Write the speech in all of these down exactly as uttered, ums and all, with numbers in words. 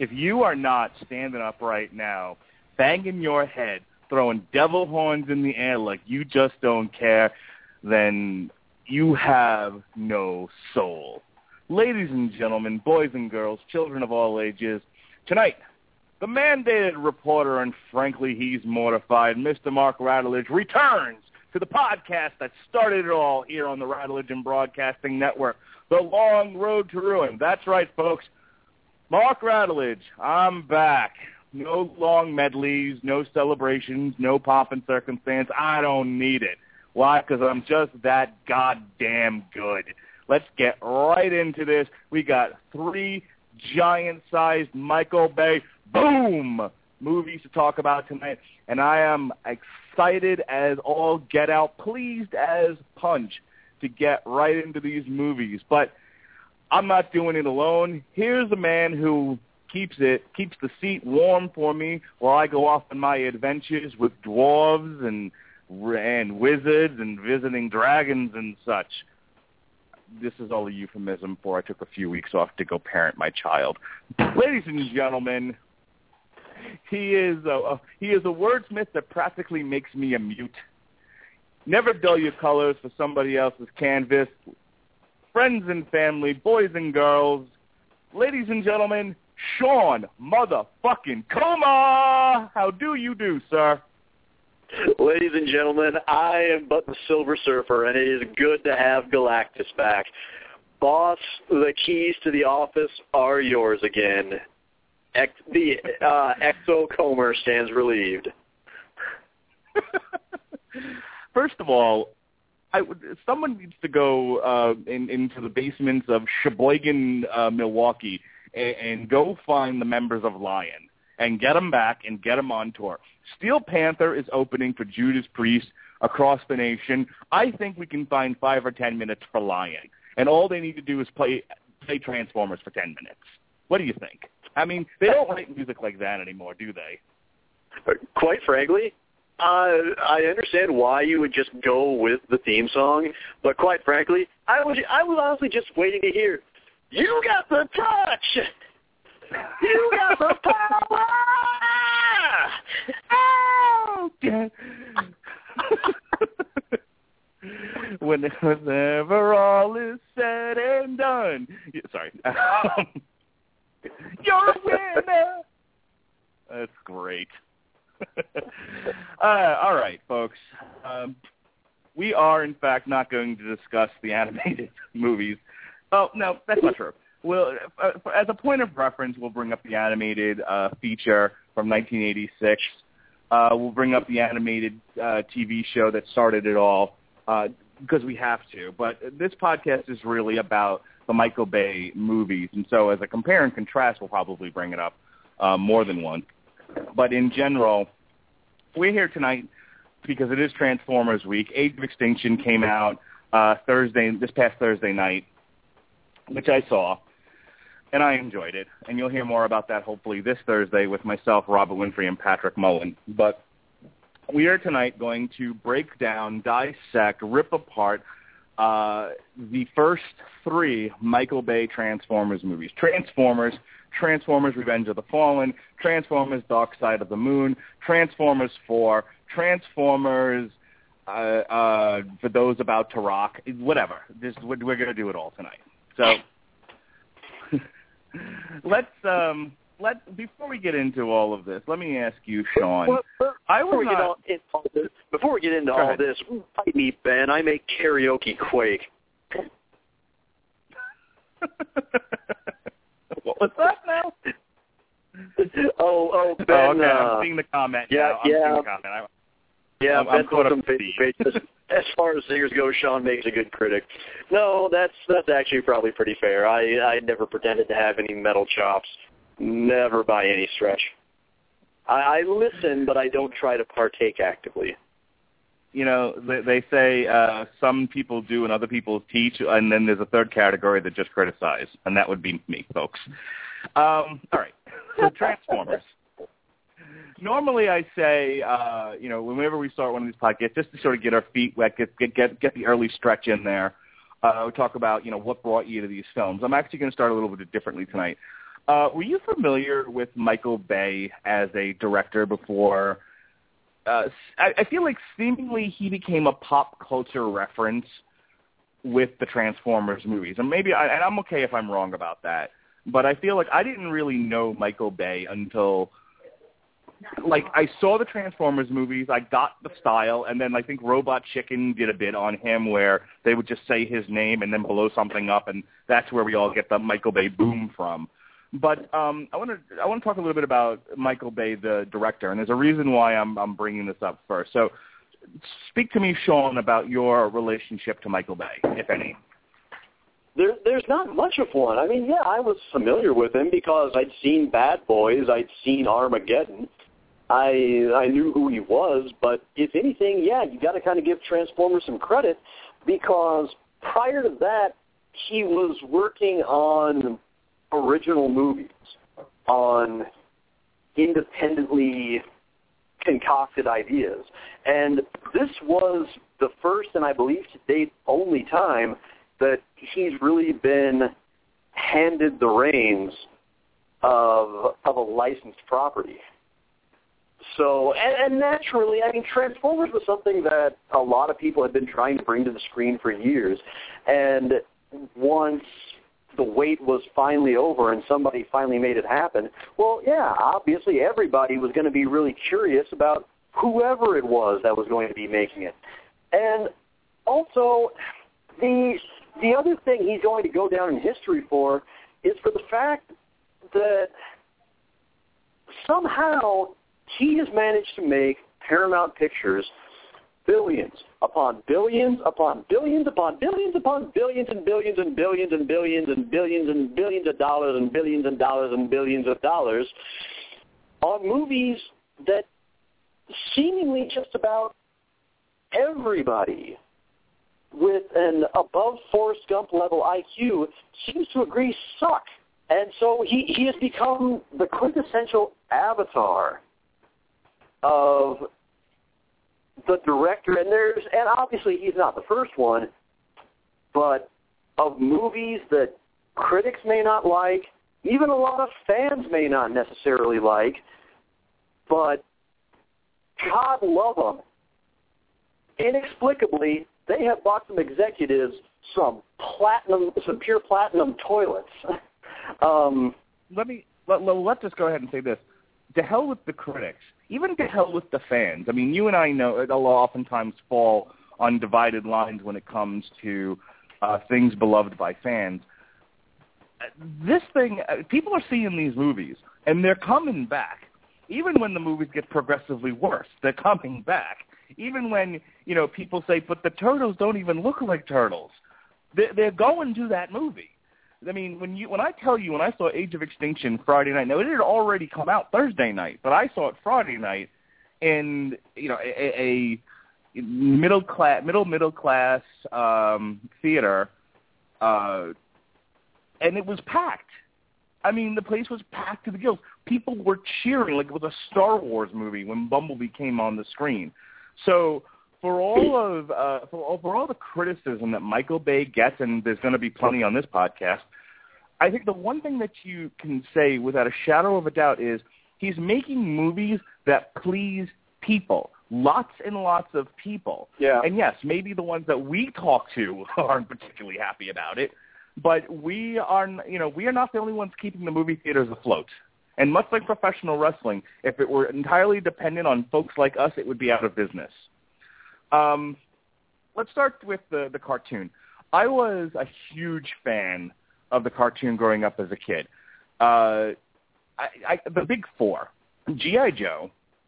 if you are not standing up right now, banging your head, throwing devil horns in the air like you just don't care, then you have no soul. Ladies and gentlemen, boys and girls, children of all ages, tonight, the mandated reporter, and frankly, he's mortified, Mister Mark Radulich, returns to the podcast that started it all here on the Radulich and Broadcasting Network, The Long Road to Ruin. That's right, folks. Mark Radulich, I'm back. No long medleys, no celebrations, no pomp and circumstance. I don't need it. Why? Because I'm just that goddamn good. Let's get right into this. We got three giant-sized Michael Bay, boom, movies to talk about tonight, and I am excited as all get out, pleased as punch to get right into these movies. But I'm not doing it alone. Here's a man who keeps it, keeps the seat warm for me while I go off on my adventures with dwarves and and wizards and visiting dragons and such. This is all a euphemism for I took a few weeks off to go parent my child. Ladies and gentlemen, he is a, a he is a wordsmith that practically makes me a mute. Never dull your colors for somebody else's canvas. Friends and family, boys and girls, ladies and gentlemen, Sean motherfucking Coma! How do you do, sir? Ladies and gentlemen, I am but the Silver Surfer, and it is good to have Galactus back. Boss, the keys to the office are yours again. Ex- the uh, Exo Comer stands relieved. First of all, I would, someone needs to go uh, in, into the basements of Sheboygan, uh, Milwaukee, and, and go find the members of Lion and get them back and get them on tour. Steel Panther is opening for Judas Priest across the nation. I think we can find five or ten minutes for Lion, and all they need to do is play play Transformers for ten minutes. What do you think? I mean, they don't write music like that anymore, do they? Quite frankly, uh, I understand why you would just go with the theme song, but quite frankly, I was I was honestly just waiting to hear, "You got the touch! You got the power!" Oh, yeah. Whenever all is said and done. Yeah, sorry. Um, you're a winner. That's great. uh, all right, folks. Um, we are, in fact, not going to discuss the animated movies. Oh, no, that's not true. We'll, uh, as a point of reference, we'll bring up the animated uh, feature from nineteen eighty-six. Uh, we'll bring up the animated uh, T V show that started it all uh, because we have to. But this podcast is really about the Michael Bay movies. And so as a compare and contrast, we'll probably bring it up uh, more than once. But in general, we're here tonight because it is Transformers Week. Age of Extinction came out uh, Thursday, this past Thursday night, which I saw. And I enjoyed it, and you'll hear more about that hopefully this Thursday with myself, Robert Winfrey, and Patrick Mullen. But we are tonight going to break down, dissect, rip apart uh, the first three Michael Bay Transformers movies. Transformers, Transformers Revenge of the Fallen, Transformers Dark Side of the Moon, Transformers four, Transformers uh, uh, for those about to rock, whatever. This, we're we're going to do it all tonight. So... Let's um let before we get into all of this, let me ask you, Sean. Well, I before, we not, get all, in all this, before we get into all ahead. this, fight me, Ben. I make karaoke quake. What was that now? oh, oh, Ben. Oh, okay, uh, I'm seeing the comment yeah, now. I'm yeah. seeing the comment. I, Yeah, I'm, I'm caught up some to pages. As far as singers go, Sean makes a good critic. No, that's that's actually probably pretty fair. I I never pretended to have any metal chops, never by any stretch. I, I listen, but I don't try to partake actively. You know, they, they say uh, some people do and other people teach, and then there's a third category that just criticize, and that would be me, folks. Um, all right, so Transformers. Normally I say, uh, you know, whenever we start one of these podcasts, just to sort of get our feet wet, get get get, get the early stretch in there, uh, we talk about, you know, what brought you to these films. I'm actually going to start a little bit differently tonight. Uh, were you familiar with Michael Bay as a director before? Uh, I, I feel like seemingly he became a pop culture reference with the Transformers movies. And maybe, I, and I'm okay if I'm wrong about that, but I feel like I didn't really know Michael Bay until, like, I saw the Transformers movies, I got the style, and then I think Robot Chicken did a bit on him where they would just say his name and then blow something up, and that's where we all get the Michael Bay boom from. But um, I want to I want to talk a little bit about Michael Bay, the director, and there's a reason why I'm I'm bringing this up first. So, speak to me, Sean, about your relationship to Michael Bay, if any. There, there's not much of one. I mean, yeah, I was familiar with him because I'd seen Bad Boys, I'd seen Armageddon. I I knew who he was, but if anything, yeah, you got to kind of give Transformers some credit because prior to that, he was working on original movies, on independently concocted ideas. And this was the first and I believe to date only time that he's really been handed the reins of of a licensed property. So, and, and naturally, I mean, Transformers was something that a lot of people had been trying to bring to the screen for years. And once the wait was finally over and somebody finally made it happen, well, yeah, obviously everybody was going to be really curious about whoever it was that was going to be making it. And also, the the other thing he's going to go down in history for is for the fact that somehow he has managed to make Paramount Pictures billions upon billions upon billions upon billions upon billions and billions and billions and billions and billions and billions of dollars and billions and dollars and billions of dollars on movies that seemingly just about everybody with an above Forrest Gump level I Q seems to agree suck. And so he, he has become the quintessential avatar of the director, and there's, and obviously he's not the first one, but of movies that critics may not like, even a lot of fans may not necessarily like, but God love them. Inexplicably, they have bought some executives some platinum, some pure platinum toilets. um, let me let, let, let's just go ahead and say this: to hell with the critics. Even to hell with the fans. I mean, you and I know it'll oftentimes fall on divided lines when it comes to uh, things beloved by fans. This thing, people are seeing these movies, and they're coming back. Even when the movies get progressively worse, they're coming back. Even when, you know, people say, but the turtles don't even look like turtles. They're, they're going to that movie. I mean, when you when I tell you, when I saw Age of Extinction Friday night, now it had already come out Thursday night, but I saw it Friday night in, you know, a, a middle class, middle middle class um, theater, uh, and it was packed. I mean, the place was packed to the gills. People were cheering like it was a Star Wars movie when Bumblebee came on the screen. So for all of uh, for, all, for all the criticism that Michael Bay gets, and there's going to be plenty on this podcast, I think the one thing that you can say without a shadow of a doubt is he's making movies that please people, lots and lots of people. Yeah. And yes, maybe the ones that we talk to aren't particularly happy about it, but we are, you know, we are not the only ones keeping the movie theaters afloat. And much like professional wrestling, if it were entirely dependent on folks like us, it would be out of business. Um, let's start with the, the cartoon. I was a huge fan of the cartoon growing up as a kid. Uh, I, I, the big four, G I. Joe,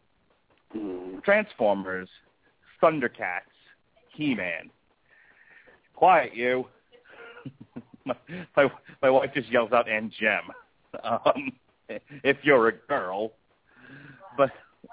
Transformers, Thundercats, He-Man. Quiet, you. my, my, my wife just yells out, and Gem. Um, if you're a girl. But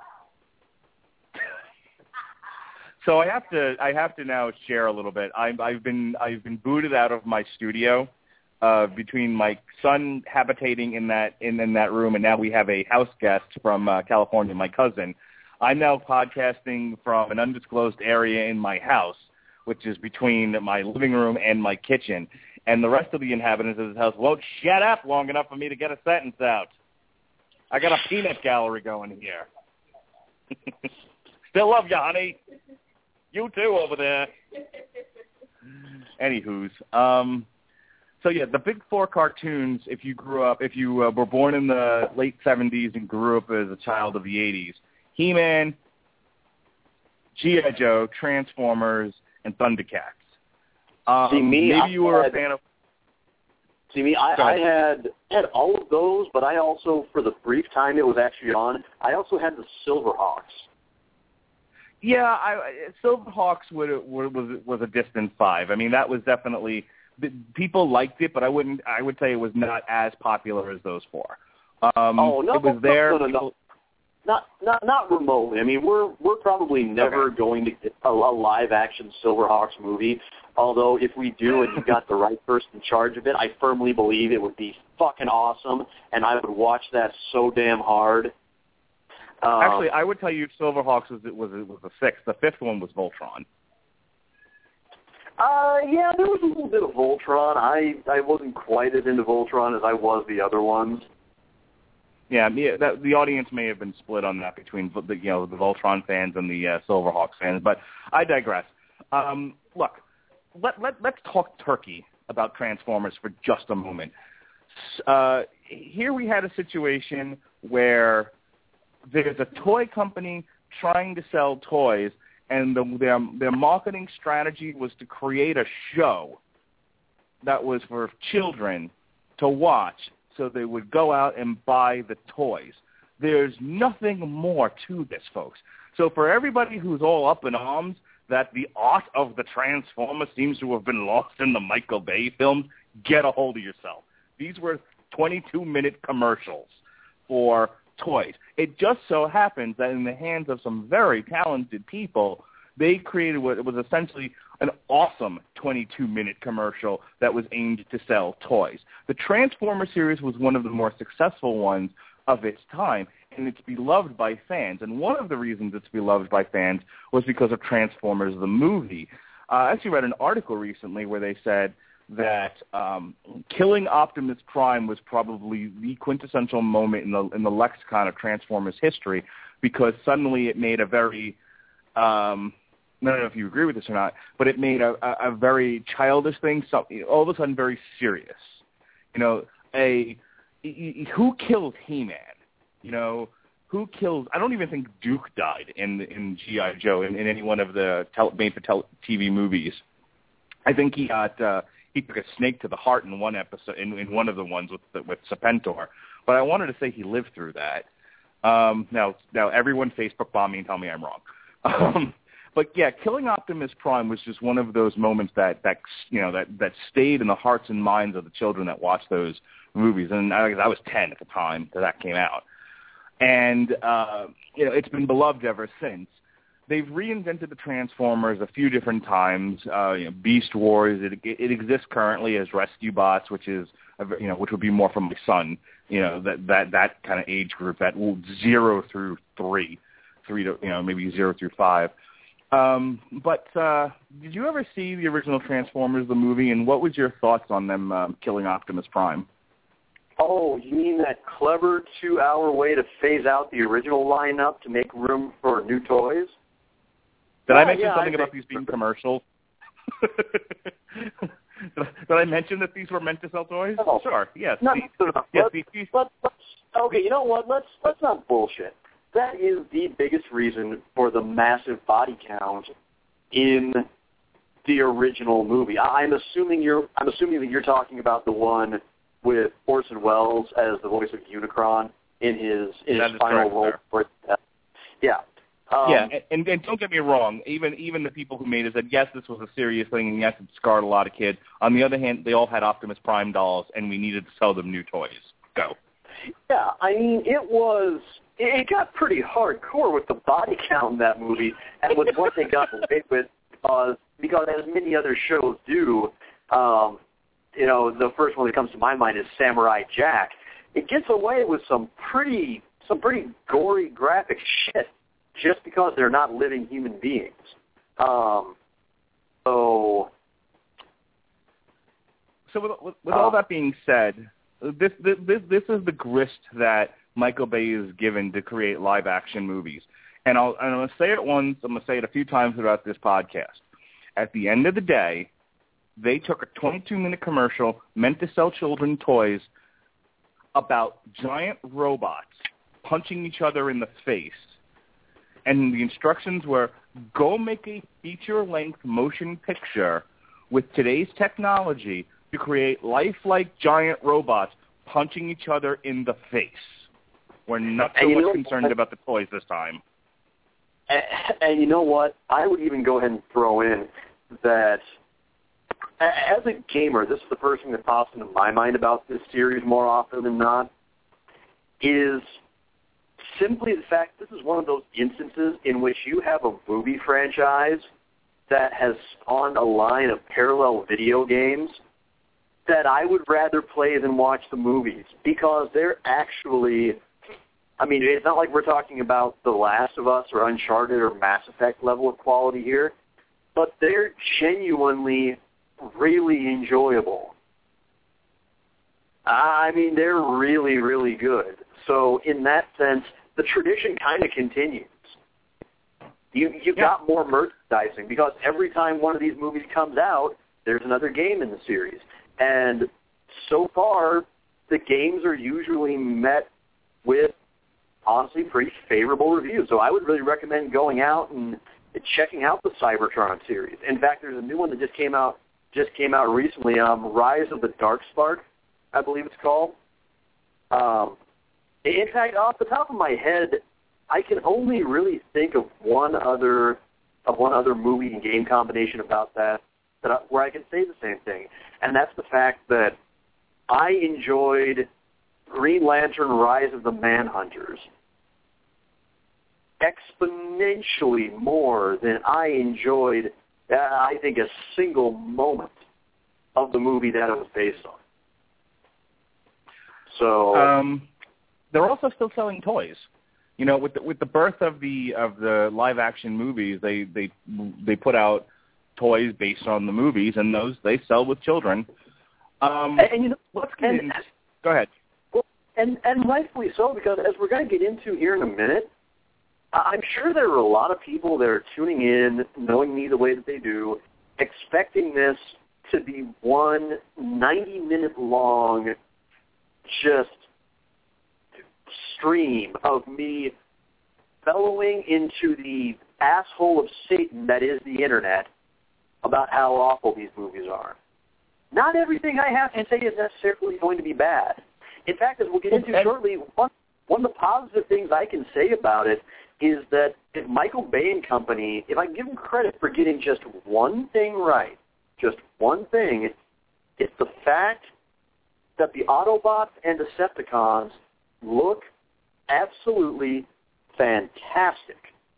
so I have to I have to now share a little bit. I've I've been I've been booted out of my studio uh, between my son habitating in that in, in that room, and now we have a house guest from uh, California, my cousin. I'm now podcasting from an undisclosed area in my house, which is between my living room and my kitchen. and the rest of the inhabitants of his house won't shut up long enough for me to get a sentence out. I got a peanut gallery going here. Still love you, honey. You too over there. Anywho's, um, so yeah, the big four cartoons. If you grew up, if you uh, were born in the late seventies and grew up as a child of the eighties, He-Man, G I. Joe, Transformers, and Thundercats. Um, See me, maybe I you were had, a fan of. See me, I, I had had all of those, but I also, for the brief time it was actually on, I also had the Silverhawks. Yeah, I, Silverhawks would, would, was was a distant five. I mean, that was definitely people liked it, but I wouldn't. I would say it was not as popular as those four. Um, oh no, it was there. No, no, no. Not not not remotely. I mean, we're we're probably never okay. going to get a, a live action Silverhawks movie. Although if we do and you got the right person in charge of it, I firmly believe it would be fucking awesome, and I would watch that so damn hard. Um, Actually, I would tell you Silverhawks was was was the sixth. The fifth one was Voltron. Uh, yeah, there was a little bit of Voltron. I I wasn't quite as into Voltron as I was the other ones. Yeah, yeah that, the audience may have been split on that between the you know the Voltron fans and the uh, Silverhawks fans, but I digress. Um, look, let let let's talk turkey about Transformers for just a moment. Uh, here we had a situation where there's a toy company trying to sell toys, and the, their their marketing strategy was to create a show that was for children to watch, so they would go out and buy the toys. There's nothing more to this, folks. So for everybody who's all up in arms that the art of the Transformers seems to have been lost in the Michael Bay films, get a hold of yourself. These were twenty-two minute commercials for toys. It just so happens that in the hands of some very talented people, they created what was essentially an awesome twenty-two minute commercial that was aimed to sell toys. The Transformers series was one of the more successful ones of its time, and it's beloved by fans. And one of the reasons it's beloved by fans was because of Transformers the movie. Uh, I actually read an article recently where they said that um, killing Optimus Prime was probably the quintessential moment in the in the lexicon of Transformers history, because suddenly it made a very um, I don't know if you agree with this or not, but it made a, a, a very childish thing so, all of a sudden very serious. You know, a who killed He-Man? You know, who killed? I don't even think Duke died in in G I. Joe in, in any one of the tel- made for tel- T V movies. I think he got. Uh, He took a snake to the heart in one episode, in, in one of the ones with the, with Serpentor. But I wanted to say he lived through that. Um, now, now everyone Facebook bomb me and tell me I'm wrong. Um, but yeah, killing Optimus Prime was just one of those moments that that you know that that stayed in the hearts and minds of the children that watched those movies. And I, I was ten at the time that that came out, and uh, you know it's been beloved ever since. They've reinvented the Transformers a few different times. Uh, you know, Beast Wars. It, it exists currently as Rescue Bots, which is a, you know which would be more for my son. You know that that that kind of age group, that zero through three, three to you know maybe zero through five. Um, but uh, did you ever see the original Transformers, the movie, and what was your thoughts on them um, killing Optimus Prime? Oh, you mean that clever two-hour way to phase out the original lineup to make room for new toys? Did yeah, I mention yeah, something I about these being commercials? Did I mention that these were meant to sell toys? No. Sure. Yes. No, the, no, no. yes Let's, the, let's, let's, okay, you know what? Let's let's not bullshit. That is the biggest reason for the massive body count in the original movie. I'm assuming you're I'm assuming that you're talking about the one with Orson Welles as the voice of Unicron in his in that his is final correct, role. For, uh, yeah. Um, yeah, and, and don't get me wrong. Even even the people who made it said, yes, this was a serious thing, and yes, it scarred a lot of kids. On the other hand, they all had Optimus Prime dolls, and we needed to sell them new toys. Go. Yeah, I mean, it was, it got pretty hardcore with the body count in that movie, and with what they got away with, uh, because as many other shows do, um, you know, the first one that comes to my mind is Samurai Jack. It gets away with some pretty, some pretty gory, graphic shit, just because they're not living human beings. Um, so, so with, with, with all that being said, this, this this is the grist that Michael Bay is given to create live-action movies. And, I'll, and I'm going to say it once, I'm going to say it a few times throughout this podcast. At the end of the day, they took a twenty-two minute commercial meant to sell children toys about giant robots punching each other in the face. And the instructions were, go make a feature-length motion picture with today's technology to create lifelike giant robots punching each other in the face. We're not so much concerned about the toys this time. And, and you know what? I would even go ahead and throw in that as a gamer, this is the first thing that pops into my mind about this series more often than not, is simply the fact this is one of those instances in which you have a movie franchise that has spawned a line of parallel video games that I would rather play than watch the movies, because they're actually, I mean, it's not like we're talking about The Last of Us or Uncharted or Mass Effect level of quality here, but they're genuinely really enjoyable. I mean, they're really, really good. So in that sense, the tradition kind of continues. You, you've yeah. got more merchandising, because every time one of these movies comes out, there's another game in the series. And so far, the games are usually met with, honestly, pretty favorable reviews. So I would really recommend going out and checking out the Cybertron series. In fact, there's a new one that just came out just came out recently, um, Rise of the Darkspark, I believe it's called. Um, in fact, off the top of my head, I can only really think of one other of one other movie and game combination about that, that I, where I can say the same thing, and that's the fact that I enjoyed Green Lantern: Rise of the Manhunters exponentially more than I enjoyed, uh, I think, a single moment of the movie that it was based on. So um, they're also still selling toys. You know, with the, with the birth of the of the live action movies, they they they put out toys based on the movies, and those they sell with children. Um, and, and you know, let's get and, into, go ahead. Well, and and rightfully so, because as we're going to get into here in a minute, I'm sure there are a lot of people that are tuning in, knowing me the way that they do, expecting this to be one ninety minute long just stream of me bellowing into the asshole of Satan that is the Internet about how awful these movies are. Not everything I have to say is necessarily going to be bad. In fact, as we'll get into shortly, one, one of the positive things I can say about it is that if Michael Bay and company, if I give them credit for getting just one thing right, just one thing, it's the fact that the Autobots and Decepticons look absolutely fantastic.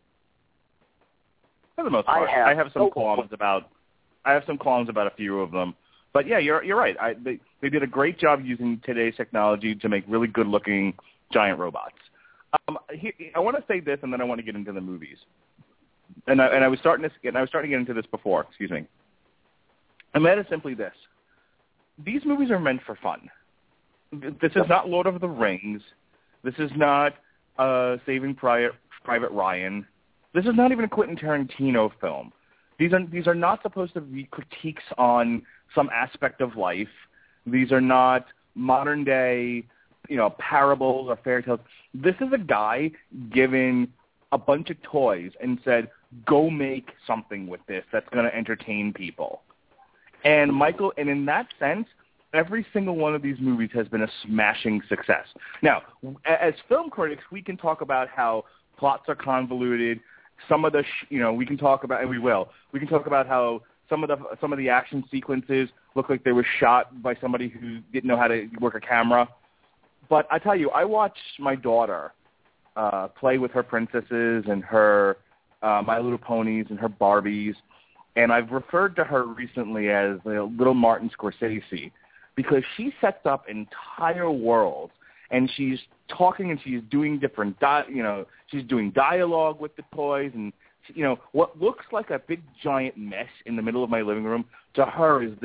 For the most part, I have, I have some no qualms about. I have some qualms about a few of them, but yeah, you're you're right. I, they they did a great job using today's technology to make really good looking giant robots. Um, here, I want to say this, and then I want to get into the movies. And I, and I was starting to and I was starting to get into this before. Excuse me. And that is simply this: these movies are meant for fun. This is not Lord of the Rings. This is not uh, Saving Private Private Ryan. This is not even a Quentin Tarantino film. These are these are not supposed to be critiques on some aspect of life. These are not modern day, you know, parables or fairy tales. This is a guy given a bunch of toys and said, "Go make something with this that's going to entertain people." And Michael, and in that sense, every single one of these movies has been a smashing success. Now, as film critics, we can talk about how plots are convoluted. Some of the, sh- you know, we can talk about, and we will. We can talk about how some of the some of the action sequences look like they were shot by somebody who didn't know how to work a camera. But I tell you, I watched my daughter uh, play with her princesses and her uh, My Little Ponies and her Barbies, and I've referred to her recently as the little Martin Scorsese because she sets up entire worlds, and she's talking and she's doing different, di- you know, she's doing dialogue with the toys, and you know what looks like a big giant mess in the middle of my living room to her is this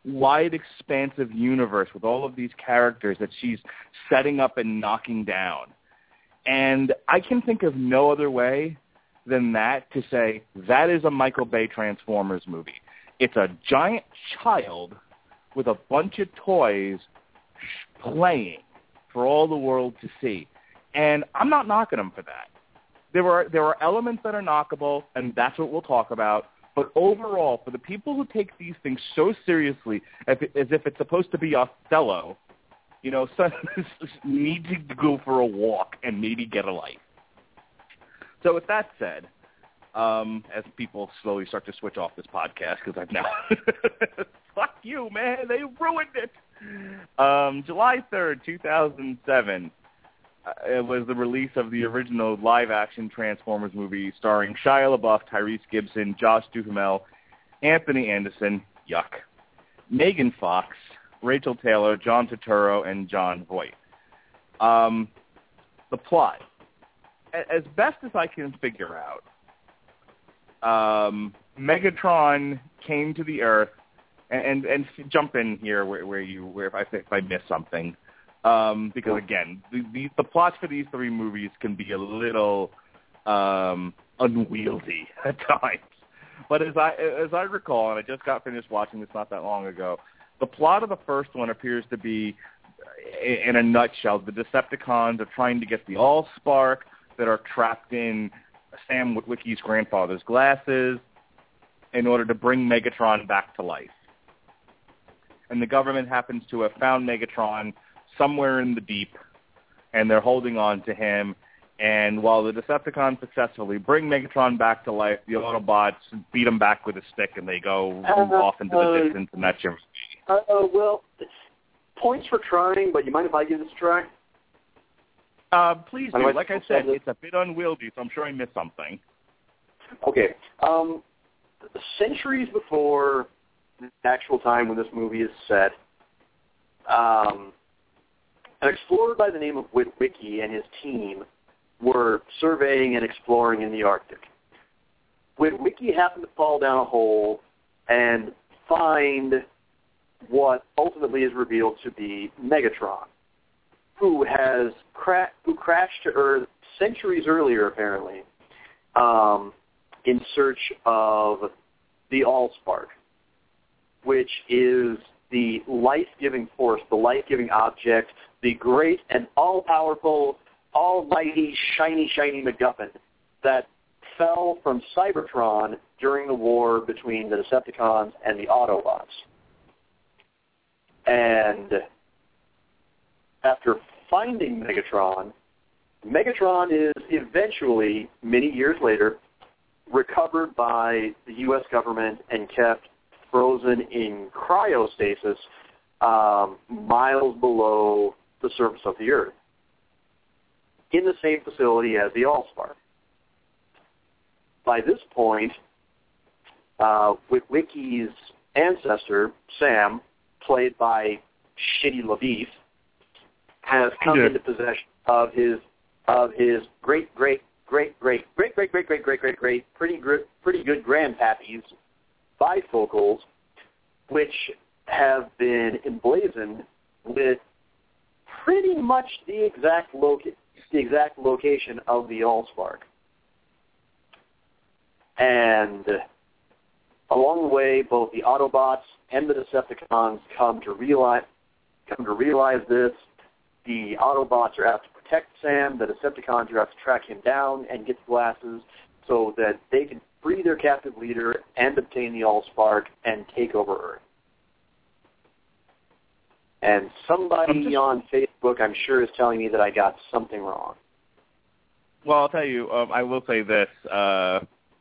wide, expansive universe with all of these characters that she's setting up and knocking down. And I can think of no other way than that to say that is a Michael Bay Transformers movie. It's a giant child with a bunch of toys playing for all the world to see. And I'm not knocking them for that. There are, there are elements that are knockable, and that's what we'll talk about. But overall, for the people who take these things so seriously as if it's supposed to be Othello, you know, some need to go for a walk and maybe get a life. So with that said, um, as people slowly start to switch off this podcast because I've now, fuck you, man, they ruined it. Um, July third, two thousand seven, uh, it was the release of the original live-action Transformers movie starring Shia LaBeouf, Tyrese Gibson, Josh Duhamel, Anthony Anderson, yuck, Megan Fox, Rachel Taylor, John Turturro, and Jon Voight. Um, the plot, as best as I can figure out, um, Megatron came to the Earth, and, and, and jump in here where, where you where if I if I miss something, um, because again, the, the the plots for these three movies can be a little um, unwieldy at times. But as I as I recall, and I just got finished watching this not that long ago, the plot of the first one appears to be, in a nutshell, the Decepticons are trying to get the Allspark that are trapped in Sam Witwicky's grandfather's glasses in order to bring Megatron back to life. And the government happens to have found Megatron somewhere in the deep, and they're holding on to him. And while the Decepticons successfully bring Megatron back to life, the Autobots beat him back with a stick, and they go uh, off into the distance, and that's your movie. Uh, uh, well, points for trying, but you mind if I give this a try? Uh, please do. Like I said, it's a bit unwieldy, so I'm sure I missed something. Okay. Um, centuries before the actual time when this movie is set, um, an explorer by the name of Witwicky and his team were surveying and exploring in the Arctic. Witwicky happened to fall down a hole and find what ultimately is revealed to be Megatron, who has cra- who crashed to Earth centuries earlier, apparently, um, in search of the Allspark, which is the life-giving force, the life-giving object, the great and all-powerful, almighty, shiny, shiny MacGuffin that fell from Cybertron during the war between the Decepticons and the Autobots. And after finding Megatron, Megatron is eventually, many years later, recovered by the U S government and kept frozen in cryostasis um, miles below the surface of the Earth, in the same facility as the Allspark. By this point, uh, Witwicky's ancestor, Sam, played by Shitty LaBeouf, has come yeah. into possession of his of his great great great great great great great great great great great pretty good pretty good grandpappy's bifocals, which have been emblazoned with pretty much the exact loca- the exact location of the Allspark. And along the way, both the Autobots and the Decepticons come to realize come to realize this. The Autobots are out to protect Sam. The Decepticons are out to track him down and get the glasses so that they can free their captive leader and obtain the Allspark and take over Earth. And somebody just, on Facebook, I'm sure, is telling me that I got something wrong. Well, I'll tell you, um, I will say this. Uh,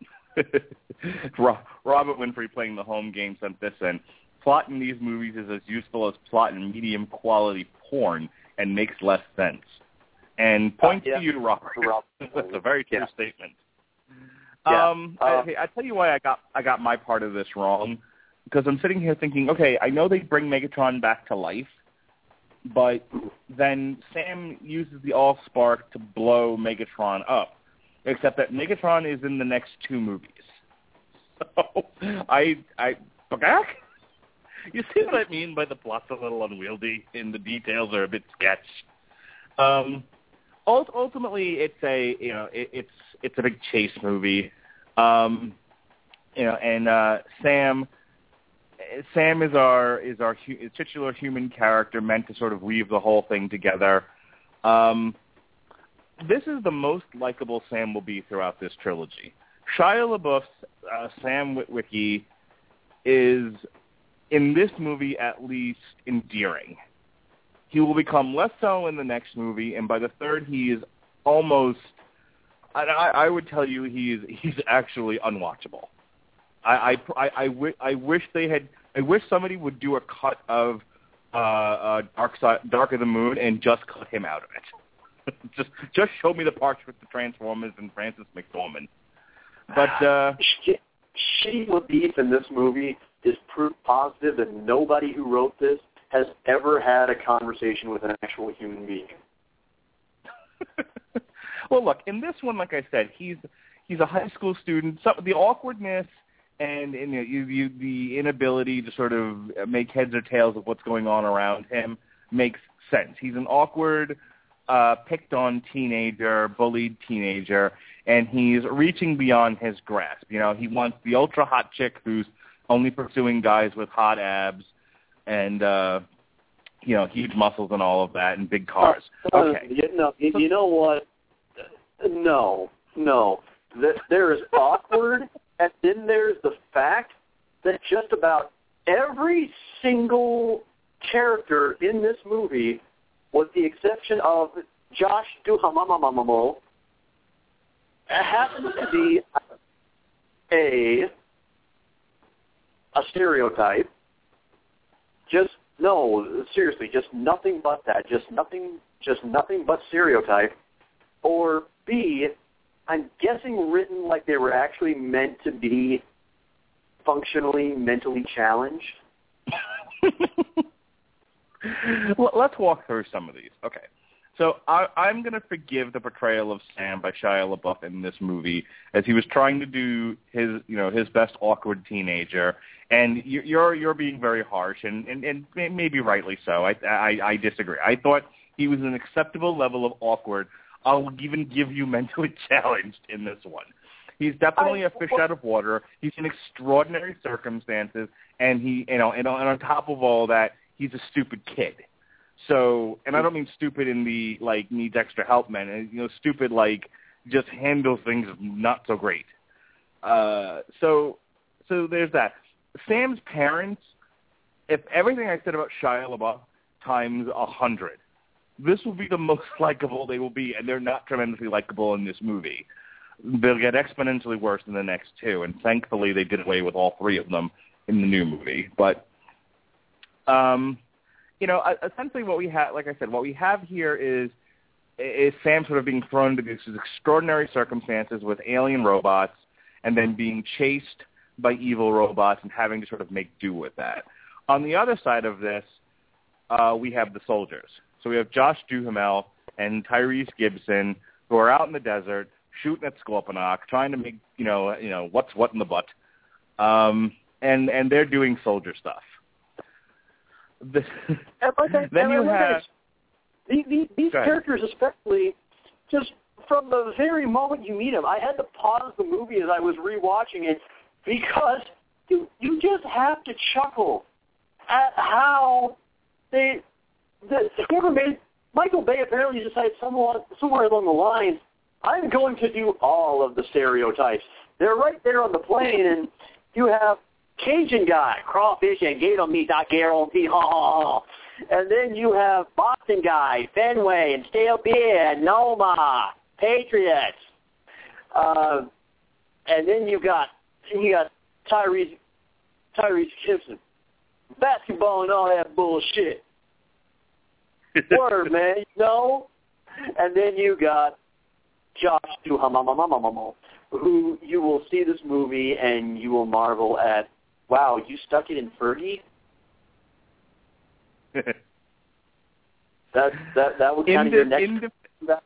Robert Winfrey, playing the home game, sent this in. Plot in these movies is as useful as plot in medium-quality porn and makes less sense. And point uh, yeah. to you, Robert. That's a very true yeah. statement. Yeah. Um, uh, I, I tell you why I got I got my part of this wrong, because I'm sitting here thinking, okay, I know they bring Megatron back to life, but then Sam uses the Allspark to blow Megatron up, except that Megatron is in the next two movies. So I I back. You see what I mean by the plot's a little unwieldy and the details are a bit sketch. Um, ultimately, it's a you know it, it's it's a big chase movie. Um, you know, and uh, Sam Sam is our is our hu- titular human character meant to sort of weave the whole thing together. Um, this is the most likable Sam will be throughout this trilogy. Shia LaBeouf's uh, Sam Witwicky is, in this movie at least, endearing. He will become less so in the next movie, and by the third he is almost, I, I would tell you he is he's actually unwatchable. I, I, I, I, w- I wish they had, I wish somebody would do a cut of uh, uh, Dark Side, Dark of the Moon and just cut him out of it. just just show me the parts with the Transformers and Francis McDormand. But uh, Shia LaBeouf in this movie is proof positive that nobody who wrote this has ever had a conversation with an actual human being. Well, look, in this one, like I said, he's he's a high school student. So the awkwardness and, and you, you, the inability to sort of make heads or tails of what's going on around him makes sense. He's an awkward, uh, picked-on teenager, bullied teenager, and he's reaching beyond his grasp. You know, he wants the ultra-hot chick who's only pursuing guys with hot abs and, uh, you know, huge muscles and all of that and big cars. Okay. Uh, you, know, you know what? No, no. There is awkward, and then there's the fact that just about every single character in this movie, with the exception of Josh Duhamamamamamo, happens to be a a stereotype. Just no, seriously, just nothing but that. Just nothing, just nothing but stereotype. Or B, I'm guessing written like they were actually meant to be functionally mentally challenged. Well, let's walk through some of these. Okay. So I, I'm going to forgive the portrayal of Sam by Shia LaBeouf in this movie, as he was trying to do his, you know, his best awkward teenager, and you're you're being very harsh, and, and, and maybe rightly so. I, I I disagree. I thought he was an acceptable level of awkward. I'll even give you mentally challenged in this one. He's definitely a fish out of water. He's in extraordinary circumstances, and he, you know, and on, and on top of all that, he's a stupid kid. So, and I don't mean stupid in the, like, needs extra help, man. You know, stupid, like, just handles things not so great. Uh, so, so there's that. Sam's parents, if everything I said about Shia LaBeouf times a hundred, this will be the most likable they will be, and they're not tremendously likable in this movie. They'll get exponentially worse in the next two, and thankfully they did away with all three of them in the new movie. But, um... you know, essentially what we have, like I said, what we have here is is Sam sort of being thrown into these extraordinary circumstances with alien robots and then being chased by evil robots and having to sort of make do with that. On the other side of this, uh, we have the soldiers. So we have Josh Duhamel and Tyrese Gibson who are out in the desert shooting at Scorponok, trying to make, you know, you know what's what in the butt, um, and and they're doing soldier stuff. The, like then you have these, these, these characters, especially, just from the very moment you meet them, I had to pause the movie as I was rewatching it because you you just have to chuckle at how they the whoever made Michael Bay apparently decided somewhat somewhere along the lines, I'm going to do all of the stereotypes. They're right there on the plane, and you have Cajun guy, crawfish and gator meat, I guarantee. Ha ha ha. And then you have Boston guy, Fenway and stale beer, Noma, Patriots. Uh, and then you got you got Tyrese Tyrese Gibson, basketball and all that bullshit. Word, man, you know. And then you got Josh Duhamamamamamamo, who you will see this movie and you will marvel at. Wow, you stuck it in Fergie? that that that was kind of your next. In, de-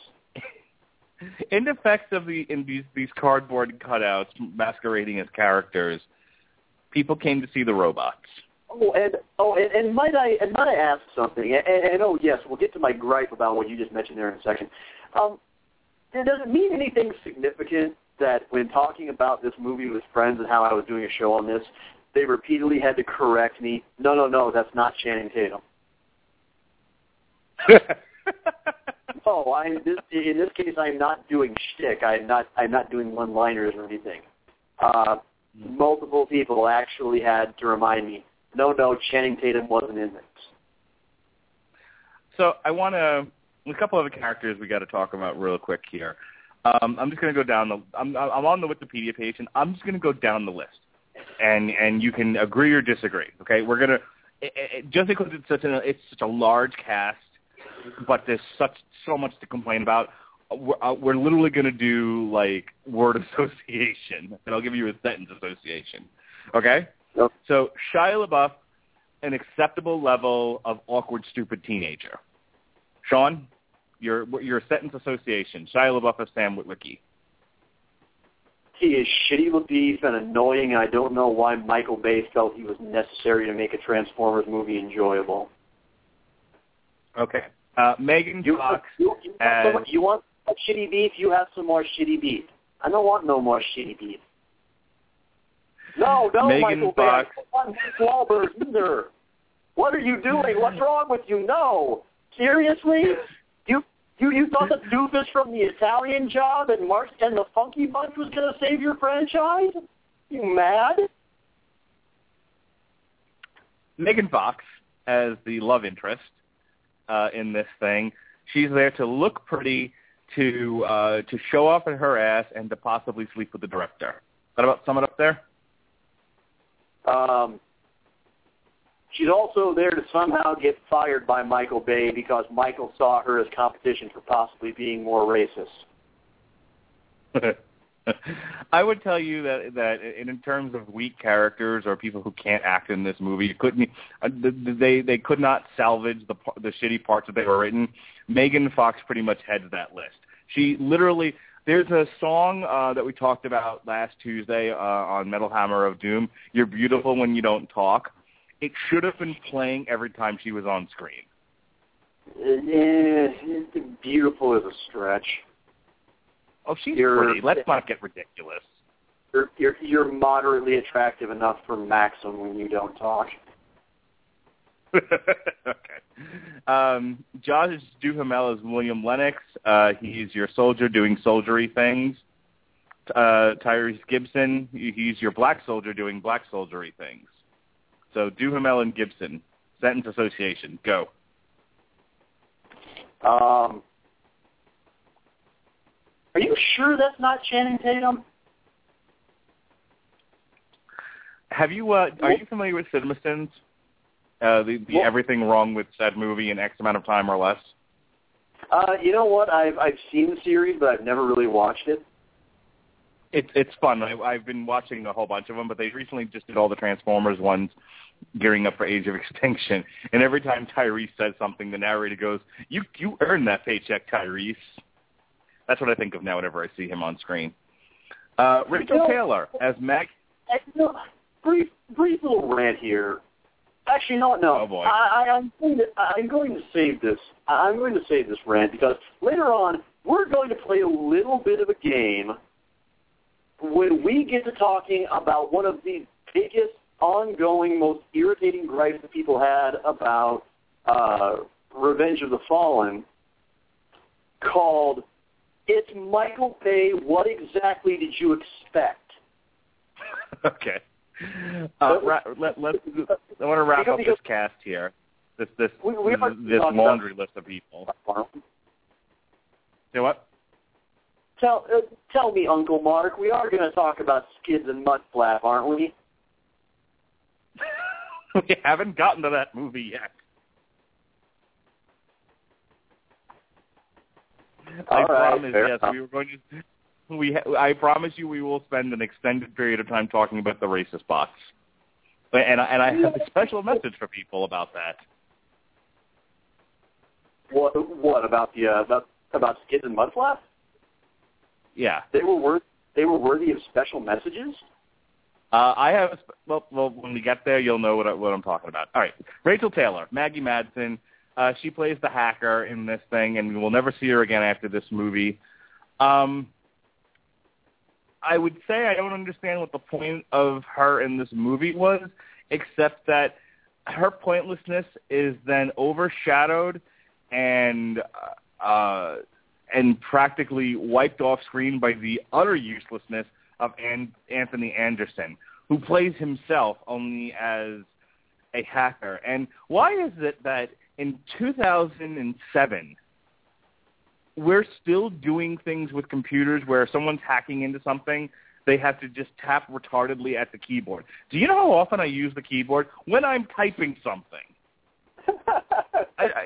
in defense of the in these these cardboard cutouts masquerading as characters, people came to see the robots. Oh, and oh, and, and might I and might I ask something? And, and, and oh, yes, we'll get to my gripe about what you just mentioned there in a second. Um, does it mean anything significant that when talking about this movie with friends and how I was doing a show on this, they repeatedly had to correct me? No, no, no, that's not Channing Tatum. Oh, I this, in this case, I'm not doing shtick. I'm not. I'm not doing one-liners or anything. Uh, multiple people actually had to remind me. No, no, Channing Tatum wasn't in this. So I want to a couple of the characters we got to talk about real quick here. Um, I'm just going to go down the. I'm, I'm on the Wikipedia page, and I'm just going to go down the list, and and you can agree or disagree. Okay, we're gonna it, it, just because it's such a it's such a large cast, but there's such so much to complain about. We're, uh, we're literally going to do like word association, and I'll give you a sentence association. Okay. Yep. So Shia LaBeouf, an acceptable level of awkward, stupid teenager. Sean, your your sentence association. Shia LaBeouf as Sam Witwicky. He is shitty LaBeouf and annoying. I don't know why Michael Bay felt he was necessary to make a Transformers movie enjoyable. Okay. Uh, Megan You, Fox you, you, as... want some, you want shitty beef? You have some more shitty beef. I don't want no more shitty beef. No, no, Megan Michael Fox. Bay. I don't want Wahlberg either. What are you doing? What's wrong with you? No. Seriously? You you you thought the doofus from the Italian Job and Mark and the Funky Bunch was going to save your franchise? You mad? Megan Fox as the love interest uh, in this thing. She's there to look pretty, to uh, to show off at her ass, and to possibly sleep with the director. That about sum it up there? Um, she's also there to somehow get fired by Michael Bay because Michael saw her as competition for possibly being more racist. I would tell you that that in, in terms of weak characters or people who can't act in this movie, you couldn't uh, they they could not salvage the the shitty parts that they were written. Megan Fox pretty much heads that list. She literally. There's a song uh, that we talked about last Tuesday uh, on Metal Hammer of Doom, You're Beautiful When You Don't Talk. It should have been playing every time she was on screen. Uh, beautiful is a stretch. Oh, she's you're, pretty. Let's not get ridiculous. You're, you're, you're moderately attractive enough for Maxim when you don't talk. Okay. Um, Josh Duhamel is William Lennox. Uh, he's your soldier doing soldiery things. Uh, Tyrese Gibson, he's your black soldier doing black soldiery things. So Duhamel and Gibson, sentence association, go. Um, are you sure that's not Channing Tatum? Have you? Uh, are you familiar with CinemaSins? Uh, the, the well, everything wrong with said movie in X amount of time or less? Uh, you know what? I've I've seen the series, but I've never really watched it. It's it's fun. I, I've been watching a whole bunch of them, but they recently just did all the Transformers ones, gearing up for Age of Extinction. And every time Tyrese says something, the narrator goes, "You you earned that paycheck, Tyrese." That's what I think of now whenever I see him on screen. Uh, Rachel you know, Taylor as Meg. You know, brief brief little rant here. Actually, no, no. Oh boy. I, I, I'm going to I'm going to save this. I'm going to save this rant because later on we're going to play a little bit of a game when we get to talking about one of the biggest, ongoing, most irritating gripes that people had about uh, Revenge of the Fallen, called "It's Michael Bay. What exactly did you expect?" Okay. Uh, ra- let, let, I want to wrap up this cast here, this this we, we this, this laundry list of people. Say what? Tell uh, tell me, Uncle Mark, we are going to talk about Skids and Mudflap, aren't we? We haven't gotten to that movie yet. All I right, promise. fair Yes, enough. we were going to. We, ha- I promise you, we will spend an extended period of time talking about the racist box, and I, and I have a special message for people about that. What what about the uh, about about Skids and Mudflap? Yeah, They were worth they were worthy of special messages. Uh, I have, well, well, when we get there, you'll know what, I, what I'm talking about. All right, Rachel Taylor, Maggie Madsen. Uh, she plays the hacker in this thing, and we'll never see her again after this movie. Um, I would say I don't understand what the point of her in this movie was, except that her pointlessness is then overshadowed and uh, and practically wiped off screen by the utter uselessness of An- Anthony Anderson, who plays himself only as a hacker. And why is it that in two thousand seven we're still doing things with computers where if someone's hacking into something, they have to just tap retardedly at the keyboard? Do you know how often I use the keyboard? When I'm typing something. I, I,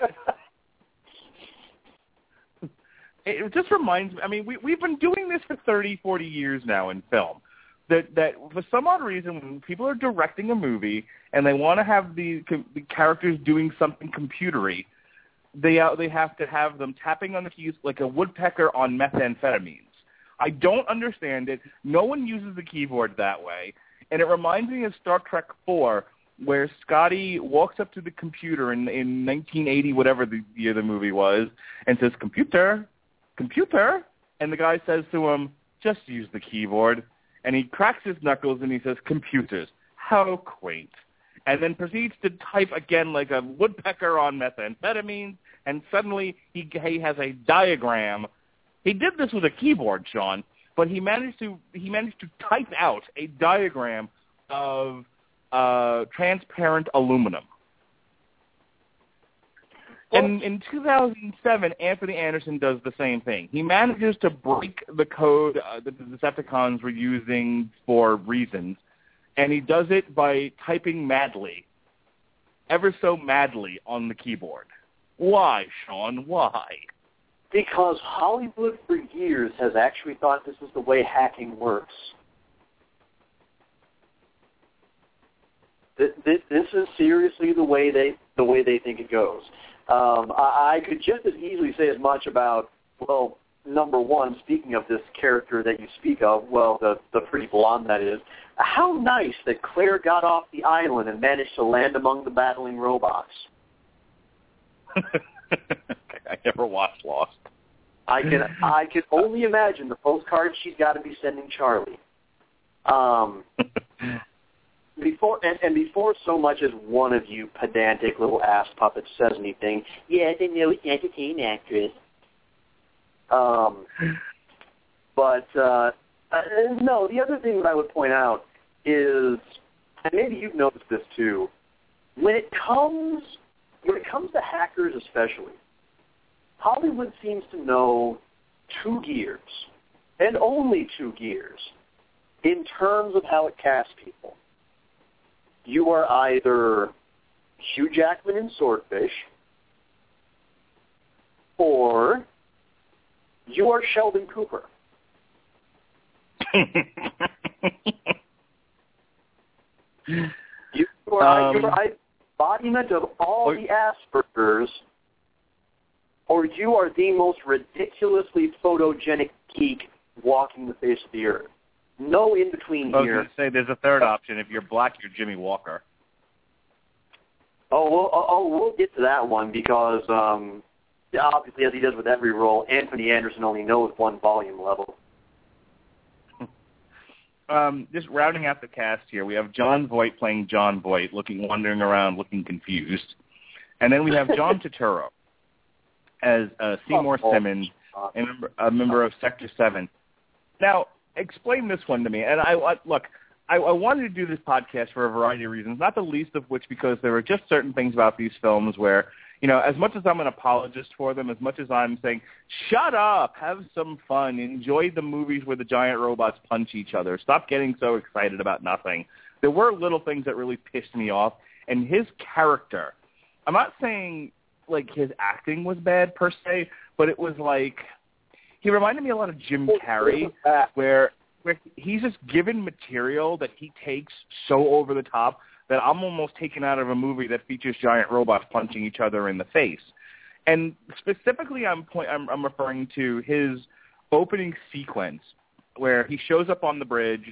it just reminds me, I mean, we, we've been doing this for thirty, forty years now in film. That, that for some odd reason, when people are directing a movie and they want to have the, the characters doing something computery, they uh, they have to have them tapping on the keys like a woodpecker on methamphetamines. I don't understand it. No one uses the keyboard that way. And it reminds me of Star Trek four, where Scotty walks up to the computer in, in nineteen eighty, whatever the year the movie was, and says, "Computer, computer," and the guy says to him, "Just use the keyboard." And he cracks his knuckles and he says, "Computers, how quaint." And then proceeds to type again like a woodpecker on methamphetamines, and suddenly he, he has a diagram. He did this with a keyboard, Sean, but he managed to he managed to type out a diagram of uh, transparent aluminum. And in two thousand seven, Anthony Anderson does the same thing. He manages to break the code uh, that the Decepticons were using for reasons, and he does it by typing madly, ever so madly, on the keyboard. Why, Sean? Why? Because Hollywood for years has actually thought this is the way hacking works. This, this, this is seriously the way they the way they think it goes. Um, I, I could just as easily say as much about, well, number one, speaking of this character that you speak of, well, the, the pretty blonde that is, how nice that Claire got off the island and managed to land among the battling robots. I never watched Lost. I can I can only imagine the postcards she's got to be sending Charlie. Um, before and, and before so much as one of you pedantic little ass puppets says anything, yeah, they know it's not the same actress. Um, but uh, uh, no, the other thing that I would point out is, and maybe you've noticed this too, when it comes when it comes to hackers especially, Hollywood seems to know two gears, and only two gears, in terms of how it casts people. You are either Hugh Jackman in Swordfish, or you are Sheldon Cooper. you are um, either an embodiment of all or, the Aspergers, or you are the most ridiculously photogenic geek walking the face of the earth. No in between I was here. going to say there's a third option. If you're black, you're Jimmy Walker. Oh, we'll, oh, we'll get to that one because um, obviously, as he does with every role, Anthony Anderson only knows one volume level. Um, just rounding out the cast here, we have John Voight playing John Voight, looking wandering around, looking confused, and then we have John Turturro as uh, Seymour oh, Simmons, a member, a member of Sector Seven. Now, explain this one to me. And I, I look, I, I wanted to do this podcast for a variety of reasons, not the least of which because there are just certain things about these films where, you know, as much as I'm an apologist for them, as much as I'm saying, shut up, have some fun, enjoy the movies where the giant robots punch each other, stop getting so excited about nothing. There were little things that really pissed me off, and his character, I'm not saying, like, his acting was bad per se, but it was like, he reminded me a lot of Jim Carrey, where where he's just given material that he takes so over the top that I'm almost taken out of a movie that features giant robots punching each other in the face. And specifically, I'm point, I'm, I'm referring to his opening sequence where he shows up on the bridge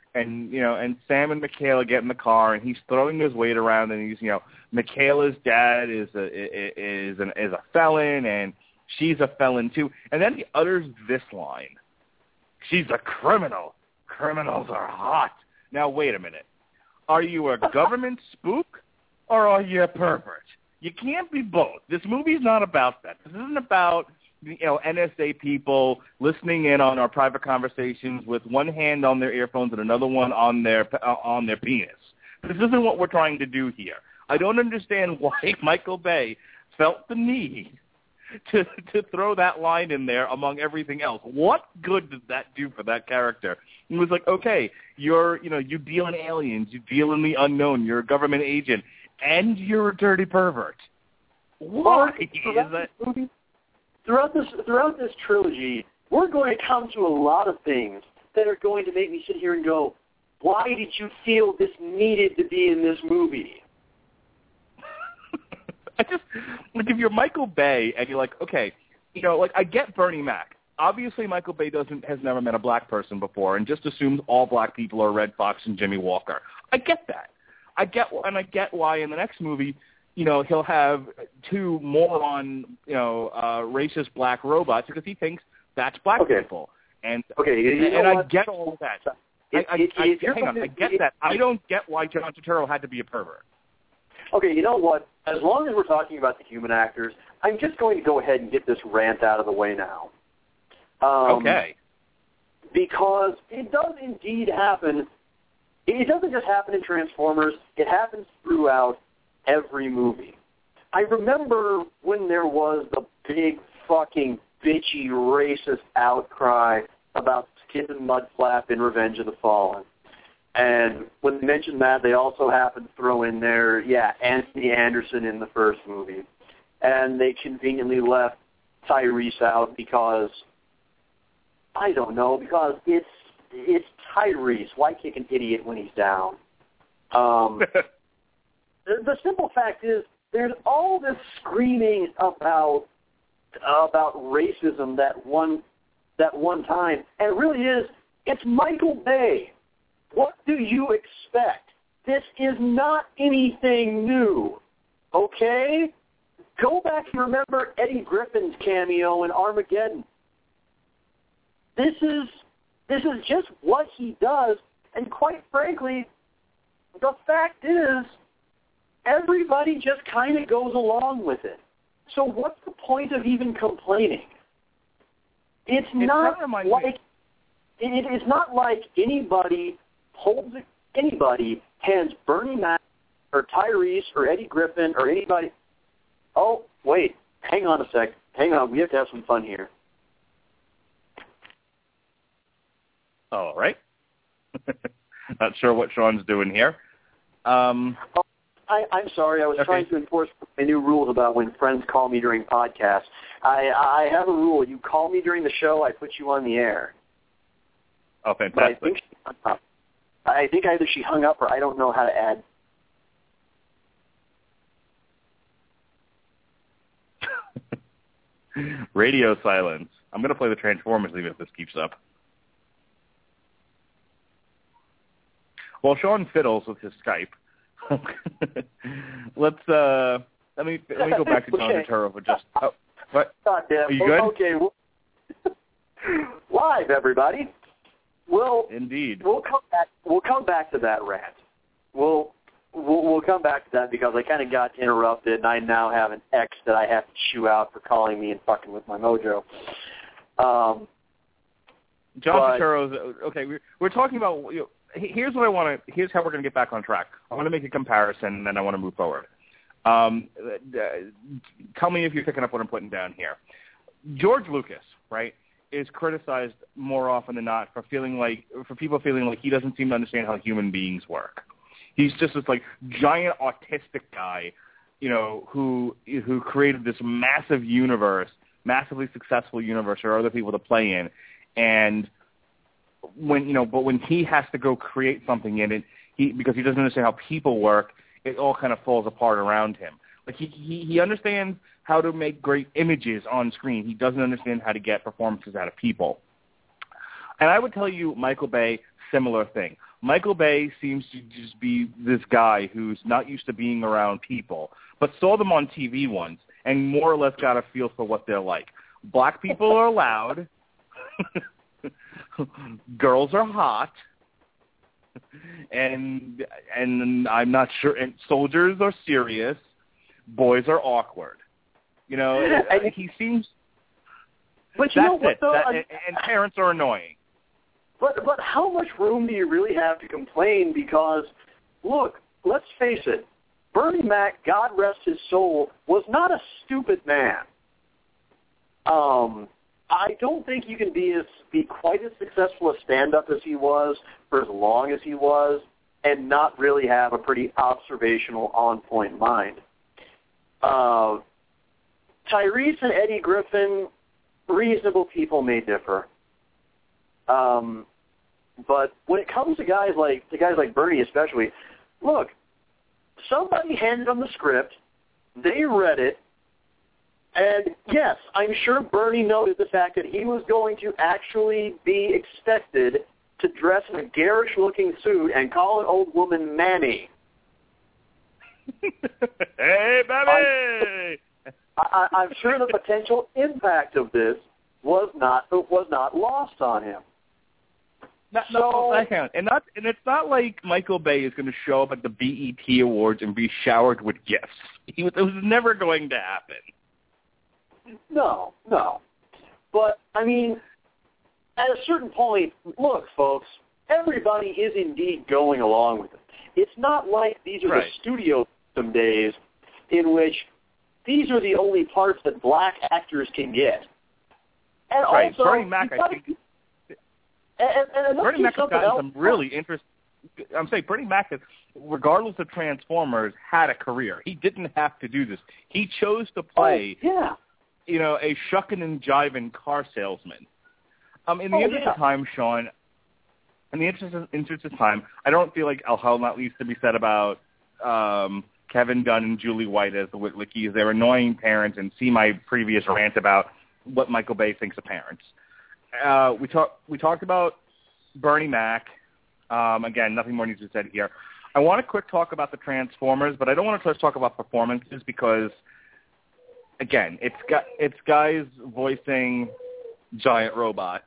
and you know, and Sam and Michaela get in the car, and he's throwing his weight around, and he's, you know, Michaela's dad is a is an is a felon, and she's a felon too, and then he utters this line: "She's a criminal. Criminals are hot." Now wait a minute. Are you a government spook, or are you a pervert? You can't be both. This movie's not about that. This isn't about, you know, N S A people listening in on our private conversations with one hand on their earphones and another one on their uh, on their penis. This isn't what we're trying to do here. I don't understand why Michael Bay felt the need to to throw that line in there among everything else. What good did that do for that character? It was like, okay, you're, you know, you deal in aliens, you deal in the unknown, you're a government agent, and you're a dirty pervert. Why is that? Throughout this, throughout this trilogy, we're going to come to a lot of things that are going to make me sit here and go, why did you feel this needed to be in this movie? I just, like, if you're Michael Bay and you're like, okay, you know, like, I get Bernie Mac. Obviously, Michael Bay doesn't has never met a black person before and just assumes all black people are Red Fox and Jimmy Walker. I get that. I get, and I get why in the next movie, you know, he'll have two moron, you know, uh, racist black robots because he thinks that's black okay. people. And okay, you and, know and I what? get all that. It, I, I, it, I, it, I, hang on, I get it, that. I don't get why John Turturro had to be a pervert. Okay, you know what? As long as we're talking about the human actors, I'm just going to go ahead and get this rant out of the way now. Um, okay. Because it does indeed happen. It doesn't just happen in Transformers. It happens throughout every movie. I remember when there was the big fucking bitchy racist outcry about Skip and Mudflap in Revenge of the Fallen. And when they mentioned that, they also happened to throw in there, yeah, Anthony Anderson in the first movie. And they conveniently left Tyrese out because, I don't know, because it's it's Tyrese. Why kick an idiot when he's down? Um, the, the simple fact is, there's all this screaming about about racism that one that one time, and it really is, it's Michael Bay. What do you expect? This is not anything new, okay? Go back and remember Eddie Griffin's cameo in Armageddon. This is this is just what he does, and quite frankly, the fact is, everybody just kind of goes along with it. So what's the point of even complaining? It's it not like me. it is not like anybody holds anybody hands Bernie Mac or Tyrese or Eddie Griffin or anybody. Oh, wait, hang on a sec. Hang on, we have to have some fun here. All right. Not sure what Sean's doing here. Um, oh, I, I'm sorry. I was okay. trying to enforce my new rules about when friends call me during podcasts. I, I have a rule. You call me during the show, I put you on the air. Oh, fantastic. But I think she hung up. I think either she hung up or I don't know how to add. Radio silence. I'm going to play the Transformers theme if this keeps up. While Sean fiddles with his Skype, let's uh, let me let me go back to John okay. Turturro for just. Oh, what? God damn. Are you good? Okay. Live, everybody. We'll indeed. We'll come back. We'll come back to that rant. We'll we'll, we'll come back to that because I kind of got interrupted, and I now have an ex that I have to chew out for calling me and fucking with my mojo. Um, John but, Turturro's okay. We're, we're talking about. You know, here's what I want to. Here's how we're going to get back on track. I want to make a comparison, and then I want to move forward. Um, uh, tell me if you're picking up what I'm putting down here. George Lucas, right, is criticized more often than not for feeling like for people feeling like he doesn't seem to understand how human beings work. He's just this like giant autistic guy, you know, who who created this massive universe, massively successful universe for other people to play in, and when you know, but when he has to go create something in it, he because he doesn't understand how people work, it all kind of falls apart around him. Like he he, he understands how to make great images on screen. He doesn't understand how to get performances out of people. And I would tell you, Michael Bay, similar thing. Michael Bay seems to just be this guy who's not used to being around people, but saw them on T V once and more or less got a feel for what they're like. Black people are loud. Girls are hot. And and I'm not sure. And soldiers are serious. Boys are awkward. You know, and he seems. But you that's know what, it. though? That, I, and, and parents are annoying. But but how much room do you really have to complain? Because look, let's face it, Bernie Mac, God rest his soul, was not a stupid man. Um, I don't think you can be as be quite as successful a stand-up as he was for as long as he was, and not really have a pretty observational, on-point mind. Uh, Tyrese and Eddie Griffin, reasonable people may differ. Um, but when it comes to guys like to guys like Bernie, especially, look, somebody handed them the script, they read it, and yes, I'm sure Bernie noted the fact that he was going to actually be expected to dress in a garish-looking suit and call an old woman Manny. Hey, baby! I, I, I'm sure the potential impact of this was not was not lost on him. Not, so, no, I can't. And not, and it's not like Michael Bay is going to show up at the B E T Awards and be showered with gifts. He was, it was never going to happen. No, no. But, I mean, at a certain point, look, folks, everybody is indeed going along with it. It's not like these are right. the studio system days in which these are the only parts that black actors can get. And right. also, Bernie Mac, I think... And, and Bernie Mac has gotten else. some really interesting... I'm saying Bernie Mac, has, regardless of Transformers, had a career. He didn't have to do this. He chose to play... Oh, yeah. You know, a shuckin' and jivin' car salesman. Um, in the oh, interest yeah. of time, Sean, in the interest of, interest of time, I don't feel like a whole lot needs to be said about um, Kevin Dunn and Julie White as the Witwickies. They're annoying parents, and see my previous rant about what Michael Bay thinks of parents. Uh, we, talk, we talked about Bernie Mac. Um, again, nothing more needs to be said here. I want to quick talk about the Transformers, but I don't want to just talk about performances because... Again, it's got it's guys voicing giant robots.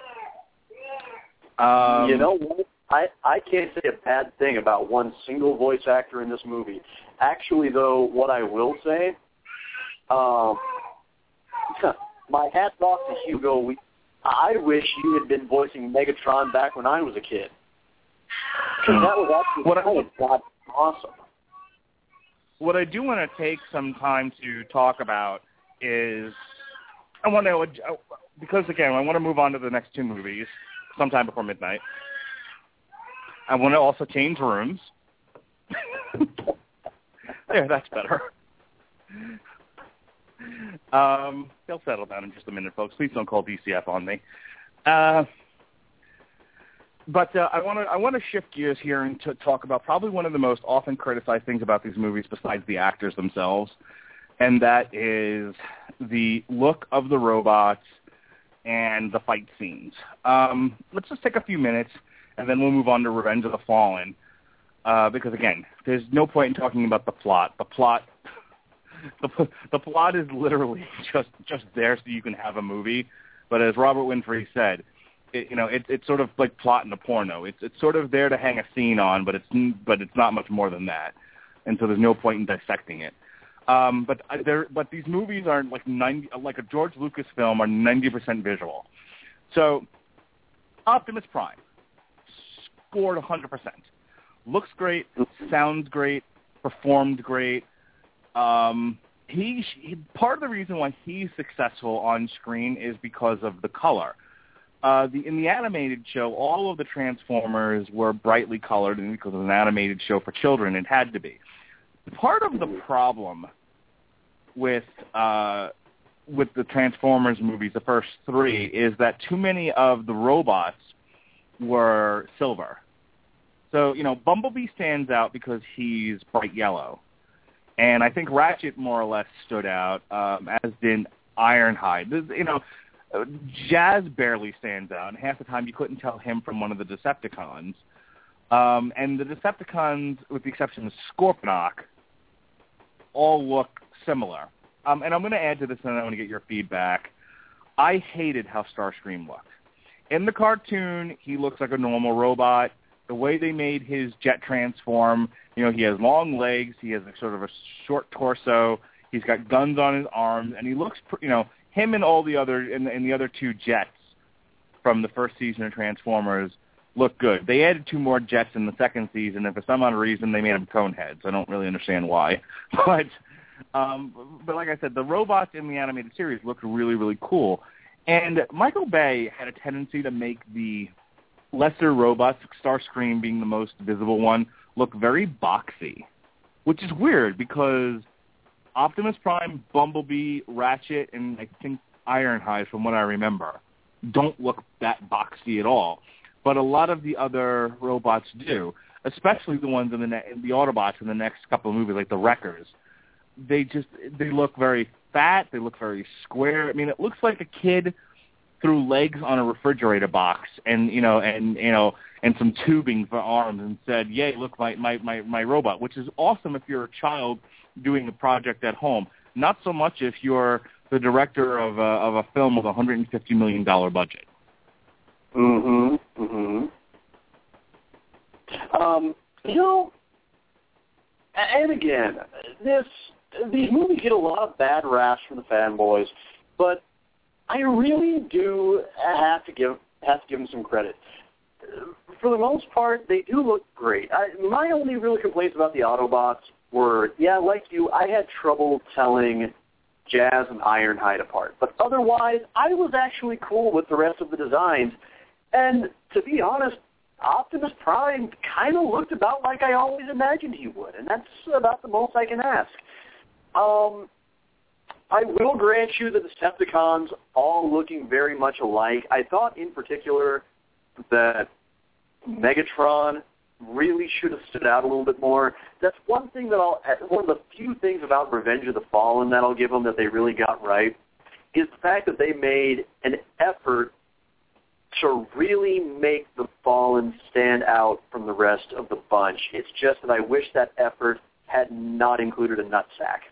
Um, you know what? I, I can't say a bad thing about one single voice actor in this movie. Actually, though, what I will say, um, my hat's off to Hugo. We, I wish you had been voicing Megatron back when I was a kid. Because that was actually what kind I, of awesome. What I do want to take some time to talk about is I want to, because again, I want to move on to the next two movies sometime before midnight. I want to also change rooms. There, that's better. Um, they'll settle down in just a minute, folks. Please don't call D C F on me. Uh, But uh, I want to I want to shift gears here and to talk about probably one of the most often criticized things about these movies, besides the actors themselves, and that is the look of the robots and the fight scenes. Um, let's just take a few minutes, and then we'll move on to Revenge of the Fallen, uh, because again, there's no point in talking about the plot. The plot, the the plot is literally just just there so you can have a movie. But as Robert Winfrey said. It, you know, it, it's sort of like plotting a porno. It's it's sort of there to hang a scene on, but it's but it's not much more than that, and so there's no point in dissecting it. Um, but there, but these movies are like ninety, like a George Lucas film, are ninety percent visual. So, Optimus Prime scored one hundred percent. Looks great, sounds great, performed great. Um, he, he part of the reason why he's successful on screen is because of the color. Uh, the, in the animated show, all of the Transformers were brightly colored, and because it was an animated show for children, it had to be. Part of the problem with uh, with the Transformers movies, the first three, is that too many of the robots were silver. So, you know, Bumblebee stands out because he's bright yellow. And I think Ratchet more or less stood out, um, as did Ironhide. This, you know, Jazz barely stands out, and half the time you couldn't tell him from one of the Decepticons. Um, and the Decepticons, with the exception of Scorponok, all look similar. Um, and I'm going to add to this, and I want to get your feedback. I hated how Starscream looked. In the cartoon, he looks like a normal robot. The way they made his jet transform, you know, he has long legs, he has a sort of a short torso, he's got guns on his arms, and he looks, you know, him and all the other, and, and the other two jets from the first season of Transformers look good. They added two more jets in the second season, and for some odd reason, they made them cone heads. I don't really understand why. But, um, but like I said, the robots in the animated series looked really, really cool. And Michael Bay had a tendency to make the lesser robots, Starscream being the most visible one, look very boxy, which is weird because Optimus Prime, Bumblebee, Ratchet, and I think Ironhide, from what I remember, don't look that boxy at all. But a lot of the other robots do, especially the ones in the ne- the Autobots in the next couple of movies, like the Wreckers. They just they look very fat. They look very square. I mean, it looks like a kid threw legs on a refrigerator box and you know and you know and some tubing for arms and said, "Yay, look my my my, my robot," which is awesome if you're a child doing a project at home. Not so much if you're the director of a, of a film with a one hundred fifty million dollars budget. Mm-hmm. Mm-hmm. Um, you know, and again, this these movies get a lot of bad raps from the fanboys, but I really do have to give have to give them some credit. For the most part, they do look great. I, my only real complaints about the Autobots were, yeah, like you, I had trouble telling Jazz and Ironhide apart. But otherwise, I was actually cool with the rest of the designs. And to be honest, Optimus Prime kind of looked about like I always imagined he would, and that's about the most I can ask. Um, I will grant you the Decepticons all looking very much alike. I thought in particular that Megatron really should have stood out a little bit more. That's one thing that I'll, one of the few things about Revenge of the Fallen that I'll give them that they really got right is the fact that they made an effort to really make the Fallen stand out from the rest of the bunch. It's just that I wish that effort had not included a nutsack.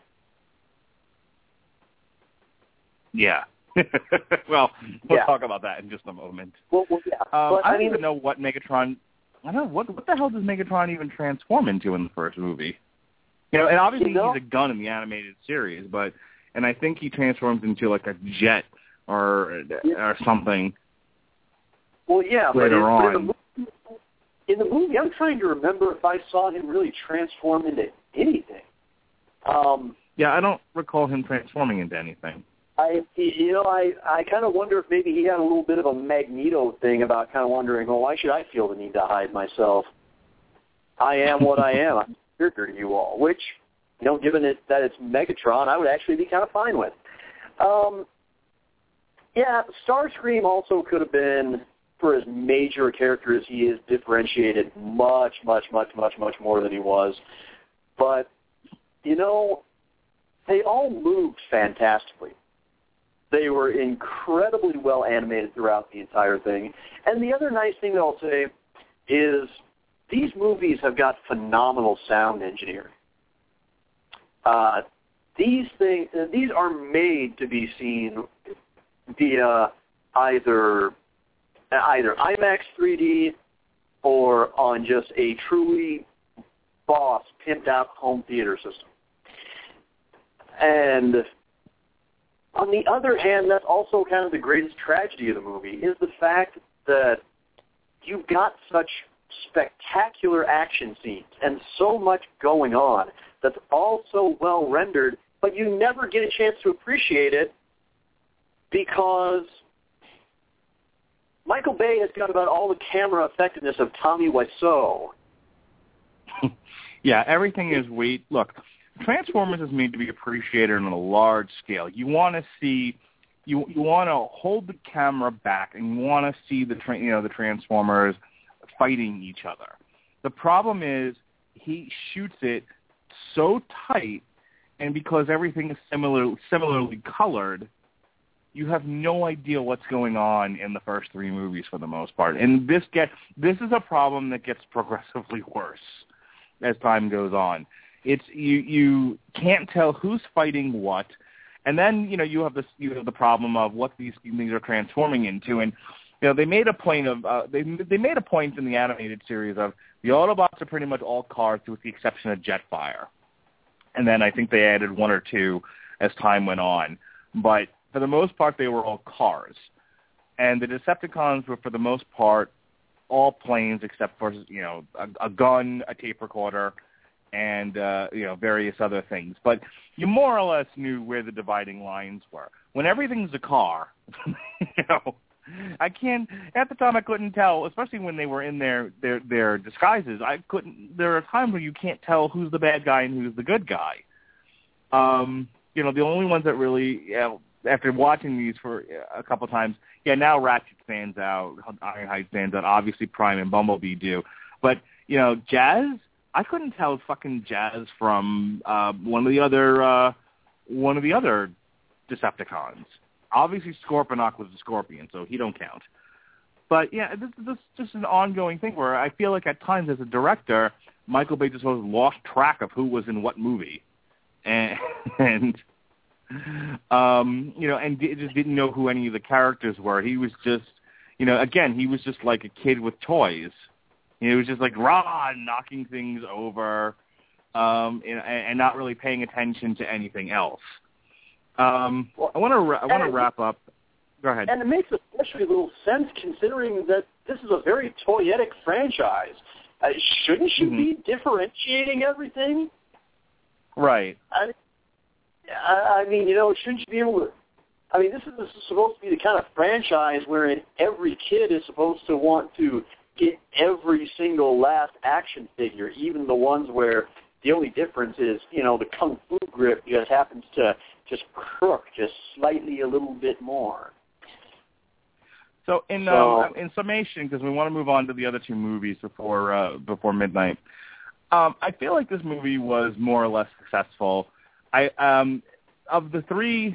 Yeah. well, we'll yeah. talk about that in just a moment. Well, well yeah. Um, but, I I don't mean, even know what Megatron. I don't know what what the hell does Megatron even transform into in the first movie? You know, and obviously you know, he's a gun in the animated series, but and I think he transforms into like a jet or or something. Well, yeah, but, later in, on. but in, the movie, in the movie, I'm trying to remember if I saw him really transform into anything. Um, yeah, I don't recall him transforming into anything. I, you know, I, I kind of wonder if maybe he had a little bit of a Magneto thing about kind of wondering, well, why should I feel the need to hide myself? I am what I am. I'm superior to you all, which, you know, given it, that it's Megatron, I would actually be kind of fine with. Um, yeah, Starscream also could have been, for as major a character as he is, differentiated much, much, much, much, much more than he was. But, you know, they all moved fantastically. They were incredibly well animated throughout the entire thing. And the other nice thing that I'll say is these movies have got phenomenal sound engineering. Uh, these things, these are made to be seen via either either IMAX three D or on just a truly boss, pimped-out home theater system. And on the other hand, that's also kind of the greatest tragedy of the movie, is the fact that you've got such spectacular action scenes and so much going on that's all so well rendered, but you never get a chance to appreciate it because Michael Bay has got about all the camera effectiveness of Tommy Wiseau. Yeah, everything is weight. Look, Transformers is made to be appreciated on a large scale. You want to see, you you want to hold the camera back, and you want to see the tra- you know the Transformers fighting each other. The problem is he shoots it so tight, and because everything is similar similarly colored, you have no idea what's going on in the first three movies for the most part. And this get this is a problem that gets progressively worse as time goes on. It's you you can't tell who's fighting what, and then you know you have this you have the problem of what these things are transforming into. And you know they made a point of uh, they they made a point in the animated series of the Autobots are pretty much all cars with the exception of Jetfire, and then I think they added one or two as time went on, but for the most part they were all cars, and the Decepticons were for the most part all planes except for you know a, a gun, a tape recorder, and uh, you know various other things. But you more or less knew where the dividing lines were. When everything's a car, you know, I can't. At the time, I couldn't tell, especially when they were in their their their disguises. I couldn't. There are times where you can't tell who's the bad guy and who's the good guy. Um, you know, the only ones that really, you know, after watching these for a couple of times, yeah, now Ratchet stands out, Ironhide stands out, obviously Prime and Bumblebee do. But, you know, Jazz, I couldn't tell fucking Jazz from uh, one of the other uh, one of the other Decepticons. Obviously Scorponok was a Scorpion, so he don't count. But, yeah, this, this is just an ongoing thing where I feel like at times as a director, Michael Bay just sort of lost track of who was in what movie. And, and um, you know, and d- just didn't know who any of the characters were. He was just, you know, again, he was just like a kid with toys. He was just like rah, knocking things over, um, and, and not really paying attention to anything else. Um, I want to I want to wrap up. Go ahead. And it makes especially little sense considering that this is a very toyetic franchise. Uh, shouldn't you mm-hmm. be differentiating everything? Right. I, I mean, you know, shouldn't you be able to? I mean, this is, this is supposed to be the kind of franchise wherein every kid is supposed to want to get every single last action figure, even the ones where the only difference is, you know, the kung fu grip just happens to just crook just slightly a little bit more. So in so, uh, in summation, because we want to move on to the other two movies before uh, before midnight. Um, I feel like this movie was more or less successful. I um, of the three,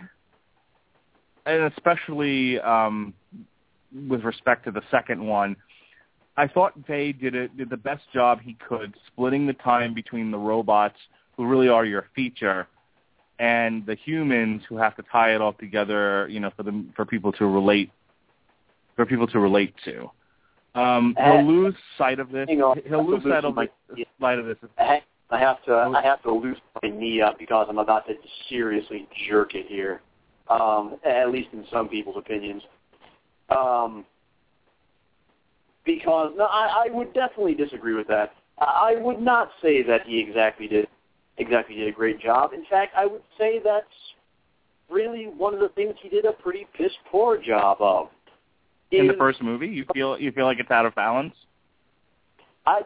and especially um, with respect to the second one, I thought Bay did it did the best job he could, splitting the time between the robots, who really are your feature, and the humans who have to tie it all together. You know, for the for people to relate, for people to relate to. Um, he'll lose sight of this. On, he'll lose sight of, sight of this. I have to. I have to loosen my knee up because I'm about to seriously jerk it here. Um, at least in some people's opinions. Um, because no, I, I would definitely disagree with that. I would not say that he exactly did exactly did a great job. In fact, I would say that's really one of the things he did a pretty piss poor job of. In the first movie, you feel you feel like it's out of balance? I,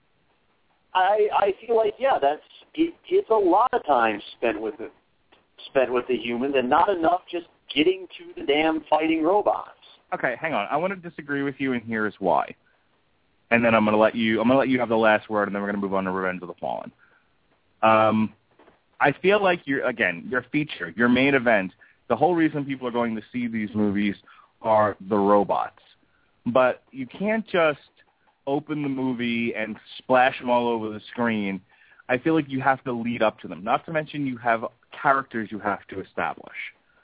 I, I feel like yeah, that's it, it's a lot of time spent with the spent with the humans, and not enough just getting to the damn fighting robots. Okay, hang on. I want to disagree with you, and here's why. And then I'm going to let you I'm going to let you have the last word, and then we're going to move on to Revenge of the Fallen. Um, I feel like you're again your feature, your main event. The whole reason people are going to see these movies are the robots. But you can't just open the movie and splash them all over the screen. I feel like you have to lead up to them. Not to mention you have characters you have to establish.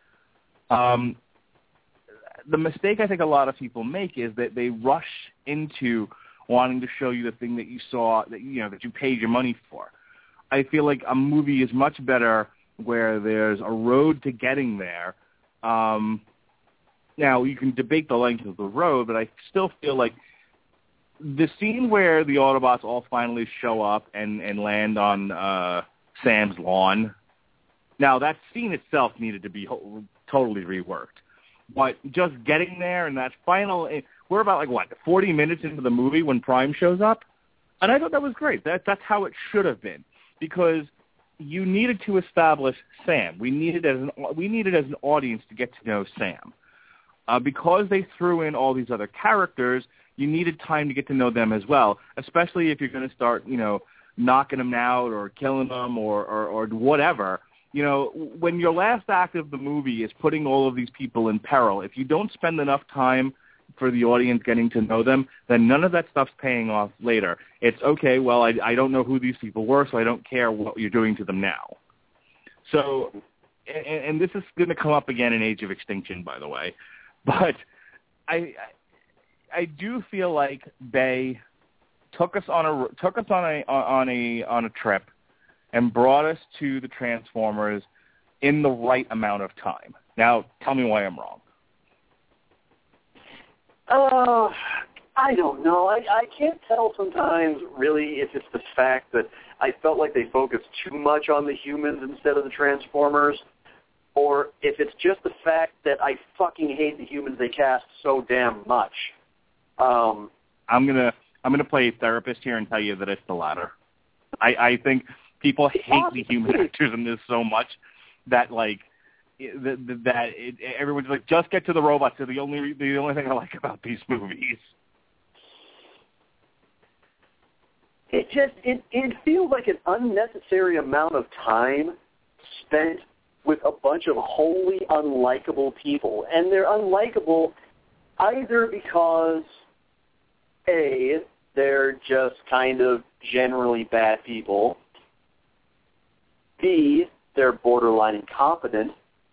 Um, the mistake I think a lot of people make is that they rush into wanting to show you the thing that you saw, that you know, that you paid your money for. I feel like a movie is much better where there's a road to getting there. Um, Now, you can debate the length of the road, but I still feel like the scene where the Autobots all finally show up and, and land on uh, Sam's lawn, now that scene itself needed to be ho- totally reworked. But just getting there and that final, we're about like, what, forty minutes into the movie when Prime shows up? And I thought that was great. That, that's how it should have been, because you needed to establish Sam. We needed, as an, we needed as an audience to get to know Sam. Uh, because they threw in all these other characters, you needed time to get to know them as well, especially if you're going to start, you know, knocking them out or killing them or, or, or whatever. You know, when your last act of the movie is putting all of these people in peril, if you don't spend enough time for the audience getting to know them, then none of that stuff's paying off later. It's, okay, well, I, I don't know who these people were, so I don't care what you're doing to them now. So, and, and this is going to come up again in Age of Extinction, by the way, but I, I do feel like they took us on a took us on a on a on a trip and brought us to the Transformers in the right amount of time. Now, tell me why I'm wrong. Uh, I don't know. I, I can't tell sometimes, really, if it's the fact that I felt like they focused too much on the humans instead of the Transformers, or if it's just the fact that I fucking hate the humans they cast so damn much. Um, I'm gonna I'm gonna play therapist here and tell you that it's the latter. I, I think people hate the human actors in this so much that like. That, that it, everyone's like, just get to the robots. They're the only the only thing I like about these movies. It just it it feels like an unnecessary amount of time spent with a bunch of wholly unlikable people, and they're unlikable either because A, they're just kind of generally bad people. B, they're borderline incompetent.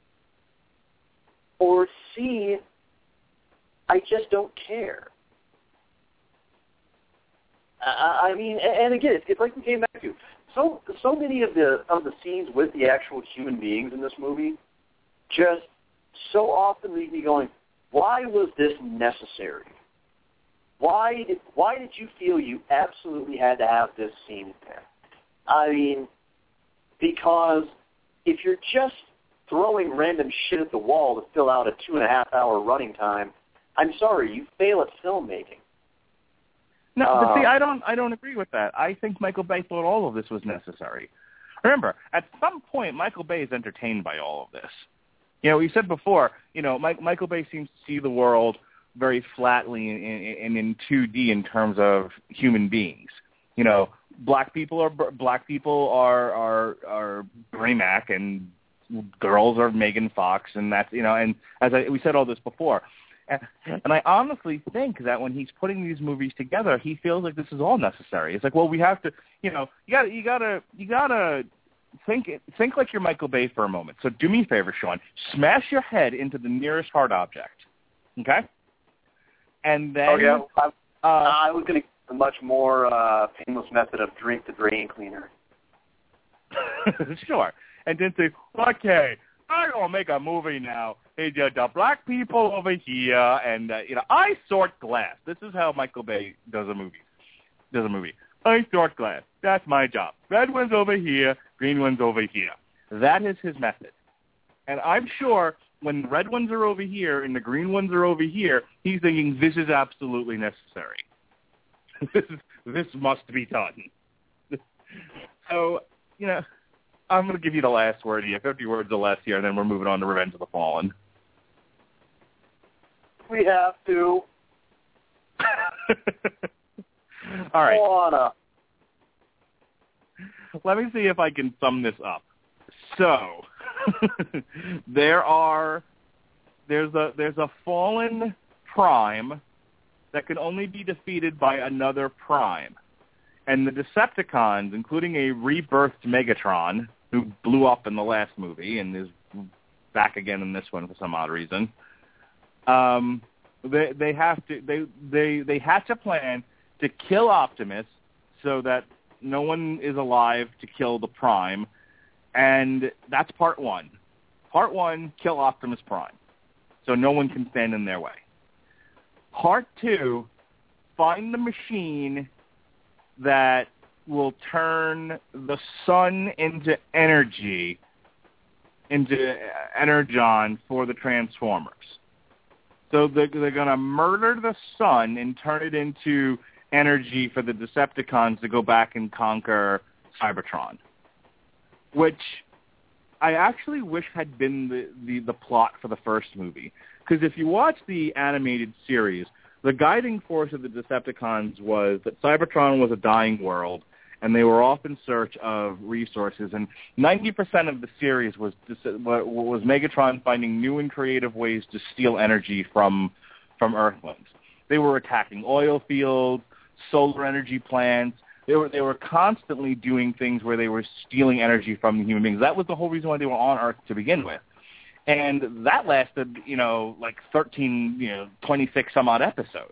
Or C, I just don't care. I, I mean, and again, it's, it's like we came back to so so many of the of the scenes with the actual human beings in this movie just so often leave me going, why was this necessary? Why did why did you feel you absolutely had to have this scene there? I mean, because if you're just throwing random shit at the wall to fill out a two and a half hour running time, I'm sorry, you fail at filmmaking. No, um, but see, I don't, I don't agree with that. I think Michael Bay thought all of this was necessary. Remember, at some point, Michael Bay is entertained by all of this. You know, we said before, you know, Mike, Michael Bay seems to see the world very flatly and in, in, in two D in terms of human beings. You know, black people are black people are are are Bernie Mac, and girls are Megan Fox, and that's, you know, and as I, we said all this before, and, and I honestly think that when he's putting these movies together, he feels like this is all necessary. It's like, well, we have to, you know, you got you gotta you gotta think think like you're Michael Bay for a moment. So do me a favor, Sean, smash your head into the nearest hard object, okay? And then oh yeah, I, uh, I was going to a much more uh, painless method of drink the drain cleaner. Sure. And then say, okay, I'm going to make a movie now. Hey, the, the black people over here, and, uh, you know, I sort glass. This is how Michael Bay does a movie. Does a movie. I sort glass. That's my job. Red one's over here, green one's over here. That is his method. And I'm sure when the red ones are over here and the green ones are over here, he's thinking, this is absolutely necessary. this, is, this must be done. So, you know, I'm going to give you the last word here, fifty words or less here, and then we're moving on to Revenge of the Fallen. We have to. All right. Wanna. Let me see if I can sum this up. So, there are, there's a there's a fallen prime that can only be defeated by another prime. And the Decepticons, including a rebirthed Megatron, who blew up in the last movie and is back again in this one for some odd reason, um, they they have to they they they hatch a plan to kill Optimus so that no one is alive to kill the Prime, and that's part one. Part one, kill Optimus Prime, so no one can stand in their way. Part two, find the machine that will turn the sun into energy, into energon for the Transformers. So they're, they're going to murder the sun and turn it into energy for the Decepticons to go back and conquer Cybertron, which I actually wish had been the, the, the plot for the first movie. Because if you watch the animated series, the guiding force of the Decepticons was that Cybertron was a dying world, and they were off in search of resources. And ninety percent of the series was was Megatron finding new and creative ways to steal energy from from Earthlings. They were attacking oil fields, solar energy plants. They were they were constantly doing things where they were stealing energy from the human beings. That was the whole reason why they were on Earth to begin with. And that lasted, you know, like thirteen, you know, twenty-six some odd episodes.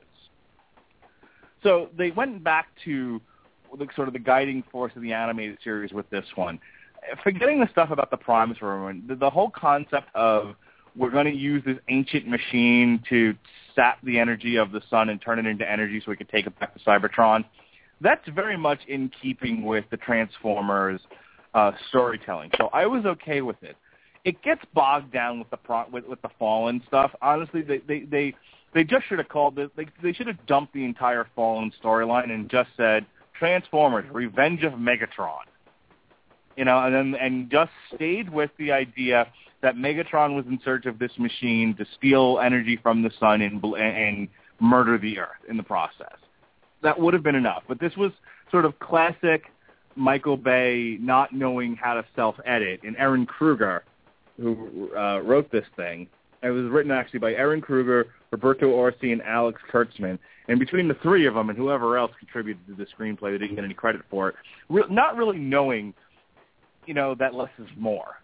So they went back to the, sort of the guiding force of the animated series with this one. Forgetting the stuff about the primes for a moment, the, the whole concept of we're going to use this ancient machine to sap the energy of the sun and turn it into energy so we can take it back to Cybertron, that's very much in keeping with the Transformers uh, storytelling. So I was okay with it. It gets bogged down with the pro- with, with the Fallen stuff. Honestly, they they they, they just should have called it. They they should have dumped the entire Fallen storyline and just said Transformers: Revenge of Megatron. You know, and then and just stayed with the idea that Megatron was in search of this machine to steal energy from the sun and and murder the Earth in the process. That would have been enough. But this was sort of classic Michael Bay not knowing how to self-edit, and Aaron Kruger, who uh, wrote this thing. It was written actually by Aaron Kruger, Roberto Orci, and Alex Kurtzman. And between the three of them and whoever else contributed to the screenplay, they didn't get any credit for it, Re- not really knowing, you know, that less is more.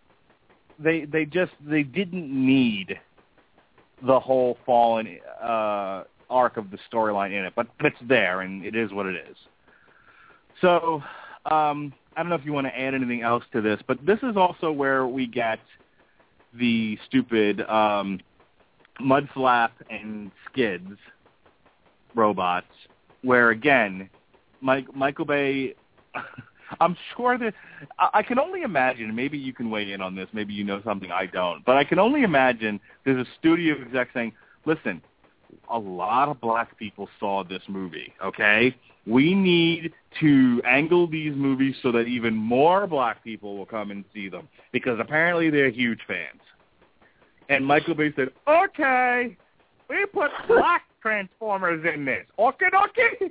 They they just, they didn't need the whole Fallen uh, arc of the storyline in it, but it's there, and it is what it is. So, um, I don't know if you want to add anything else to this, but this is also where we get the stupid um, Mudflap and Skids robots, where, again, Mike, Michael Bay, I'm sure that, I, I can only imagine, maybe you can weigh in on this, maybe you know something I don't, but I can only imagine there's a studio exec saying, listen, a lot of black people saw this movie, okay? We need to angle these movies so that even more black people will come and see them, because apparently they're huge fans. And Michael Bay said, okay, we put black Transformers in this. Okay, okay.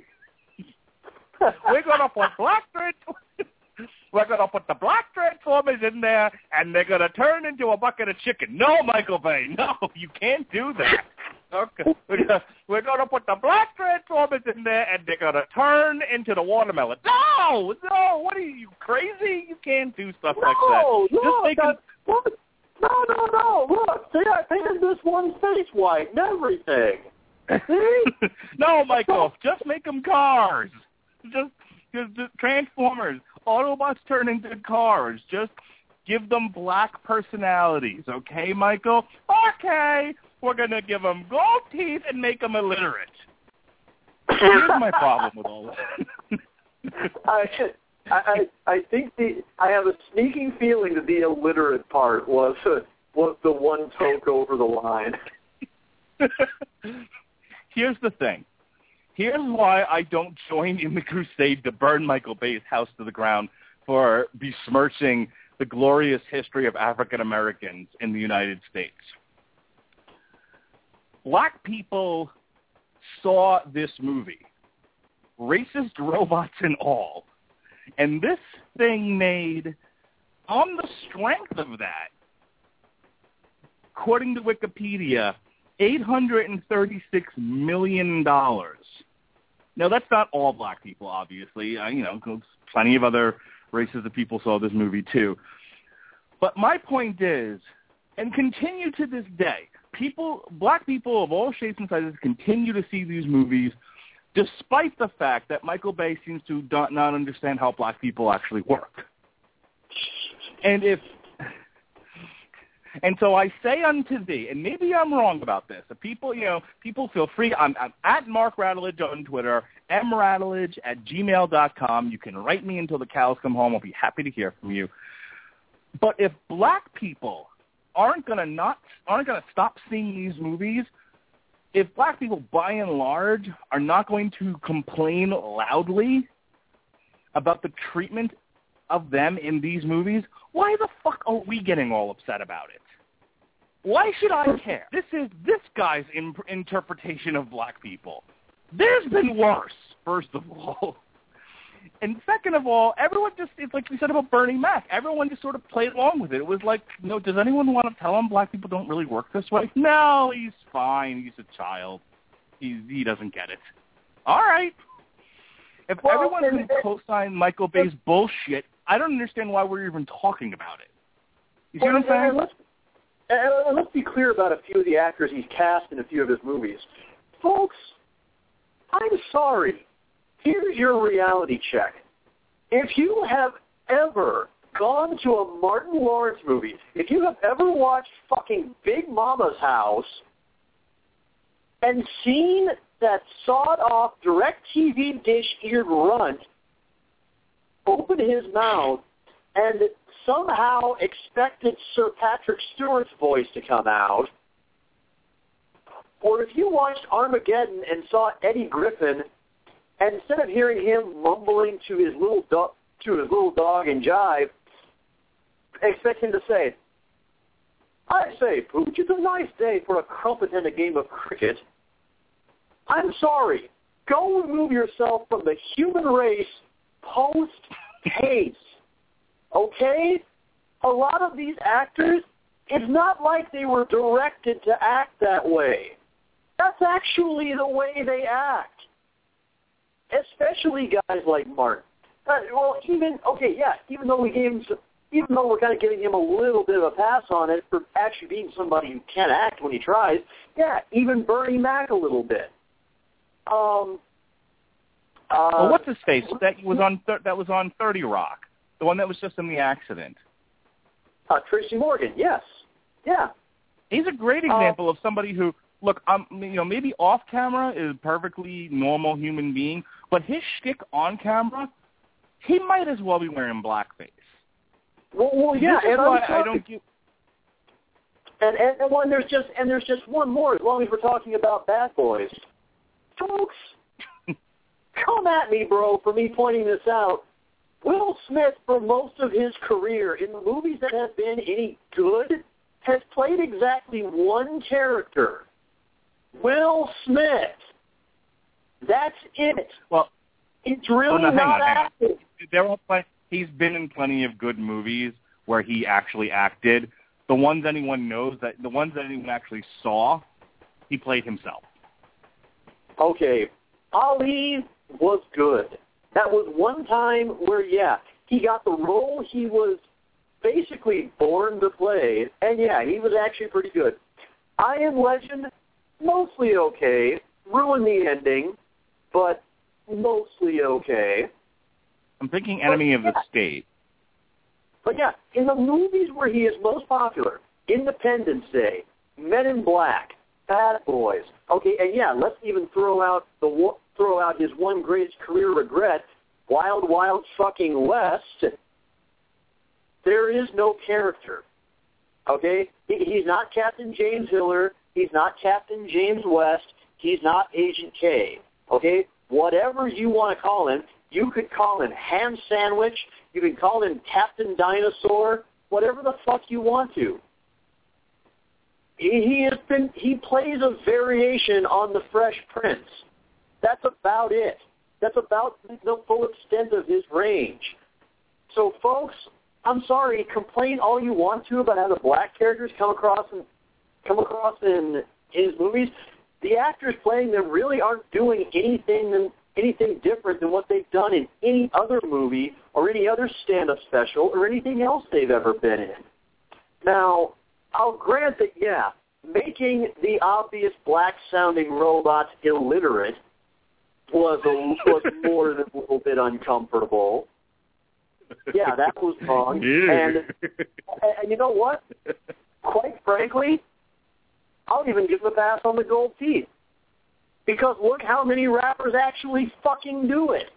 We're going to put black Transformers. We're going to put the black Transformers in there, and they're going to turn into a bucket of chicken. No, Michael Bay, no, you can't do that. Okay, we're gonna, we're gonna put the black Transformers in there, and they're gonna turn into the watermelon. No, no, what are you, you crazy? You can't do stuff no, like that. No, Just make that, it... no, no, no. Look, see, I painted this one face white and everything. See? No, Michael, just make them cars. Just, just, just Transformers. Autobots turn into cars. Just give them black personalities, okay, Michael? Okay. We're going to give them gold teeth and make them illiterate. Here's my problem with all that. I, I, I think the I have a sneaking feeling that the illiterate part was uh, was the one toke over the line. Here's the thing. Here's why I don't join in the crusade to burn Michael Bay's house to the ground for besmirching the glorious history of African Americans in the United States. Black people saw this movie, racist robots and all, and this thing made, on the strength of that, according to Wikipedia, eight hundred thirty-six million dollars. Now, that's not all black people, obviously. Uh, you know, plenty of other races of people saw this movie, too. But my point is, and continue to this day, people, black people of all shapes and sizes continue to see these movies despite the fact that Michael Bay seems to not understand how black people actually work. And if, and so I say unto thee, and maybe I'm wrong about this, if people, you know, people feel free, I'm, I'm at Mark Radulich on Twitter, m radulich at gmail dot com. You can write me until the cows come home. I'll be happy to hear from you. But if black people aren't going to not aren't going to stop seeing these movies, if black people by and large are not going to complain loudly about the treatment of them in these movies, why the fuck are we getting all upset about it? Why should I care? This is this guy's in, interpretation of black people. There's been worse, first of all. And second of all, everyone just, it's like we said about Bernie Mac, everyone just sort of played along with it. It was like, you know, does anyone want to tell him black people don't really work this way? No, he's fine. He's a child. He, he doesn't get it. All right. If well, everyone can co-sign Michael Bay's bullshit, I don't understand why we're even talking about it. You see well, what I'm saying? And let's, and let's be clear about a few of the actors he's cast in a few of his movies. Folks, I'm sorry. Here's your reality check. If you have ever gone to a Martin Lawrence movie, if you have ever watched fucking Big Mama's House and seen that sawed-off DirecTV dish-eared runt open his mouth and somehow expected Sir Patrick Stewart's voice to come out, or if you watched Armageddon and saw Eddie Griffin, and instead of hearing him mumbling to his little do- to his little dog in jive, expect him to say, "I say, Pooch, it's a nice day for a crumpet and a game of cricket." I'm sorry. Go remove yourself from the human race post-haste. Okay? A lot of these actors, it's not like they were directed to act that way. That's actually the way they act. Especially guys like Martin. Uh, well, even, okay, yeah, even though we gave him some, even though we're kind of giving him a little bit of a pass on it for actually being somebody who can act when he tries, yeah, even Bernie Mac a little bit. Um, uh, well, what's his face? That was on th- that was on thirty Rock, the one that was just in the accident. Uh, Tracy Morgan, yes, yeah. He's a great example uh, of somebody who, look, um, you know, maybe off camera is a perfectly normal human being, but his shtick on camera, he might as well be wearing blackface. Well, well yeah, and I'm I don't get. And and, and one, there's just and there's just one more. As long as we're talking about Bad Boys, folks, come at me, bro, for me pointing this out. Will Smith, for most of his career, in the movies that have been any good, has played exactly one character. Will Smith. That's it. Well, it's really oh, no, hang not on, hang acting. On. There are play, he's been in plenty of good movies where he actually acted. The ones anyone knows, that the ones that anyone actually saw, he played himself. Okay, Ali was good. That was one time where, yeah, he got the role he was basically born to play, and yeah, he was actually pretty good. I Am Legend, mostly okay. Ruined the ending, but mostly okay. I'm thinking Enemy but, of the yeah. State. But yeah, in the movies where he is most popular, Independence Day, Men in Black, Bad Boys, okay, and yeah, let's even throw out the throw out his one greatest career regret, Wild Wild fucking West. There is no character, okay? He, he's not Captain James Hiller. He's not Captain James West. He's not Agent K, okay? Whatever you want to call him, you could call him Ham Sandwich. You can call him Captain Dinosaur. Whatever the fuck you want to. He, he has been. He plays a variation on the Fresh Prince. That's about it. That's about the full extent of his range. So, folks, I'm sorry. Complain all you want to about how the black characters come across and come across in his movies. The actors playing them really aren't doing anything than, anything different than what they've done in any other movie or any other stand-up special or anything else they've ever been in. Now, I'll grant that, yeah, making the obvious black-sounding robots illiterate was a, was more than a little bit uncomfortable. Yeah, that was wrong. And, and you know what? Quite frankly, I'll even give them a pass on the gold teeth. Because look how many rappers actually fucking do it.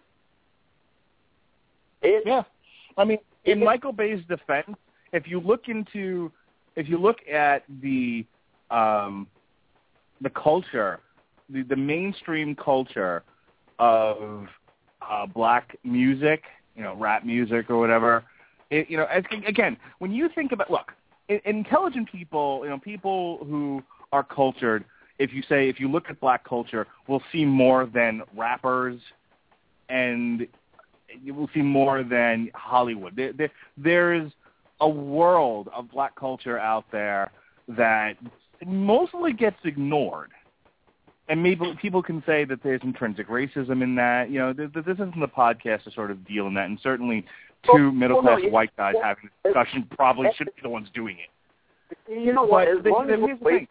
It's, yeah. I mean, in it, Michael Bay's defense, if you look into, if you look at the um, the culture, the, the mainstream culture of uh, black music, you know, rap music or whatever, it, you know, as, again, when you think about, look, intelligent people, you know, people who are cultured, if you say, if you look at black culture, we'll see more than rappers and you will see more than Hollywood. There, there, there's a world of black culture out there that mostly gets ignored. And maybe people can say that there's intrinsic racism in that. You know, this, this isn't the podcast to sort of deal in that. And certainly two well, middle-class well, no, white guys well, having a discussion probably shouldn't be the ones doing it. You know what? But As long as here's the we, thing.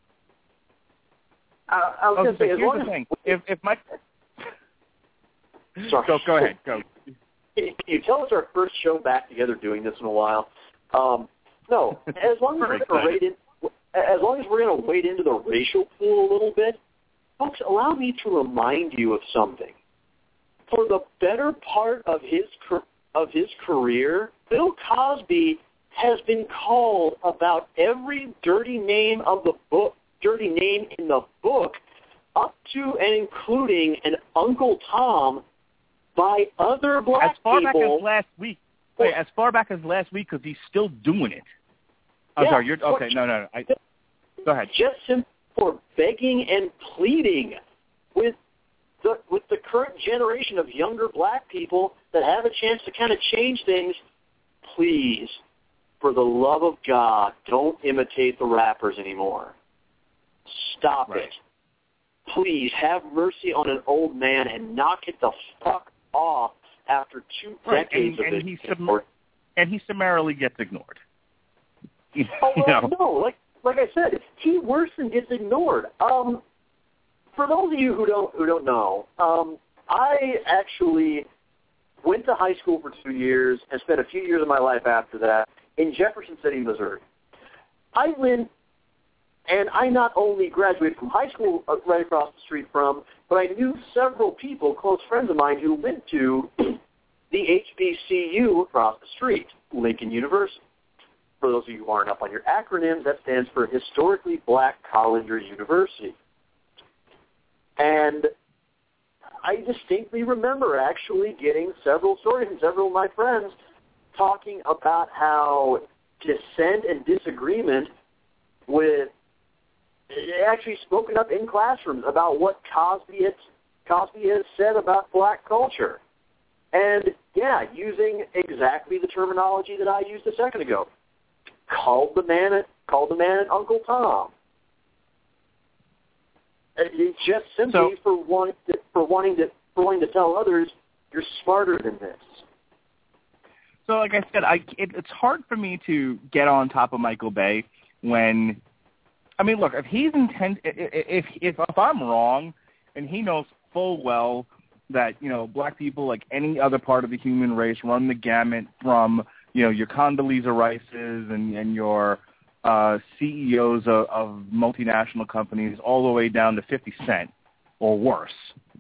Uh, I was Oh, going to say, as here's long the as thing. If, if my... Sorry. Go, go ahead. Go. Can you tell us our first show back together doing this in a while? Um, no, as long as we're going to wade in, as long as we're going to wade into the racial pool a little bit, folks, allow me to remind you of something. For the better part of his of his career, Bill Cosby has been called about every dirty name of the book, dirty name in the book, up to and including an Uncle Tom by other black as far people. back as last week. Wait, as far back as last week, because he's still doing it. I'm yeah, sorry. You're okay. No, no. no. I, go ahead. Just simply for begging and pleading with the with the current generation of younger black people that have a chance to kind of change things. Please, for the love of God, don't imitate the rappers anymore. Stop right. it. Please have mercy on an old man and knock it the fuck off after two right. decades and, of and it. He sum- and he summarily gets ignored. You oh, well, know? no, like like I said, he worse than gets ignored. Um, for those of you who don't who don't know, um, I actually went to high school for two years and spent a few years of my life after that in Jefferson City, Missouri. I went, and I not only graduated from high school right across the street from, but I knew several people, close friends of mine, who went to the H B C U across the street, Lincoln University. For those of you who aren't up on your acronyms, that stands for Historically Black College or University. And I distinctly remember actually getting several stories from several of my friends talking about how dissent and disagreement with actually spoken up in classrooms about what Cosby has, Cosby has said about black culture. And, yeah, using exactly the terminology that I used a second ago. Called the man, called the man Uncle Tom. It's just simply So, for wanting to, for wanting to for wanting to tell others you're smarter than this. So, like I said, I it, it's hard for me to get on top of Michael Bay when, I mean, look, if he's intent, if if if I'm wrong, and he knows full well that, you know, black people, like any other part of the human race, run the gamut from, you know, your Condoleezza Rices and, and your uh, C E Os of, of multinational companies all the way down to fifty cent or worse.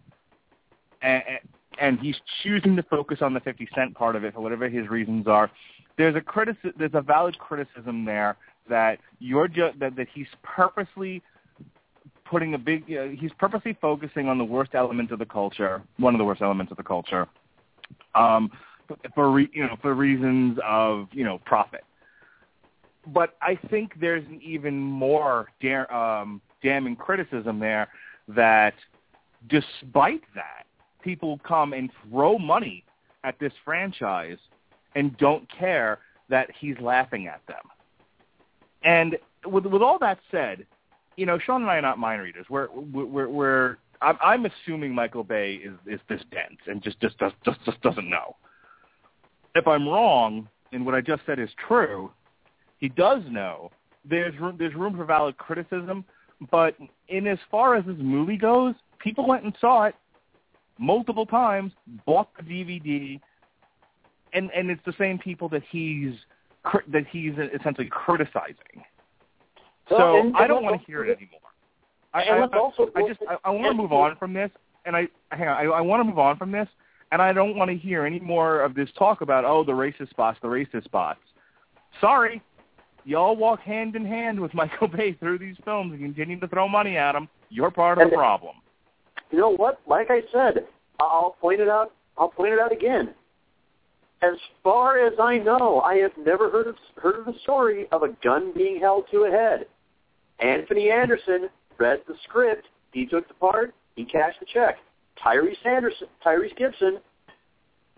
And, and he's choosing to focus on the fifty cent part of it for whatever his reasons are. There's a critici- there's a valid criticism there that you're ju- that, that he's purposely putting a big uh, he's purposely focusing on the worst elements of the culture, one of the worst elements of the culture. Um, for re, you know for reasons of you know profit, but I think there's an even more da- um, damning criticism there that despite that, people come and throw money at this franchise and don't care that he's laughing at them. And with with all that said, you know, Sean and I are not mind readers. We're we're we're I'm, I'm assuming Michael Bay is is this dense and just just just just, just doesn't know. If I'm wrong, and what I just said is true, he does know. There's room, there's room for valid criticism, but in as far as this movie goes, people went and saw it multiple times, bought the D V D, and and it's the same people that he's that he's essentially criticizing. So well, and, I don't and want to hear it anymore. I, and I, let's also, I just I, I want to move on from this, and I hang on. I, I want to move on from this. And I don't want to hear any more of this talk about, oh, the racist spots, the racist spots. Sorry. Y'all walk hand in hand with Michael Bay through these films and continue to throw money at them. You're part of and the problem. You know what? Like I said, I'll point it out. I'll point it out again. As far as I know, I have never heard of, heard of the story of a gun being held to a head. Anthony Anderson read the script. He took the part. He cashed the check. Tyrese Anderson, Tyrese Gibson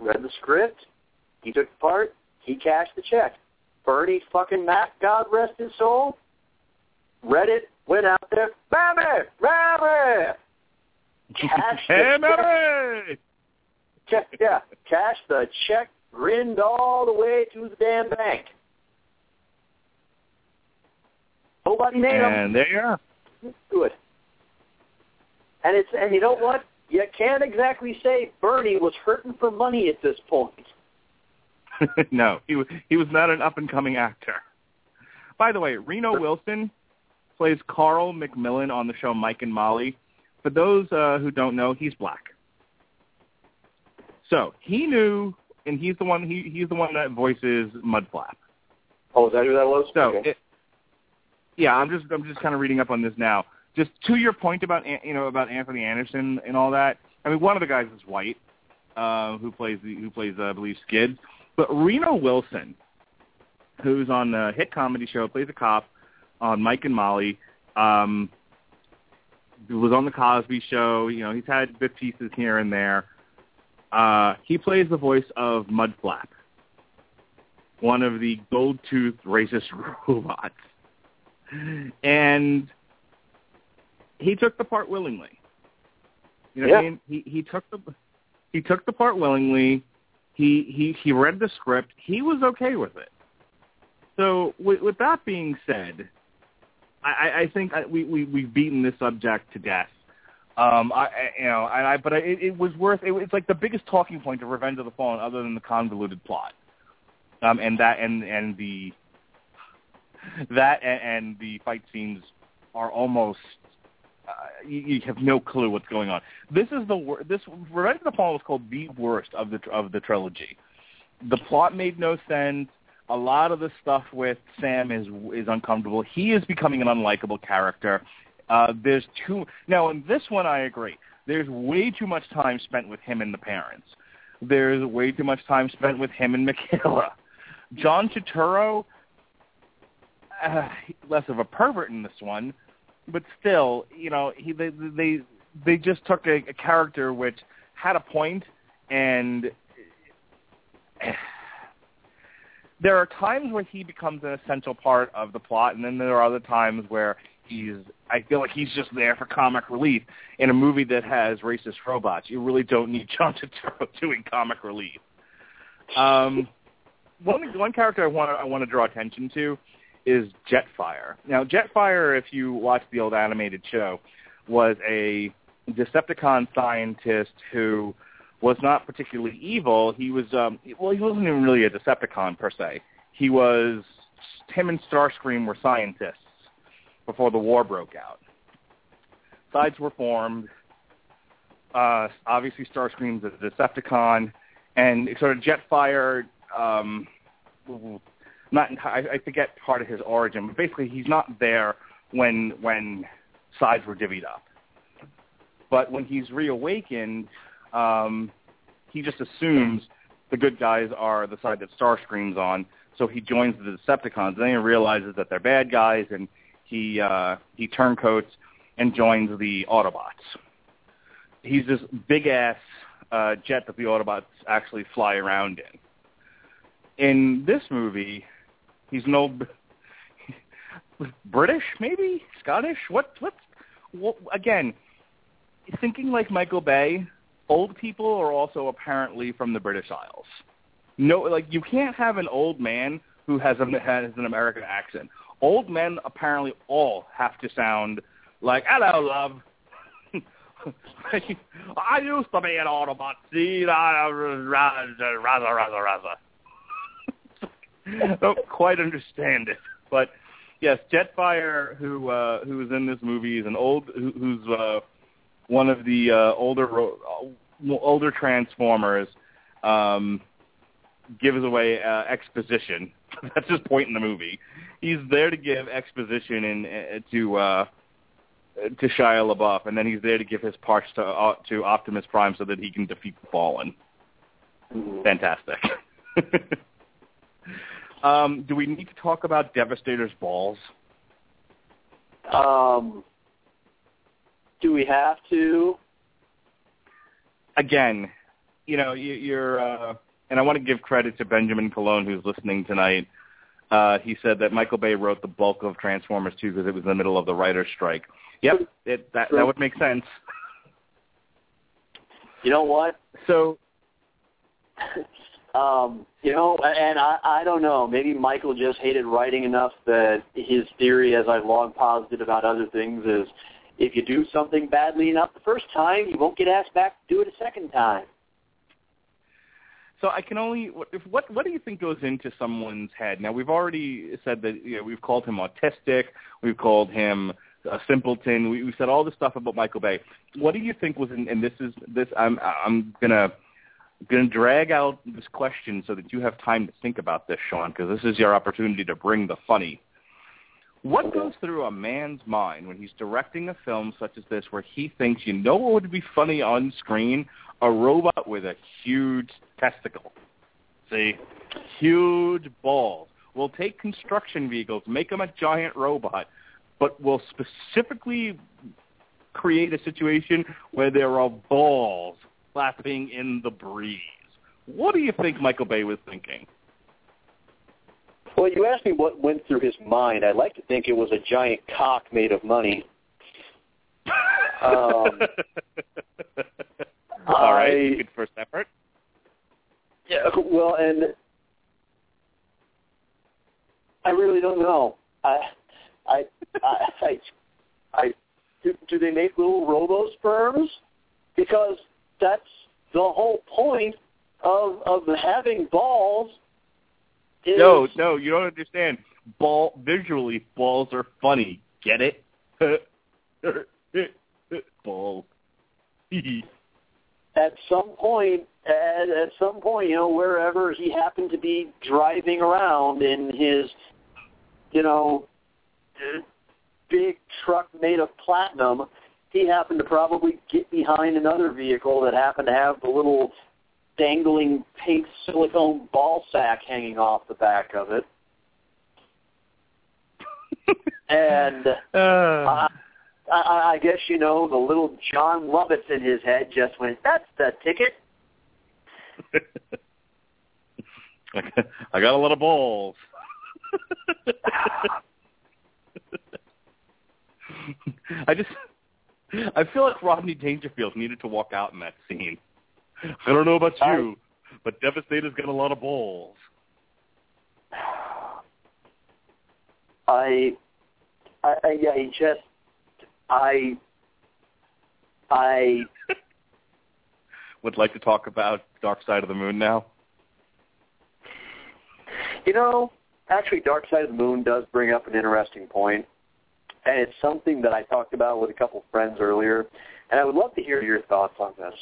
read the script, he took the part, he cashed the check. Bernie fucking Mac, God rest his soul, read it, went out there, Mammy, Mammy, cashed hey, the check. check. Yeah, cashed the check, grinned all the way to the damn bank. Nobody named him. And there you are. Good. And it's and you know what? You can't exactly say Bernie was hurting for money at this point. No, he was he was not an up and coming actor. By the way, Reno Wilson plays Carl McMillan on the show Mike and Molly. For those uh, who don't know, he's black. So he knew, and he's the one he he's the one that voices Mudflap. Oh, is that who that was? So okay. it, yeah, I'm just I'm just kind of reading up on this now. Just to your point about you know about Anthony Anderson and all that. I mean, one of the guys is white, uh, who plays the, who plays uh, I believe Skid. But Reno Wilson, who's on the hit comedy show, plays a cop on Mike and Molly. Um, was on the Cosby Show. You know, he's had bit pieces here and there. Uh, he plays the voice of Mudflap, one of the gold-toothed racist robots. And he took the part willingly. You know yeah. what I mean? He he took the he took the part willingly. He he he read the script. He was okay with it. So with, with that being said, I, I think I, we we we've beaten this subject to death. Um, I, I you know, and I but I, it, it was worth. It, it's like the biggest talking point of Revenge of the Fallen, other than the convoluted plot. Um, and that and and the that and, and the fight scenes are almost. Uh, you, you have no clue what's going on. This is the wor- this Revenge of the Fallen was called the worst of the of the trilogy. The plot made no sense. A lot of the stuff with Sam is is uncomfortable. He is becoming an unlikable character. Uh, there's too now in this one. I agree. There's way too much time spent with him and the parents. There's way too much time spent with him and Michaela. John Turturro, uh, less of a pervert in this one. But still, you know, he they they they just took a, a character which had a point, and there are times where he becomes an essential part of the plot, and then there are other times where he's I feel like he's just there for comic relief. In a movie that has racist robots, you really don't need John Turturro doing comic relief. Um, one one character I want I want to draw attention to is Jetfire. Now, Jetfire, if you watch the old animated show, was a Decepticon scientist who was not particularly evil. He was, um, well, he wasn't even really a Decepticon per se. He was, him and Starscream were scientists before the war broke out. Sides were formed. Uh, obviously, Starscream's a Decepticon, and sort of Jetfire. Um, Not I, I forget part of his origin, but basically he's not there when when sides were divvied up. But when he's reawakened, um, he just assumes the good guys are the side that Starscream's on, so he joins the Decepticons. And then he realizes that they're bad guys, and he uh, he turncoats and joins the Autobots. He's this big-ass uh, jet that the Autobots actually fly around in. In this movie, he's an old British, maybe Scottish. What? What? What? Again, thinking like Michael Bay, old people are also apparently from the British Isles. No, like you can't have an old man who has a has an American accent. Old men apparently all have to sound like "Hello, love." I used to be an Autobot. See, raza, raza, raza. I don't quite understand it, but yes, Jetfire, who uh, who is in this movie, is an old who, who's uh, one of the uh, older uh, older Transformers. Um, gives away uh, exposition. That's his point in the movie. He's there to give exposition in uh, to uh, to Shia LaBeouf, and then he's there to give his parts to uh, to Optimus Prime so that he can defeat the Fallen. Fantastic. Um, do we need to talk about Devastator's balls? Um, do we have to? Again, you know, you, you're, uh, and I want to give credit to Benjamin Colon, who's listening tonight. Uh, he said that Michael Bay wrote the bulk of Transformers two because it was in the middle of the writer's strike. Yep, it, that that would make sense. You know what? So, um, you know, and I, I don't know. Maybe Michael just hated writing enough that his theory, as I've long posited about other things, is if you do something badly enough the first time, you won't get asked back to do it a second time. So I can only what what what do you think goes into someone's head? Now we've already said that you know we've called him autistic, we've called him a simpleton, we, we said all this stuff about Michael Bay. What do you think was in? And this is this I'm I'm gonna gonna drag out this question so that you have time to think about this, Sean, because this is your opportunity to bring the funny. What goes through a man's mind when he's directing a film such as this, where he thinks, you know what would be funny on screen? A robot with a huge testicle. See? Huge balls. We'll take construction vehicles, make them a giant robot, but we'll specifically create a situation where there are balls flapping in the breeze. What do you think Michael Bay was thinking? Well, you asked me what went through his mind. I'd like to think it was a giant cock made of money. um, All right, I, good first effort. Yeah, well, and I really don't know. I, I, I, I, I do, do they make little robo-sperms? Because that's the whole point of of having balls. Is, no, no, you don't understand. Ball visually, balls are funny. Get it? Balls. At some point, at, at some point, you know, wherever he happened to be driving around in his, you know, big truck made of platinum, he happened to probably get behind another vehicle that happened to have the little dangling pink silicone ball sack hanging off the back of it. and uh. I, I, I guess, you know, the little John Lovitz in his head just went, that's the ticket. I got a lot of balls. I just, I feel like Rodney Dangerfield needed to walk out in that scene. I don't know about you, I, but Devastator's got a lot of balls. I, I, I, I just, I, I would like to talk about Dark Side of the Moon now. You know, actually, Dark Side of the Moon does bring up an interesting point, and it's something that I talked about with a couple of friends earlier, and I would love to hear your thoughts on this.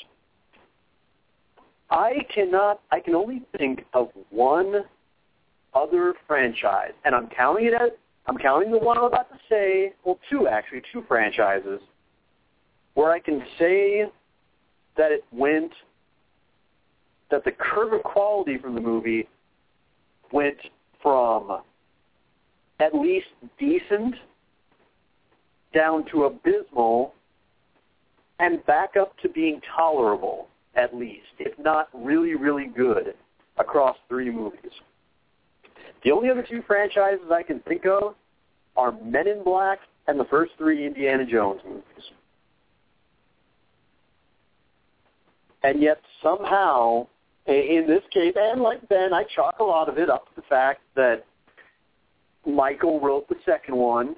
I cannot, I can only think of one other franchise, and I'm counting it as, I'm counting the one I'm about to say, well, two actually, two franchises, where I can say that it went, that the curve of quality from the movie went from at least decent down to abysmal and back up to being tolerable, at least, if not really, really good, across three movies. The only other two franchises I can think of are Men in Black and the first three Indiana Jones movies. And yet somehow, in this case, and like Ben, I chalk a lot of it up to the fact that Michael wrote the second one.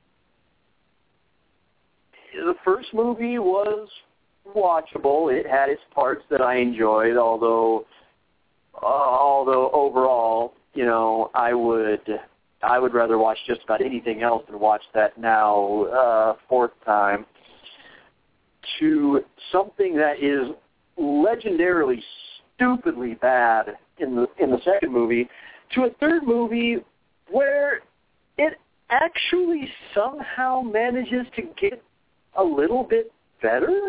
The first movie was watchable. It had its parts that I enjoyed, although, uh, although overall, you know, I would, I would rather watch just about anything else than watch that now uh, fourth time. To something that is legendarily, stupidly bad in the in the second movie, to a third movie where it actually somehow manages to get a little bit better.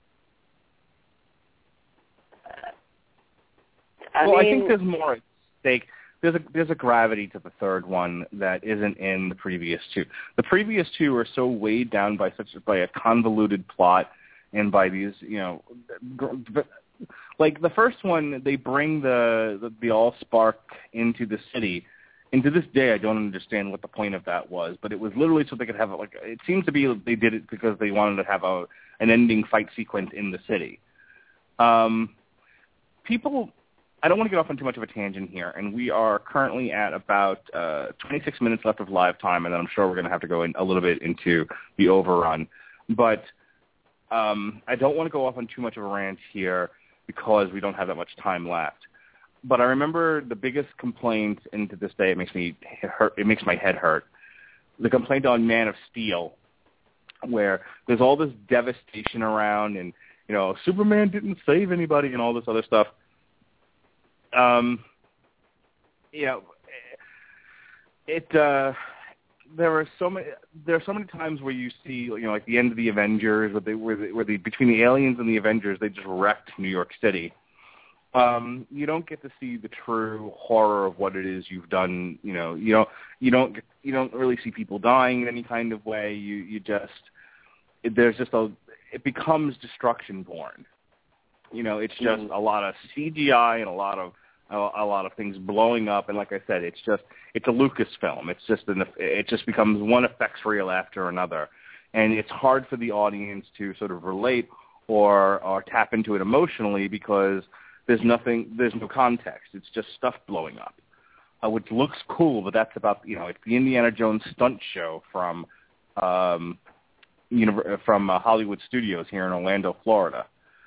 I well, mean, I think there's more at stake. There's a there's a gravity to the third one that isn't in the previous two. The previous two are so weighed down by such by a convoluted plot and by these, you know, like the first one, they bring the the, the Allspark into the city. And to this day, I don't understand what the point of that was, but it was literally so they could have, like, it seems to be they did it because they wanted to have a an ending fight sequence in the city. Um, people, I don't want to get off on too much of a tangent here, and we are currently at about uh, twenty-six minutes left of live time, and then I'm sure we're going to have to go in a little bit into the overrun. But um, I don't want to go off on too much of a rant here because we don't have that much time left. But I remember the biggest complaint, and to this day it makes me hurt. It makes my head hurt. The complaint on Man of Steel, where there's all this devastation around, and you know Superman didn't save anybody, and all this other stuff. Um, you know, it. Uh, there are so many. There are so many times where you see, you know, like the end of the Avengers, where they, where, they, where they between the aliens and the Avengers, they just wrecked New York City. Um, you don't get to see the true horror of what it is you've done. You know, you don't, you don't, you don't really see people dying in any kind of way. You, you just, it, there's just a, it becomes destruction born. You know, it's just mm-hmm. a lot of C G I and a lot of, a, a lot of things blowing up. And like I said, it's just, it's a Lucasfilm. It's just, an, it just becomes one effects reel after another. And it's hard for the audience to sort of relate or, or tap into it emotionally because There's nothing. There's no context. It's just stuff blowing up, uh, which looks cool, but that's about you know it's the Indiana Jones stunt show from um, univer- from uh, Hollywood Studios here in Orlando, Florida.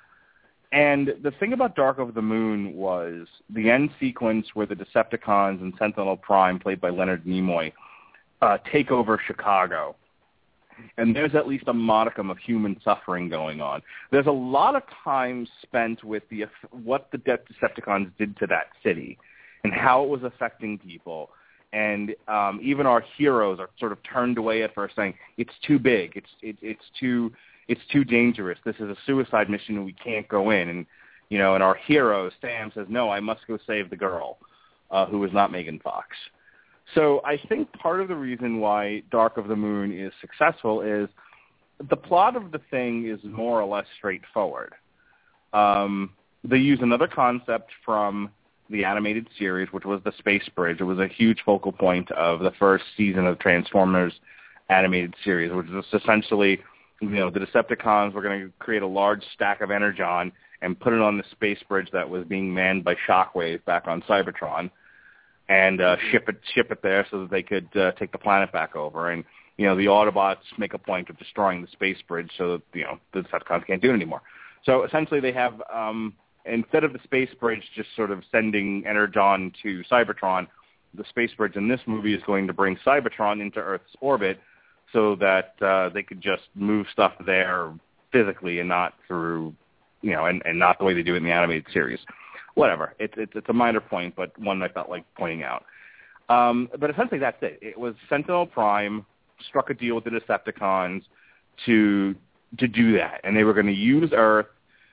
And the thing about Dark of the Moon was the end sequence where the Decepticons and Sentinel Prime, played by Leonard Nimoy, uh, take over Chicago. And there's at least a modicum of human suffering going on. There's a lot of time spent with the what the Decepticons did to that city and how it was affecting people. And um, even our heroes are sort of turned away at first, saying it's too big, it's it, it's too it's too dangerous. This is a suicide mission, and we can't go in. And you know, and our hero Sam says, "No, I must go save the girl," uh, who is not Megan Fox. So I think part of the reason why Dark of the Moon is successful is the plot of the thing is more or less straightforward. Um, they use another concept from the animated series, which was the Space Bridge. It was a huge focal point of the first season of Transformers animated series, which is essentially, you know, the Decepticons were going to create a large stack of Energon and put it on the Space Bridge that was being manned by Shockwave back on Cybertron. And uh, ship it ship it there so that they could uh, take the planet back over. And, you know, the Autobots make a point of destroying the space bridge so that, you know, the Decepticons can't do it anymore. So essentially they have, um, instead of the space bridge just sort of sending Energon to Cybertron, the space bridge in this movie is going to bring Cybertron into Earth's orbit so that uh, they could just move stuff there physically and not through, you know, and, and not the way they do it in the animated series. Whatever. It's, it's it's a minor point, but one I felt like pointing out. Um, but essentially that's it. It was Sentinel Prime struck a deal with the Decepticons to to do that, and they were going to use Earth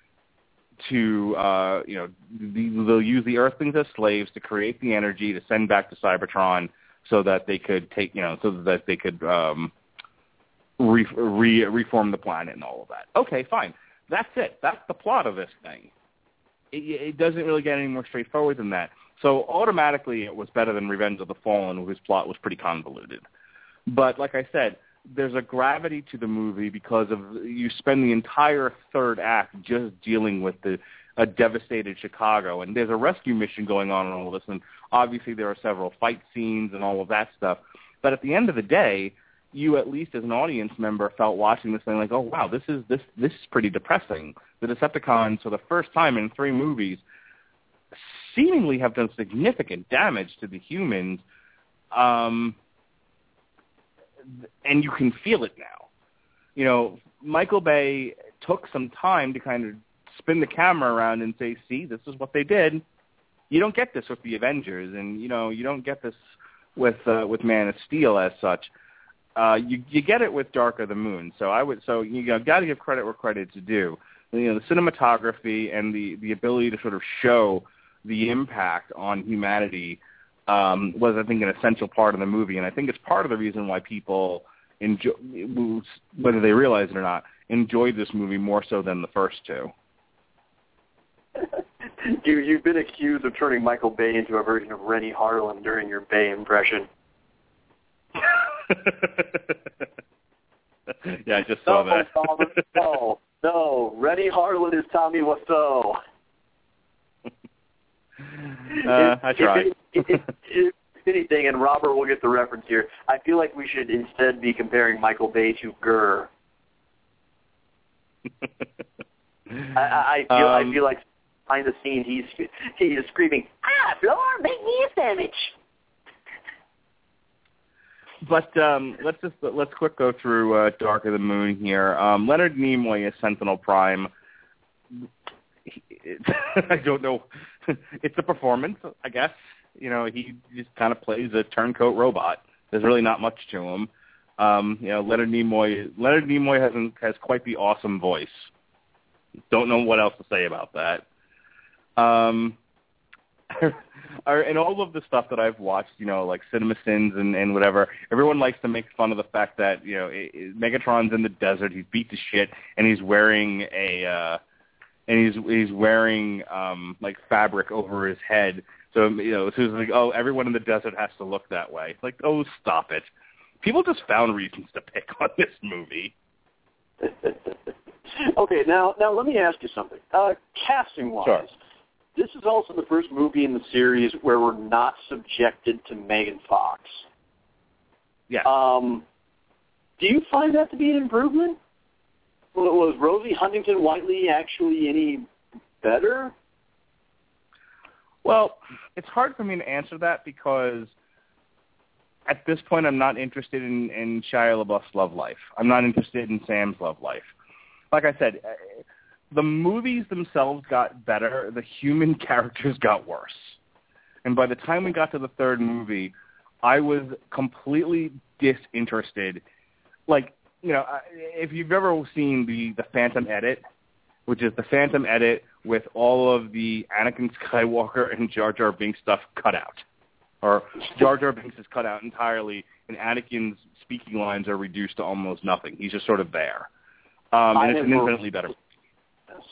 to, uh, you know, the, they'll use the Earthlings as slaves to create the energy to send back to Cybertron so that they could take, you know, so that they could um, re, re, reform the planet and all of that. Okay, fine. That's it. That's the plot of this thing. It, it doesn't really get any more straightforward than that. So automatically it was better than Revenge of the Fallen, whose plot was pretty convoluted. But like I said, there's a gravity to the movie because of you spend the entire third act just dealing with the a devastated Chicago, and there's a rescue mission going on and all of this, and obviously there are several fight scenes and all of that stuff. But at the end of the day, you at least as an audience member felt watching this thing like, oh wow, this is this this is pretty depressing. The Decepticons, for the first time in three movies, seemingly have done significant damage to the humans, um, and you can feel it now. You know, Michael Bay took some time to kind of spin the camera around and say, see, this is what they did. You don't get this with the Avengers, and, you know, you don't get this with uh, with Man of Steel as such. Uh, you you get it with Dark of the Moon. So I would so you know, got to give credit where credit's due. You know, the cinematography and the, the ability to sort of show the impact on humanity um, was, I think, an essential part of the movie, and I think it's part of the reason why people enjoy, whether they realize it or not, enjoyed this movie more so than the first two. you, you've been accused of turning Michael Bay into a version of Rennie Harlan during your Bay impression. Yeah, I just saw no, that. Thomas, no, no, Rennie Harlan is Tommy Wiseau. Uh, I tried. If, if, if, if anything, and Robert will get the reference here, I feel like we should instead be comparing Michael Bay to Gurr. I, I feel um, I feel like behind the scenes he's he is screaming, "Ah, Floor, make me a sandwich." But um, let's just let's quick go through uh, Dark of the Moon here. Um, Leonard Nimoy as Sentinel Prime. He, it, I don't know. It's a performance, I guess. You know, he just kind of plays a turncoat robot. There's really not much to him. Um, you know, Leonard Nimoy. Leonard Nimoy has has quite the awesome voice. Don't know what else to say about that. Um, and all of the stuff that I've watched, you know, like CinemaSins and, and whatever, everyone likes to make fun of the fact that, you know, it, it, Megatron's in the desert, he's beat to shit, and he's wearing a, uh, and he's he's wearing um, like fabric over his head. So you know, so it's like, oh, everyone in the desert has to look that way. Like, oh, stop it. People just found reasons to pick on this movie. Okay, now now let me ask you something. Uh, casting-wise, sure. This is also the first movie in the series where we're not subjected to Megan Fox. Yeah. Um, do you find that to be an improvement? Was Rosie Huntington-Whiteley actually any better? Well, it's hard for me to answer that because at this point I'm not interested in, in Shia LaBeouf's love life. I'm not interested in Sam's love life. Like I said, the movies themselves got better. The human characters got worse. And by the time we got to the third movie, I was completely disinterested. Like, you know, if you've ever seen the, the Phantom Edit, which is the Phantom Edit with all of the Anakin Skywalker and Jar Jar Binks stuff cut out. Or Jar Jar Binks is cut out entirely, and Anakin's speaking lines are reduced to almost nothing. He's just sort of there. Um, and it's an infinitely better movie. Yes.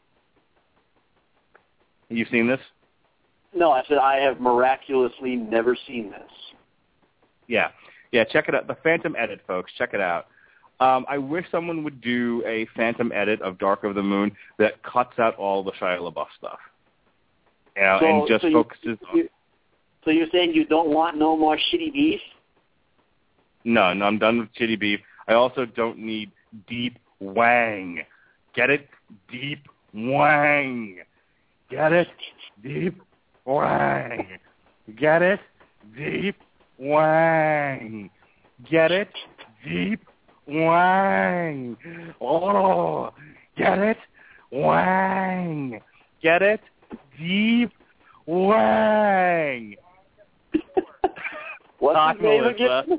You've seen this? No, I said I have miraculously never seen this. Yeah. Yeah, check it out. The Phantom Edit, folks. Check it out. Um, I wish someone would do a Phantom Edit of Dark of the Moon that cuts out all the Shia LaBeouf stuff. You know, so, and just so you, focuses on... You, so you're saying you don't want no more shitty beef? No, no, I'm done with shitty beef. I also don't need deep wang. Get it? Deep wang. Get it? Deep wang. Get it? Deep wang. Get it? Deep wang. Oh, get it? Wang. Get it? Deep wang. What's Talk his name Melissa. again?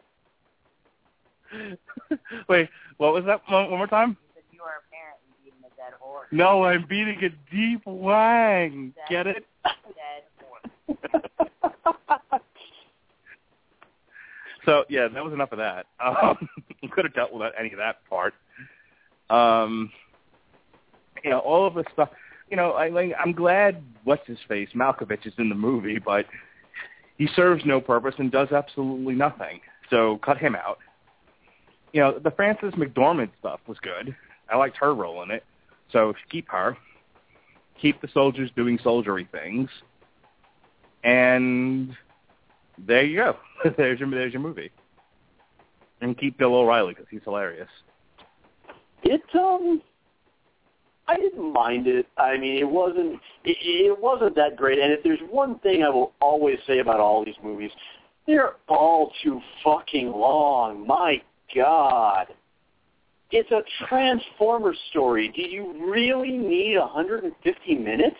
Wait, what was that? One, one more time? You are apparently beating a dead horse. No, I'm beating a deep wang. Dead, Get it? Dead horse. So, yeah, that was enough of that. Um, you could have dealt without any of that part. Um, you know, all of this stuff. You know, I, like, I'm glad, what's his face, Malkovich is in the movie, but he serves no purpose and does absolutely nothing. So cut him out. You know, the Frances McDormand stuff was good. I liked her role in it. So keep her. Keep the soldiers doing soldiery things. And there you go. there's your there's your movie. And keep Bill O'Reilly because he's hilarious. It um, I didn't mind it. I mean, it wasn't it, it wasn't that great. And if there's one thing I will always say about all these movies, they're all too fucking long. My God. It's a Transformers story. Do you really need one hundred fifty minutes?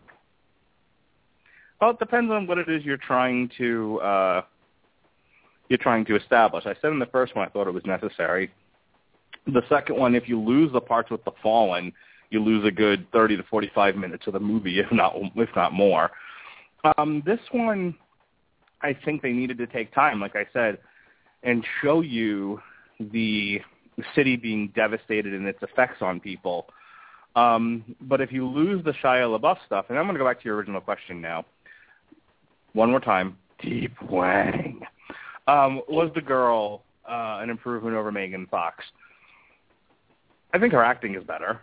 Well, it depends on what it is you're trying to uh, you're trying to establish. I said in the first one I thought it was necessary. The second one, if you lose the parts with the Fallen, you lose a good thirty to forty-five minutes of the movie, if not if not more. Um, this one, I think they needed to take time, like I said, and show you the city being devastated and its effects on people. Um, but if you lose the Shia LaBeouf stuff, and I'm going to go back to your original question now, one more time, Deep Wang, um, was the girl uh, an improvement over Megan Fox? I think her acting is better.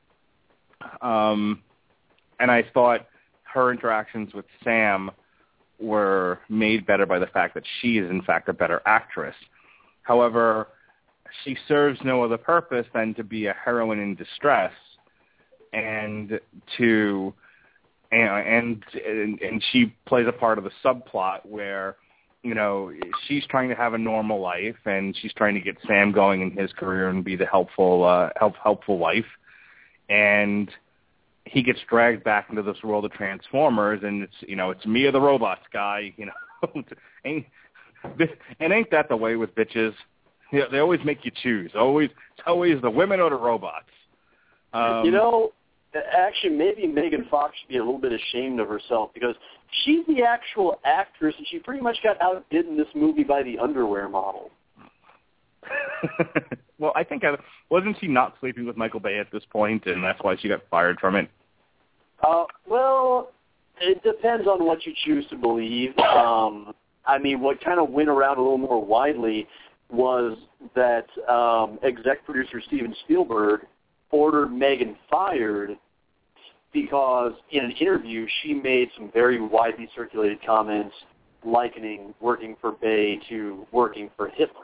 Um, and I thought her interactions with Sam were made better by the fact that she is, in fact, a better actress. However, she serves no other purpose than to be a heroine in distress and to and and, and she plays a part of the subplot where, you know, she's trying to have a normal life and she's trying to get Sam going in his career and be the helpful uh, help, helpful wife. And he gets dragged back into this world of Transformers, and it's, you know, it's me or the robots guy, you know. ain't, and ain't that the way with bitches? You know, they always make you choose. Always, it's always the women or the robots. Um, you know, actually, maybe Megan Fox should be a little bit ashamed of herself because she's the actual actress, and she pretty much got outdid in this movie by the underwear model. Well, I think, I, wasn't she not sleeping with Michael Bay at this point, and that's why she got fired from it? Uh, well, it depends on what you choose to believe. Um, I mean, what kind of went around a little more widely was that um, exec producer Steven Spielberg ordered Megan fired because in an interview she made some very widely circulated comments likening working for Bay to working for Hitler.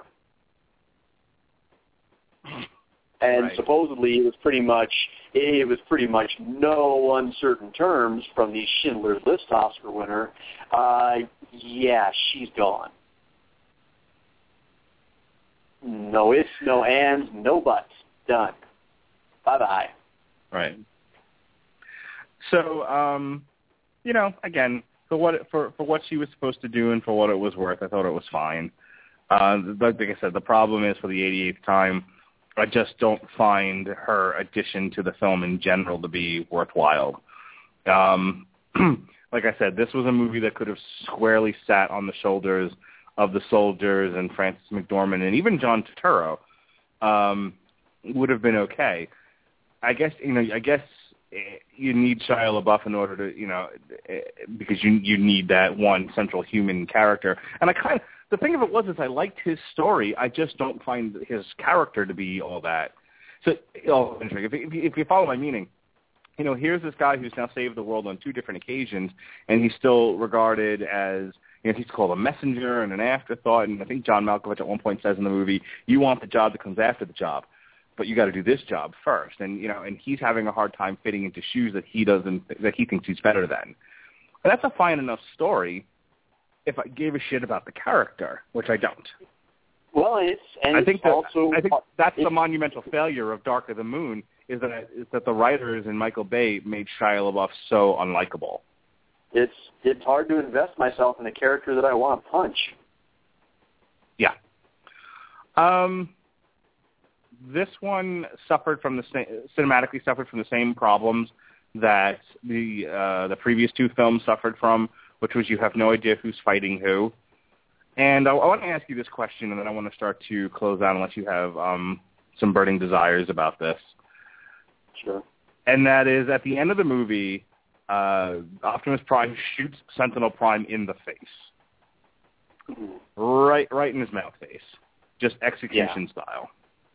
And right. supposedly it was pretty much it was pretty much no uncertain terms from the Schindler's List Oscar winner. Uh, yeah, she's gone. No ifs, no ands, no buts. Done. Bye bye. Right. So, um, you know, again, for what it, for for what she was supposed to do and for what it was worth, I thought it was fine. Uh, like I said, the problem is for the eighty-eighth time, I just don't find her addition to the film in general to be worthwhile. Um, like I said, this was a movie that could have squarely sat on the shoulders of the soldiers and Frances McDormand and even John Turturro. Um, would have been okay. I guess you know. I guess you need Shia LaBeouf in order to, you know, because you you need that one central human character. And I kind of, the thing of it was is I liked his story. I just don't find his character to be all that. So, oh, if, if, if you follow my meaning, you know, here's this guy who's now saved the world on two different occasions, and he's still regarded as, you know, he's called a messenger and an afterthought. And I think John Malkovich at one point says in the movie, "You want the job that comes after the job, but you got to do this job first." And, you know, and he's having a hard time fitting into shoes that he doesn't, that he thinks he's better than. And that's a fine enough story if I gave a shit about the character, which I don't. Well, it's and I think it's that, also I think that's the monumental failure of Dark of the Moon is that is that the writers and Michael Bay made Shia LaBeouf so unlikable. It's it's hard to invest myself in a character that I want to punch. Yeah. Um. This one suffered from the same, cinematically suffered from the same problems that the uh, the previous two films suffered from, which was you have no idea who's fighting who. And I, I want to ask you this question, and then I want to start to close out unless you have um, some burning desires about this. Sure. And that is, at the end of the movie, uh, Optimus Prime shoots Sentinel Prime in the face. Mm-hmm. Right, right in his mouth face. Just execution yeah. style.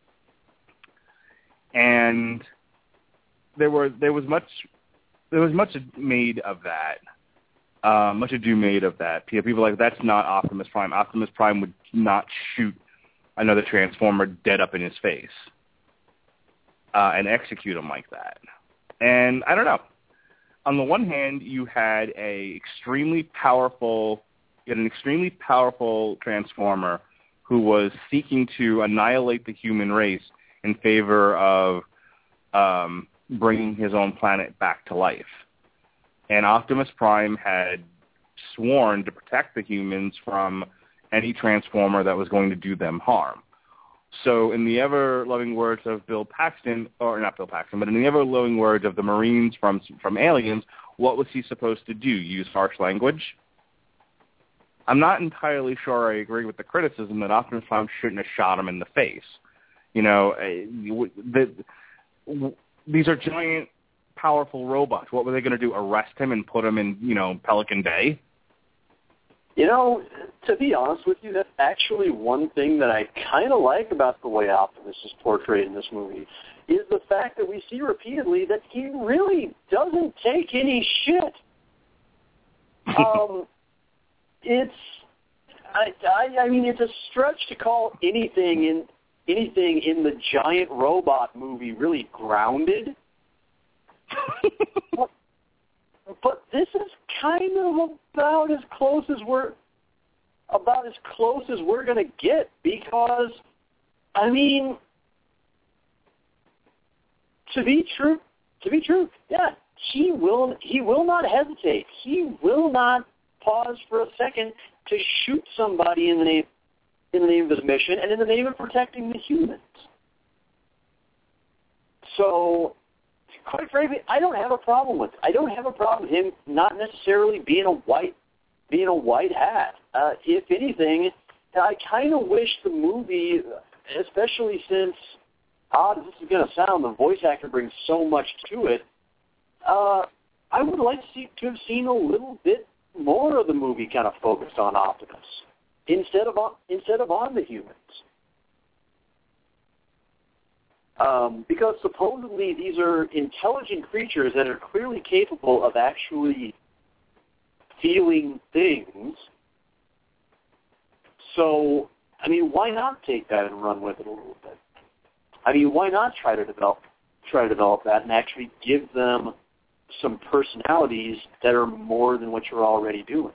And there were there was much there was much made of that, uh, much ado made of that. People were like, that's not Optimus Prime. Optimus Prime would not shoot another Transformer dead up in his face uh, and execute him like that. And I don't know. On the one hand, you had a extremely powerful, you had an extremely powerful Transformer who was seeking to annihilate the human race in favor of um, bringing his own planet back to life. And Optimus Prime had sworn to protect the humans from any Transformer that was going to do them harm. So in the ever-loving words of Bill Paxton, or not Bill Paxton, but in the ever-loving words of the Marines from from Aliens, what was he supposed to do? Use harsh language? I'm not entirely sure I agree with the criticism that Optimus Prime shouldn't have shot him in the face. You know, the, these are giant, powerful robots. What were they going to do? Arrest him and put him in, you know, Pelican Bay? You know, to be honest with you, that's actually one thing that I kind of like about the way Optimus is portrayed in this movie, is the fact that we see repeatedly that he really doesn't take any shit. um, it's, I, I, I mean, it's a stretch to call anything in anything in the giant robot movie really grounded. but, but this is kind of about as close as we're about as close as we're going to get, because, I mean, to be true, to be true, yeah, he will he will not hesitate. He will not pause for a second to shoot somebody in the name in the name of his mission and in the name of protecting the humans. So, quite frankly, I don't have a problem with it. I don't have a problem with him not necessarily being a white being a white hat. Uh, if anything, I kind of wish the movie, especially since, odd as this is going to sound, the voice actor brings so much to it, uh, I would like to, see, to have seen a little bit more of the movie kind of focused on Optimus instead of on, instead of on the humans. Um, because supposedly these are intelligent creatures that are clearly capable of actually feeling things. So, I mean, why not take that and run with it a little bit? I mean, why not try to develop try to develop that and actually give them some personalities that are more than what you're already doing?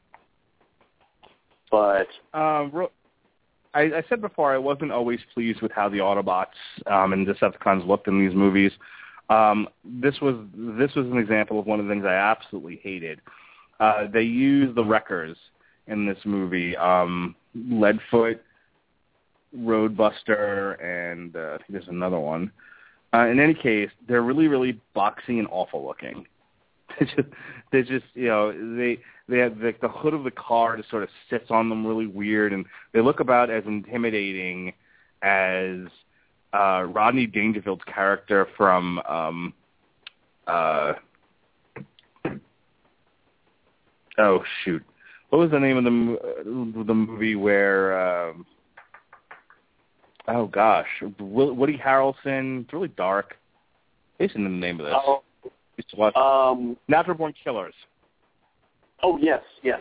But uh, I, I said before I wasn't always pleased with how the Autobots um, and Decepticons looked in these movies. Um, this was this was an example of one of the things I absolutely hated. Uh, they used the Wreckers in this movie, um, Leadfoot, Roadbuster, and uh, I think there's another one. Uh, in any case, they're really, really boxy and awful looking. They just, they just, you know, they they have the, the hood of the car just sort of sits on them really weird, and they look about as intimidating as uh, Rodney Dangerfield's character from um, uh, oh shoot, what was the name of the the movie where? Um, oh gosh, Woody Harrelson. It's really dark. Isn't the name of this? Oh, used to watch um, Natural Born Killers. Oh yes, yes.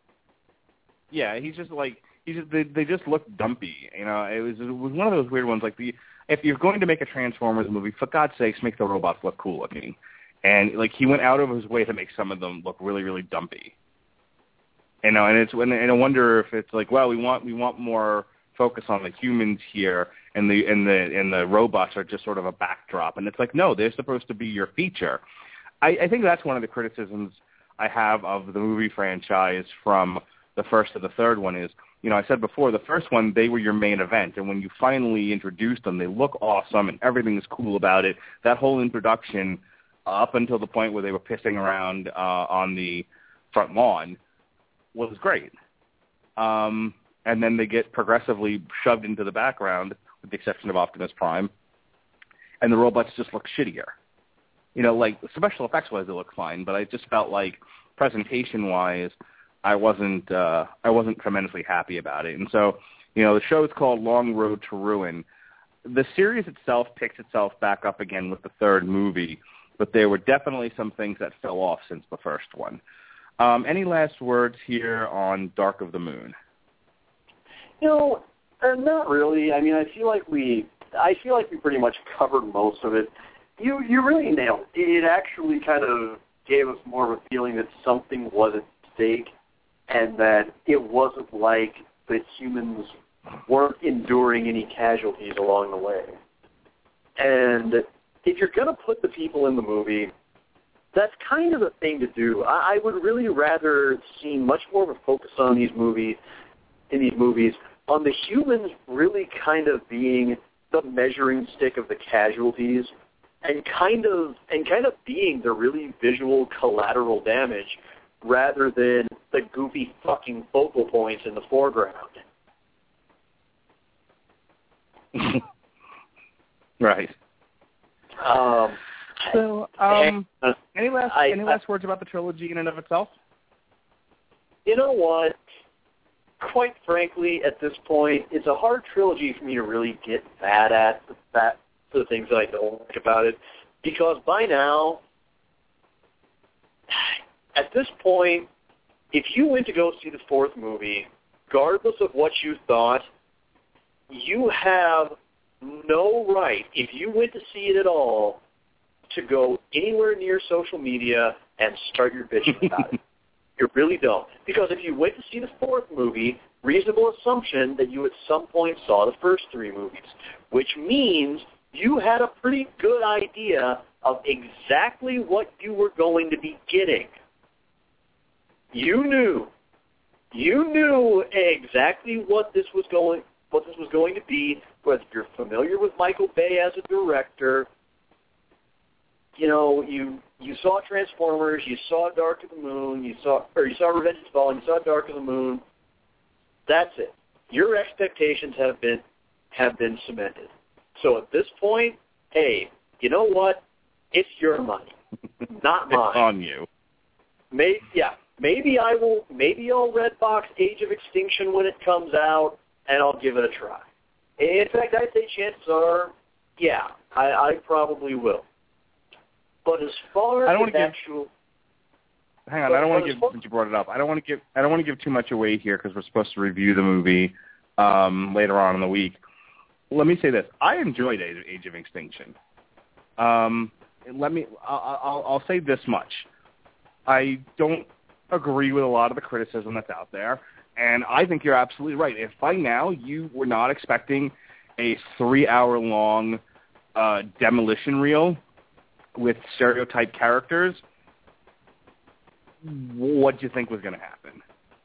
Yeah, he's just like he's just, they they just look dumpy. You know, it was it was one of those weird ones. Like the if you're going to make a Transformers movie, for God's sakes, make the robots look cool looking. And like he went out of his way to make some of them look really really dumpy. You know, and it's and I wonder if it's like, well, we want we want more focus on the humans here, and the and the and the robots are just sort of a backdrop. And it's like, no, they're supposed to be your feature. I, I think that's one of the criticisms I have of the movie franchise from the first to the third one is, you know, I said before, the first one, they were your main event, and when you finally introduced them, they look awesome, and everything is cool about it. That whole introduction, up until the point where they were pissing around uh, on the front lawn, was great. Um, and then they get progressively shoved into the background, with the exception of Optimus Prime, and the robots just look shittier. You know, like, special effects-wise, they look fine, but I just felt like presentation-wise, I wasn't uh, I wasn't tremendously happy about it. And so, you know, the show is called Long Road to Ruin. The series itself picks itself back up again with the third movie, but there were definitely some things that fell off since the first one. Um, any last words here on Dark of the Moon? You know, uh, not really. I mean, I feel like we I feel like we pretty much covered most of it. You you really nailed it. It actually kind of gave us more of a feeling that something was at stake, and that it wasn't like the humans weren't enduring any casualties along the way. And if you're going to put the people in the movie, that's kind of the thing to do. I, I would really rather see much more of a focus on these movies, in these movies, on the humans really kind of being the measuring stick of the casualties, and kind of and kind of being the really visual collateral damage, rather than the goofy fucking focal points in the foreground. Right. Um, So, um, uh, any last I- any last words about the trilogy in and of itself? you know what? Quite frankly, at this point, it's a hard trilogy for me to really get mad at that for the things that I don't like about it, because by now, at this point, if you went to go see the fourth movie, regardless of what you thought, you have no right, if you went to see it at all, to go anywhere near social media and start your bitching about it. You really don't. Because if you went to see the fourth movie, reasonable assumption that you at some point saw the first three movies, which means you had a pretty good idea of exactly what you were going to be getting. You knew. You knew exactly what this was going what this was going to be, whether you're familiar with Michael Bay as a director. You know, you you saw Transformers, you saw Dark of the Moon, you saw or you saw Revenge of the Fallen, you saw Dark of the Moon. That's it. Your expectations have been have been cemented. So at this point, hey, you know what? It's your money, not mine. It's on you. Maybe, yeah, maybe I will. Maybe I'll Redbox Age of Extinction when it comes out, and I'll give it a try. In fact, I'd say chances are, yeah, I, I probably will. But as far I don't as wanna give- actual, Hang on, But- I don't want but to as give far- since you brought it up. I don't want to give I don't want to give too much away here because we're supposed to review the movie um, later on in the week. Let me say this: I enjoyed Age Age of Extinction. Um, let me I'll, I'll, I'll say this much: I don't agree with a lot of the criticism that's out there, and I think you're absolutely right. If by now you were not expecting a three-hour-long uh, demolition reel with stereotype characters, what did you think was going to happen?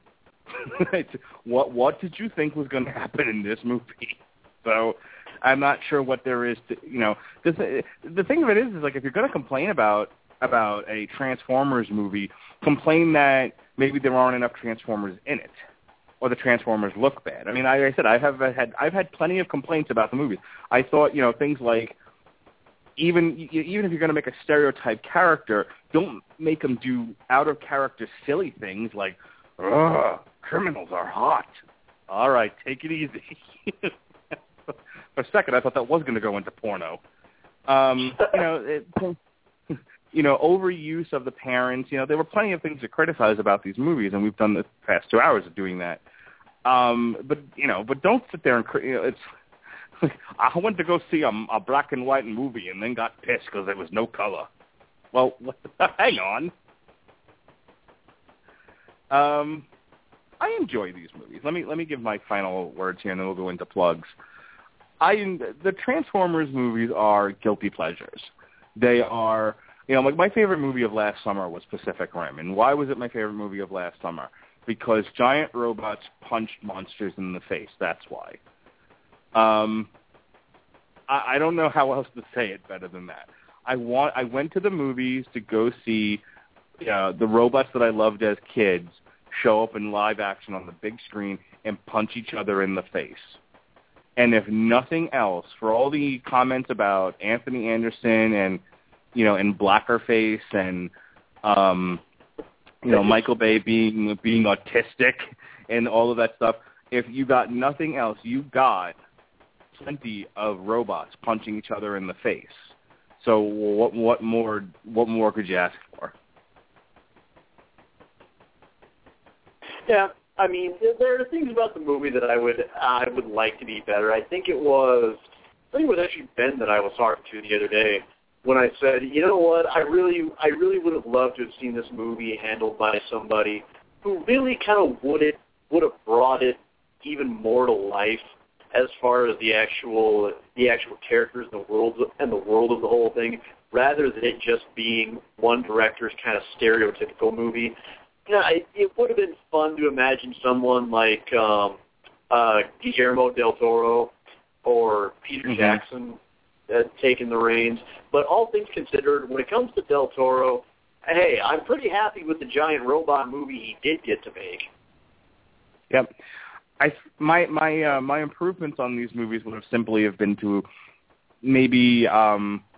what What did you think was going to happen in this movie? So I'm not sure what there is to, you know, the, the thing of it is, is like if you're going to complain about about a Transformers movie, complain that maybe there aren't enough Transformers in it, or the Transformers look bad. I mean, I, I said I have had I've had plenty of complaints about the movies. I thought, you know, things like even even if you're going to make a stereotype character, don't make them do out of character silly things like, ugh, criminals are hot. All right, take it easy. For a second, I thought that was going to go into porno. Um, you know, it, you know, overuse of the parents. You know, there were plenty of things to criticize about these movies, and we've done the past two hours of doing that. Um, but you know, but don't sit there and you know, it's. I went to go see a, a black and white movie and then got pissed because there was no color. Well, hang on. Um, I enjoy these movies. Let me let me give my final words here, and then we'll go into plugs. I the Transformers movies are guilty pleasures. They are, you know, like my favorite movie of last summer was Pacific Rim, and why was it my favorite movie of last summer? Because giant robots punched monsters in the face. That's why. Um, I, I don't know how else to say it better than that. I want. I went to the movies to go see uh, the robots that I loved as kids show up in live action on the big screen and punch each other in the face. And if nothing else, for all the comments about Anthony Anderson and, you know, and Blackerface and, um, you know, Michael Bay being being autistic and all of that stuff, if you got nothing else, you got plenty of robots punching each other in the face. So what what more what more could you ask for? Yeah, I mean, there are things about the movie that I would I would like to be better. I think it was I think it was actually Ben that I was talking to the other day when I said, you know what, I really I really would have loved to have seen this movie handled by somebody who really kind of would it would have brought it even more to life as far as the actual the actual characters and the world and the world of the whole thing, rather than it just being one director's kind of stereotypical movie. Yeah, it, it would have been fun to imagine someone like um, uh, Guillermo del Toro or Peter mm-hmm. Jackson uh, taking the reins. But all things considered, when it comes to del Toro, hey, I'm pretty happy with the giant robot movie he did get to make. Yep. I my my uh, my improvements on these movies would have simply have been to maybe um,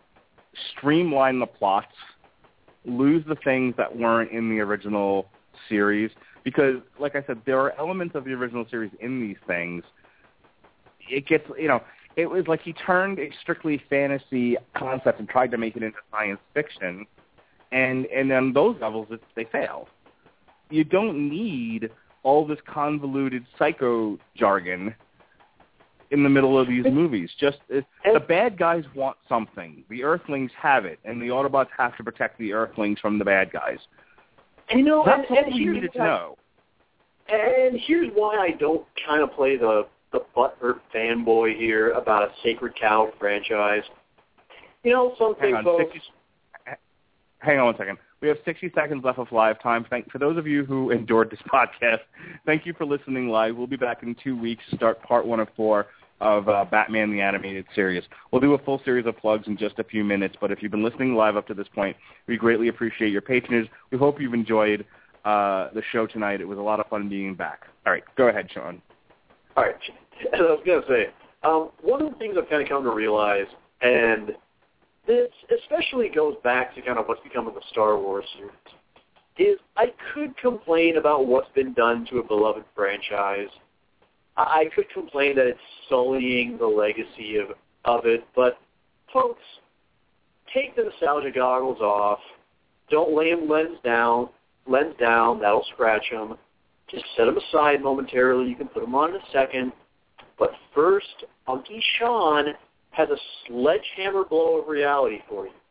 streamline the plots, lose the things that weren't in the original series, because, like I said, there are elements of the original series in these things. It gets, you know, it was like he turned a strictly fantasy concept and tried to make it into science fiction, and and on those levels, it, they failed. You don't need all this convoluted psycho jargon in the middle of these movies. Just it, the bad guys want something. The Earthlings have it, and the Autobots have to protect the Earthlings from the bad guys. And, you know, That's and, all and we here's needed to why, know. And here's why I don't kind of play the the butthurt fanboy here about a Sacred Cow franchise. You know, something, Hang on, folks. sixty, hang on one second. We have sixty seconds left of live time. Thank, for those of you who endured this podcast, thank you for listening live. We'll be back in two weeks to start part one of four of uh, Batman the Animated Series. We'll do a full series of plugs in just a few minutes, but if you've been listening live up to this point, we greatly appreciate your patronage. We hope you've enjoyed uh, the show tonight. It was a lot of fun being back. All right, go ahead, Sean. All right. As I was going to say, um, one of the things I've kind of come to realize, and this especially goes back to kind of what's become of the Star Wars series, is I could complain about what's been done to a beloved franchise. I could complain that it's sullying the legacy of, of it, but folks, take the nostalgia goggles off. Don't lay them lens down. Lens down. That'll scratch them. Just set them aside momentarily. You can put them on in a second. But first, Unky Sean has a sledgehammer blow of reality for you.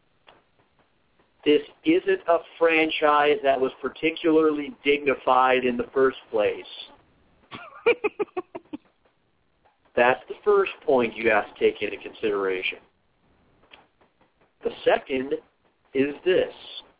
This isn't a franchise that was particularly dignified in the first place. That's the first point you have to take into consideration. The second is this.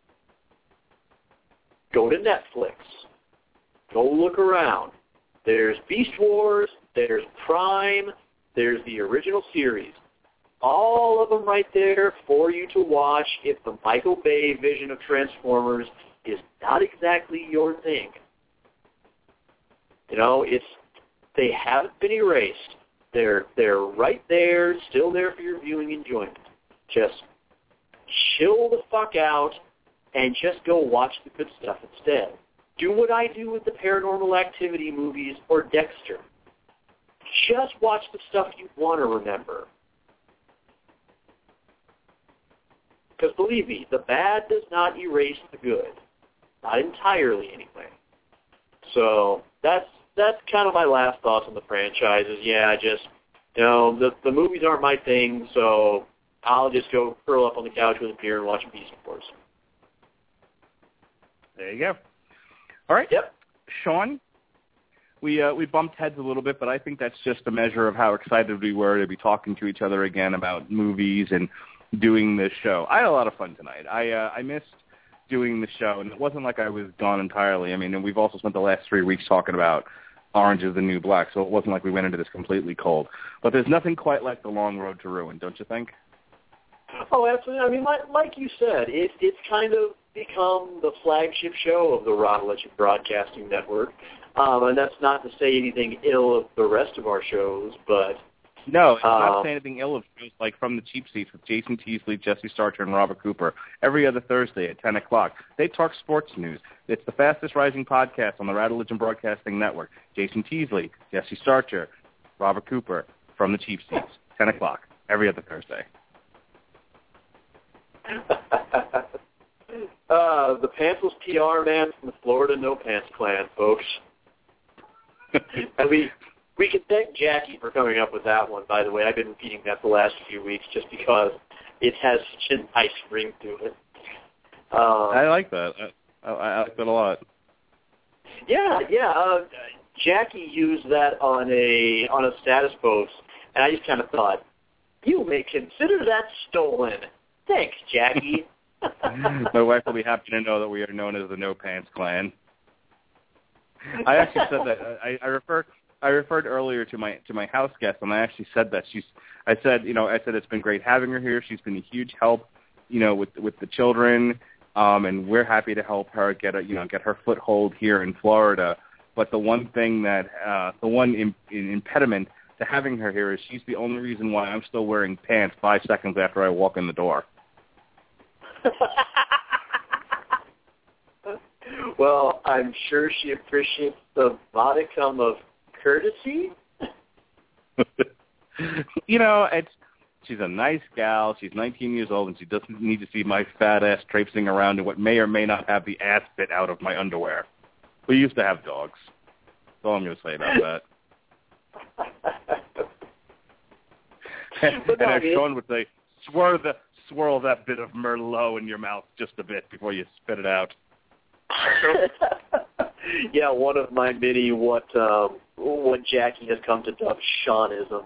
Go to Netflix. Go look around. There's Beast Wars, there's Prime, there's the original series. All of them right there for you to watch if the Michael Bay vision of Transformers is not exactly your thing. You know, it's they haven't been erased. They're they're right there, still there for your viewing enjoyment. Just chill the fuck out and just go watch the good stuff instead. Do what I do with the Paranormal Activity movies or Dexter. Just watch the stuff you want to remember. Because believe me, the bad does not erase the good. Not entirely, anyway. So that's that's kind of my last thoughts on the franchise. Is yeah, I just you know the the movies aren't my thing, so I'll just go curl up on the couch with a beer and watch Beast Wars. There you go. All right. Yep. Sean, we uh, we bumped heads a little bit, but I think that's just a measure of how excited we were to be talking to each other again about movies and doing this show. I had a lot of fun tonight. I uh, I missed doing the show, and it wasn't like I was gone entirely. I mean, and we've also spent the last three weeks talking about Orange is the New Black, so it wasn't like we went into this completely cold. But there's nothing quite like The Long Road to Ruin, don't you think? Oh, absolutely. I mean, like, like you said, it, it's kind of become the flagship show of the Rod Legend Broadcasting Network. Um, and that's not to say anything ill of the rest of our shows, but... No, it's uh, not saying anything ill of shows like From the Cheap Seats with Jason Teasley, Jesse Starcher, and Robert Cooper every other Thursday at ten o'clock. They talk sports news. It's the fastest rising podcast on the Rad Religion Broadcasting Network. Jason Teasley, Jesse Starcher, Robert Cooper, From the Cheap Seats, ten o'clock every other Thursday. uh, the Pantsless P R man from the Florida No Pants Clan, folks. And we... We can thank Jackie for coming up with that one, by the way. I've been repeating that the last few weeks just because it has such a nice ring to it. Um, I like that. I, I like that a lot. Yeah, yeah. Uh, Jackie used that on a on a status post, and I just kind of thought, you may consider that stolen. Thanks, Jackie. My wife will be happy to know that we are known as the No Pants Clan. I actually said that. I, I refer... I referred earlier to my to my house guest, and I actually said that she's. I said, you know, I said it's been great having her here. She's been a huge help, you know, with with the children, um, and we're happy to help her get a, you know, get her foothold here in Florida. But the one thing that, uh, the one in, in impediment to having her here is she's the only reason why I'm still wearing pants five seconds after I walk in the door. Well, I'm sure she appreciates the modicum of courtesy. You know, it's she's a nice gal. She's nineteen years old, and she doesn't need to see my fat ass traipsing around in what may or may not have the ass bit out of my underwear. We used to have dogs. That's all I'm going to say about that. and no, and as I mean, Sean would say, swirl, the, swirl that bit of Merlot in your mouth just a bit before you spit it out. Yeah, one of my many what um, what Jackie has come to dub Seanism.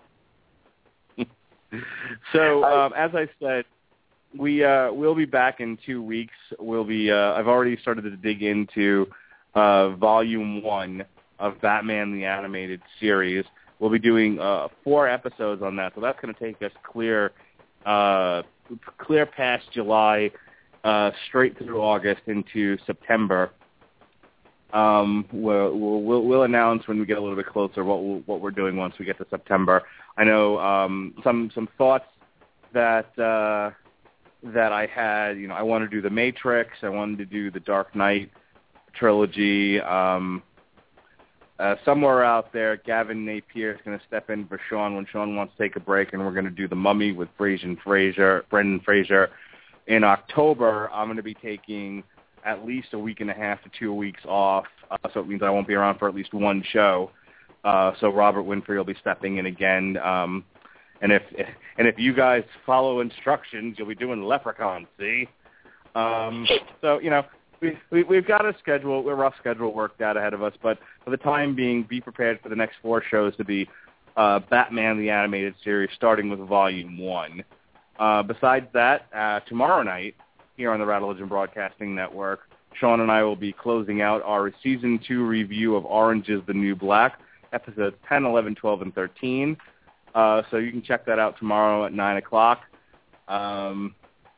So, um, as I said, we uh, we'll be back in two weeks. We'll be. Uh, I've already started to dig into uh, Volume One of Batman the Animated Series. We'll be doing uh, four episodes on that, so that's going to take us clear, uh, clear past July, uh, straight through August into September. Um, we'll, we'll we'll announce when we get a little bit closer what we'll, what we're doing once we get to September. I know um, some some thoughts that uh, that I had. You know, I wanted to do the Matrix. I wanted to do the Dark Knight trilogy. Um, uh, somewhere out there, Gavin Napier is going to step in for Sean when Sean wants to take a break, and we're going to do the Mummy with Brendan Fraser. Brendan Fraser. In October, I'm going to be taking at least a week and a half to two weeks off, uh, so it means I won't be around for at least one show. Uh, so Robert Winfrey will be stepping in again. Um, and if and if you guys follow instructions, you'll be doing Leprechaun, see? Um, so, you know, we, we, we've got a schedule, a rough schedule worked out ahead of us, but for the time being, be prepared for the next four shows to be uh, Batman the Animated Series, starting with Volume one. Uh, besides that, uh, tomorrow night, here on the Rattlegion Broadcasting Network, Sean and I will be closing out our Season two review of Orange is the New Black, episodes ten, eleven, twelve, and thirteen. Uh, so you can check that out tomorrow at nine o'clock. Um,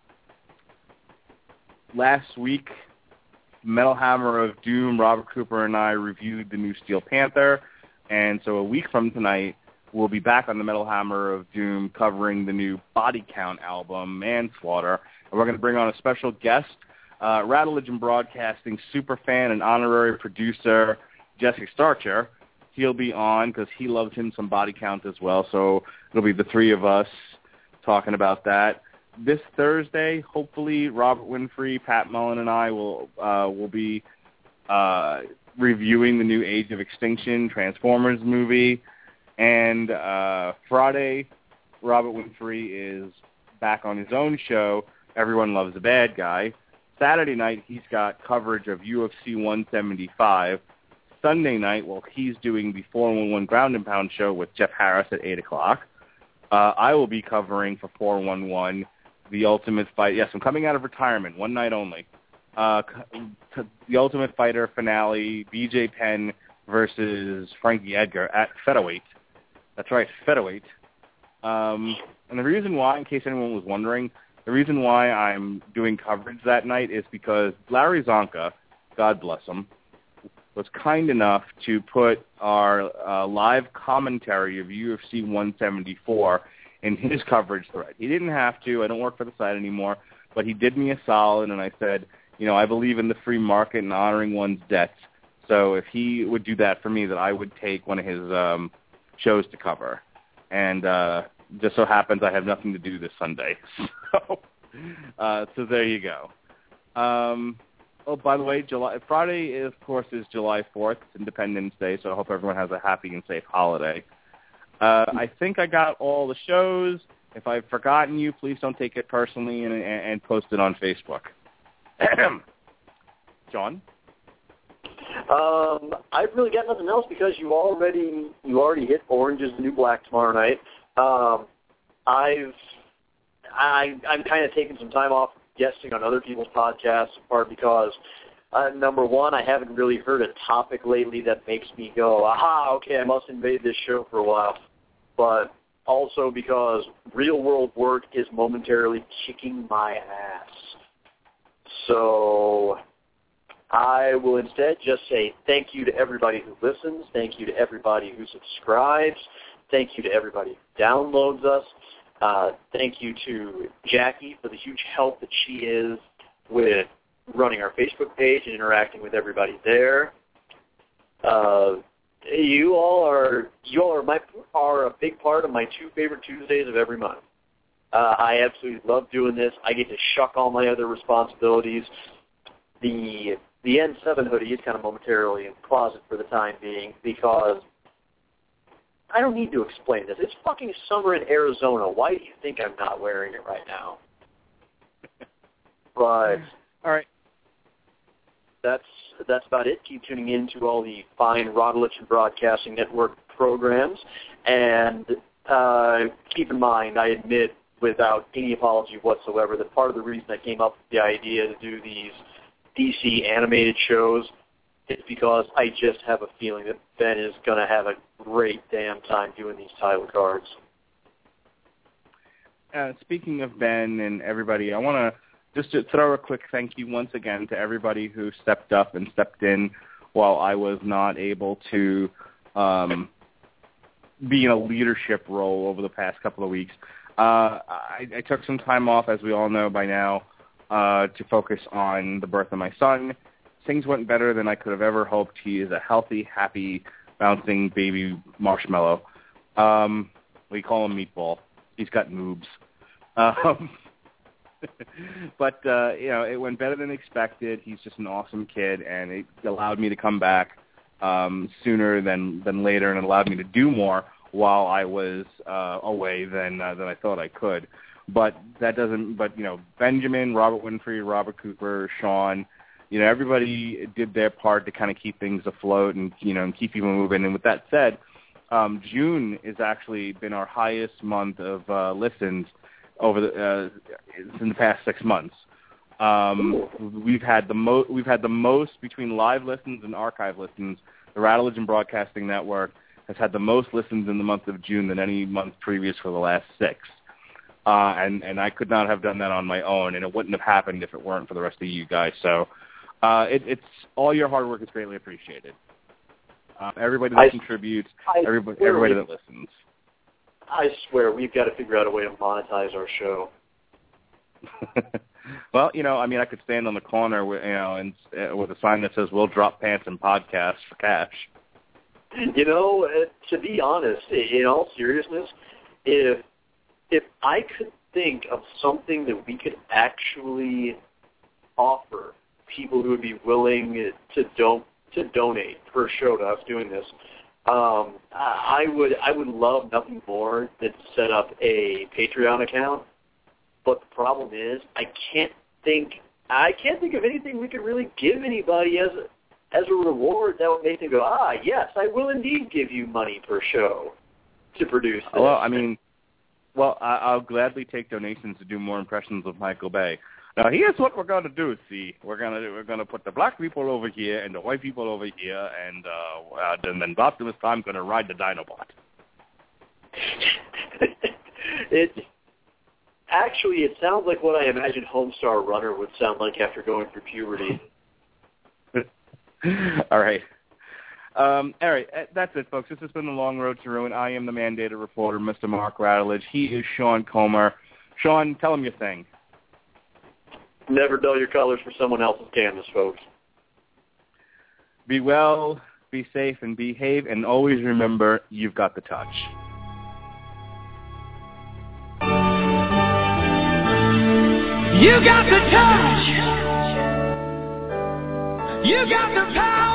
last week, Metal Hammer of Doom, Robert Cooper and I reviewed the new Steel Panther. And so a week from tonight, we'll be back on the Metal Hammer of Doom covering the new Body Count album, Manslaughter. And we're going to bring on a special guest, uh, Rattlegion Broadcasting superfan and honorary producer, Jesse Starcher. He'll be on because he loves him some Body Count as well. So it'll be the three of us talking about that. This Thursday, hopefully, Robert Winfrey, Pat Mullen, and I will uh, will be uh, reviewing the new Age of Extinction Transformers movie. And uh, Friday, Robert Winfrey is back on his own show, Everyone Loves a Bad Guy. Saturday night, he's got coverage of U F C one seventy-five. Sunday night, well, he's doing the four one one Ground and Pound show with Jeff Harris at eight o'clock. Uh, I will be covering for four one one the Ultimate Fight. Yes, I'm coming out of retirement, one night only. Uh, the Ultimate Fighter finale, B J Penn versus Frankie Edgar at featherweight. That's right, featherweight. Um, and the reason why, in case anyone was wondering, the reason why I'm doing coverage that night is because Larry Zonka, God bless him, was kind enough to put our uh, live commentary of U F C one seventy-four in his coverage thread. He didn't have to. I don't work for the site anymore, but he did me a solid, and I said, you know, I believe in the free market and honoring one's debts. So if he would do that for me, that I would take one of his um, shows to cover. And uh, just so happens I have nothing to do this Sunday. So, uh, so there you go. Um, oh, by the way, July Friday, is, of course, is July fourth. It's Independence Day, so I hope everyone has a happy and safe holiday. Uh, I think I got all the shows. If I've forgotten you, please don't take it personally and, and, and post it on Facebook. John? Um, I've really got nothing else because you already you already hit Orange is the New Black tomorrow night. Um, I've I I'm kind of taking some time off guesting on other people's podcasts, in part because uh, number one, I haven't really heard a topic lately that makes me go, aha, okay, I must invade this show for a while. But also because real world work is momentarily kicking my ass. So I will instead just say thank you to everybody who listens, thank you to everybody who subscribes, thank you to everybody who downloads us. Uh, thank you to Jackie for the huge help that she is with running our Facebook page and interacting with everybody there. Uh, you all are you all are my are a big part of my two favorite Tuesdays of every month. Uh, I absolutely love doing this. I get to shuck all my other responsibilities. The the N seven hoodie is kind of momentarily in the closet for the time being because I don't need to explain this. It's fucking summer in Arizona. Why do you think I'm not wearing it right now? But all right, that's that's about it. Keep tuning in to all the fine Rodelich Broadcasting Network programs, and uh, keep in mind, I admit without any apology whatsoever that part of the reason I came up with the idea to do these D C animated shows is because I just have a feeling that Ben is going to have a great damn time doing these title cards. Uh, speaking of Ben and everybody, I want to just to throw a quick thank you once again to everybody who stepped up and stepped in while I was not able to um, be in a leadership role over the past couple of weeks. Uh, I, I took some time off, as we all know by now, uh, to focus on the birth of my son. Things went better than I could have ever hoped. He is a healthy, happy, bouncing baby marshmallow. Um, we call him Meatball. He's got moobs. Um, but, uh, you know, it went better than expected. He's just an awesome kid, and it allowed me to come back um, sooner than, than later, and it allowed me to do more while I was uh, away than uh, than I thought I could. But that doesn't. But you know, Benjamin, Robert Winfrey, Robert Cooper, Sean, you know, everybody did their part to kind of keep things afloat and you know and keep people moving. And with that said, um, June has actually been our highest month of uh, listens over the uh, in the past six months. Um, we've had the mo- we've had the most between live listens and archive listens. The Rattledge and Broadcasting Network has had the most listens in the month of June than any month previous for the last six. Uh, and, and I could not have done that on my own, and it wouldn't have happened if it weren't for the rest of you guys. So uh, it, it's all your hard work is greatly appreciated. Uh, everybody that I, contributes, I everybody, everybody that listens. I swear we've got to figure out a way to monetize our show. Well, you know, I mean, I could stand on the corner with, you know, and uh, with a sign that says "We'll drop pants and podcasts for cash." You know, uh, to be honest, in all seriousness, if if I could think of something that we could actually offer people who would be willing to do, to donate per show to us doing this, um, I would I would love nothing more than to set up a Patreon account. But the problem is, I can't think I can't think of anything we could really give anybody as a as a reward that would make them go, ah, yes, I will indeed give you money per show to produce this. Well, I mean, well, I, I'll gladly take donations to do more impressions of Michael Bay. Now, here's what we're going to do. See, we're going to we're going to put the black people over here and the white people over here, and uh, uh, then, then Optimus Prime's going to ride the Dinobot. it actually it sounds like what I imagined Homestar Runner would sound like after going through puberty. All right. Um, all right, that's it, folks. This has been The Long Road to Ruin. I am the mandated reporter, Mister Mark Rattledge. He is Sean Comer. Sean, tell him your thing. Never dull your colors for someone else's canvas, folks. Be well, be safe, and behave, and always remember, you've got the touch. You got the touch. You got the power.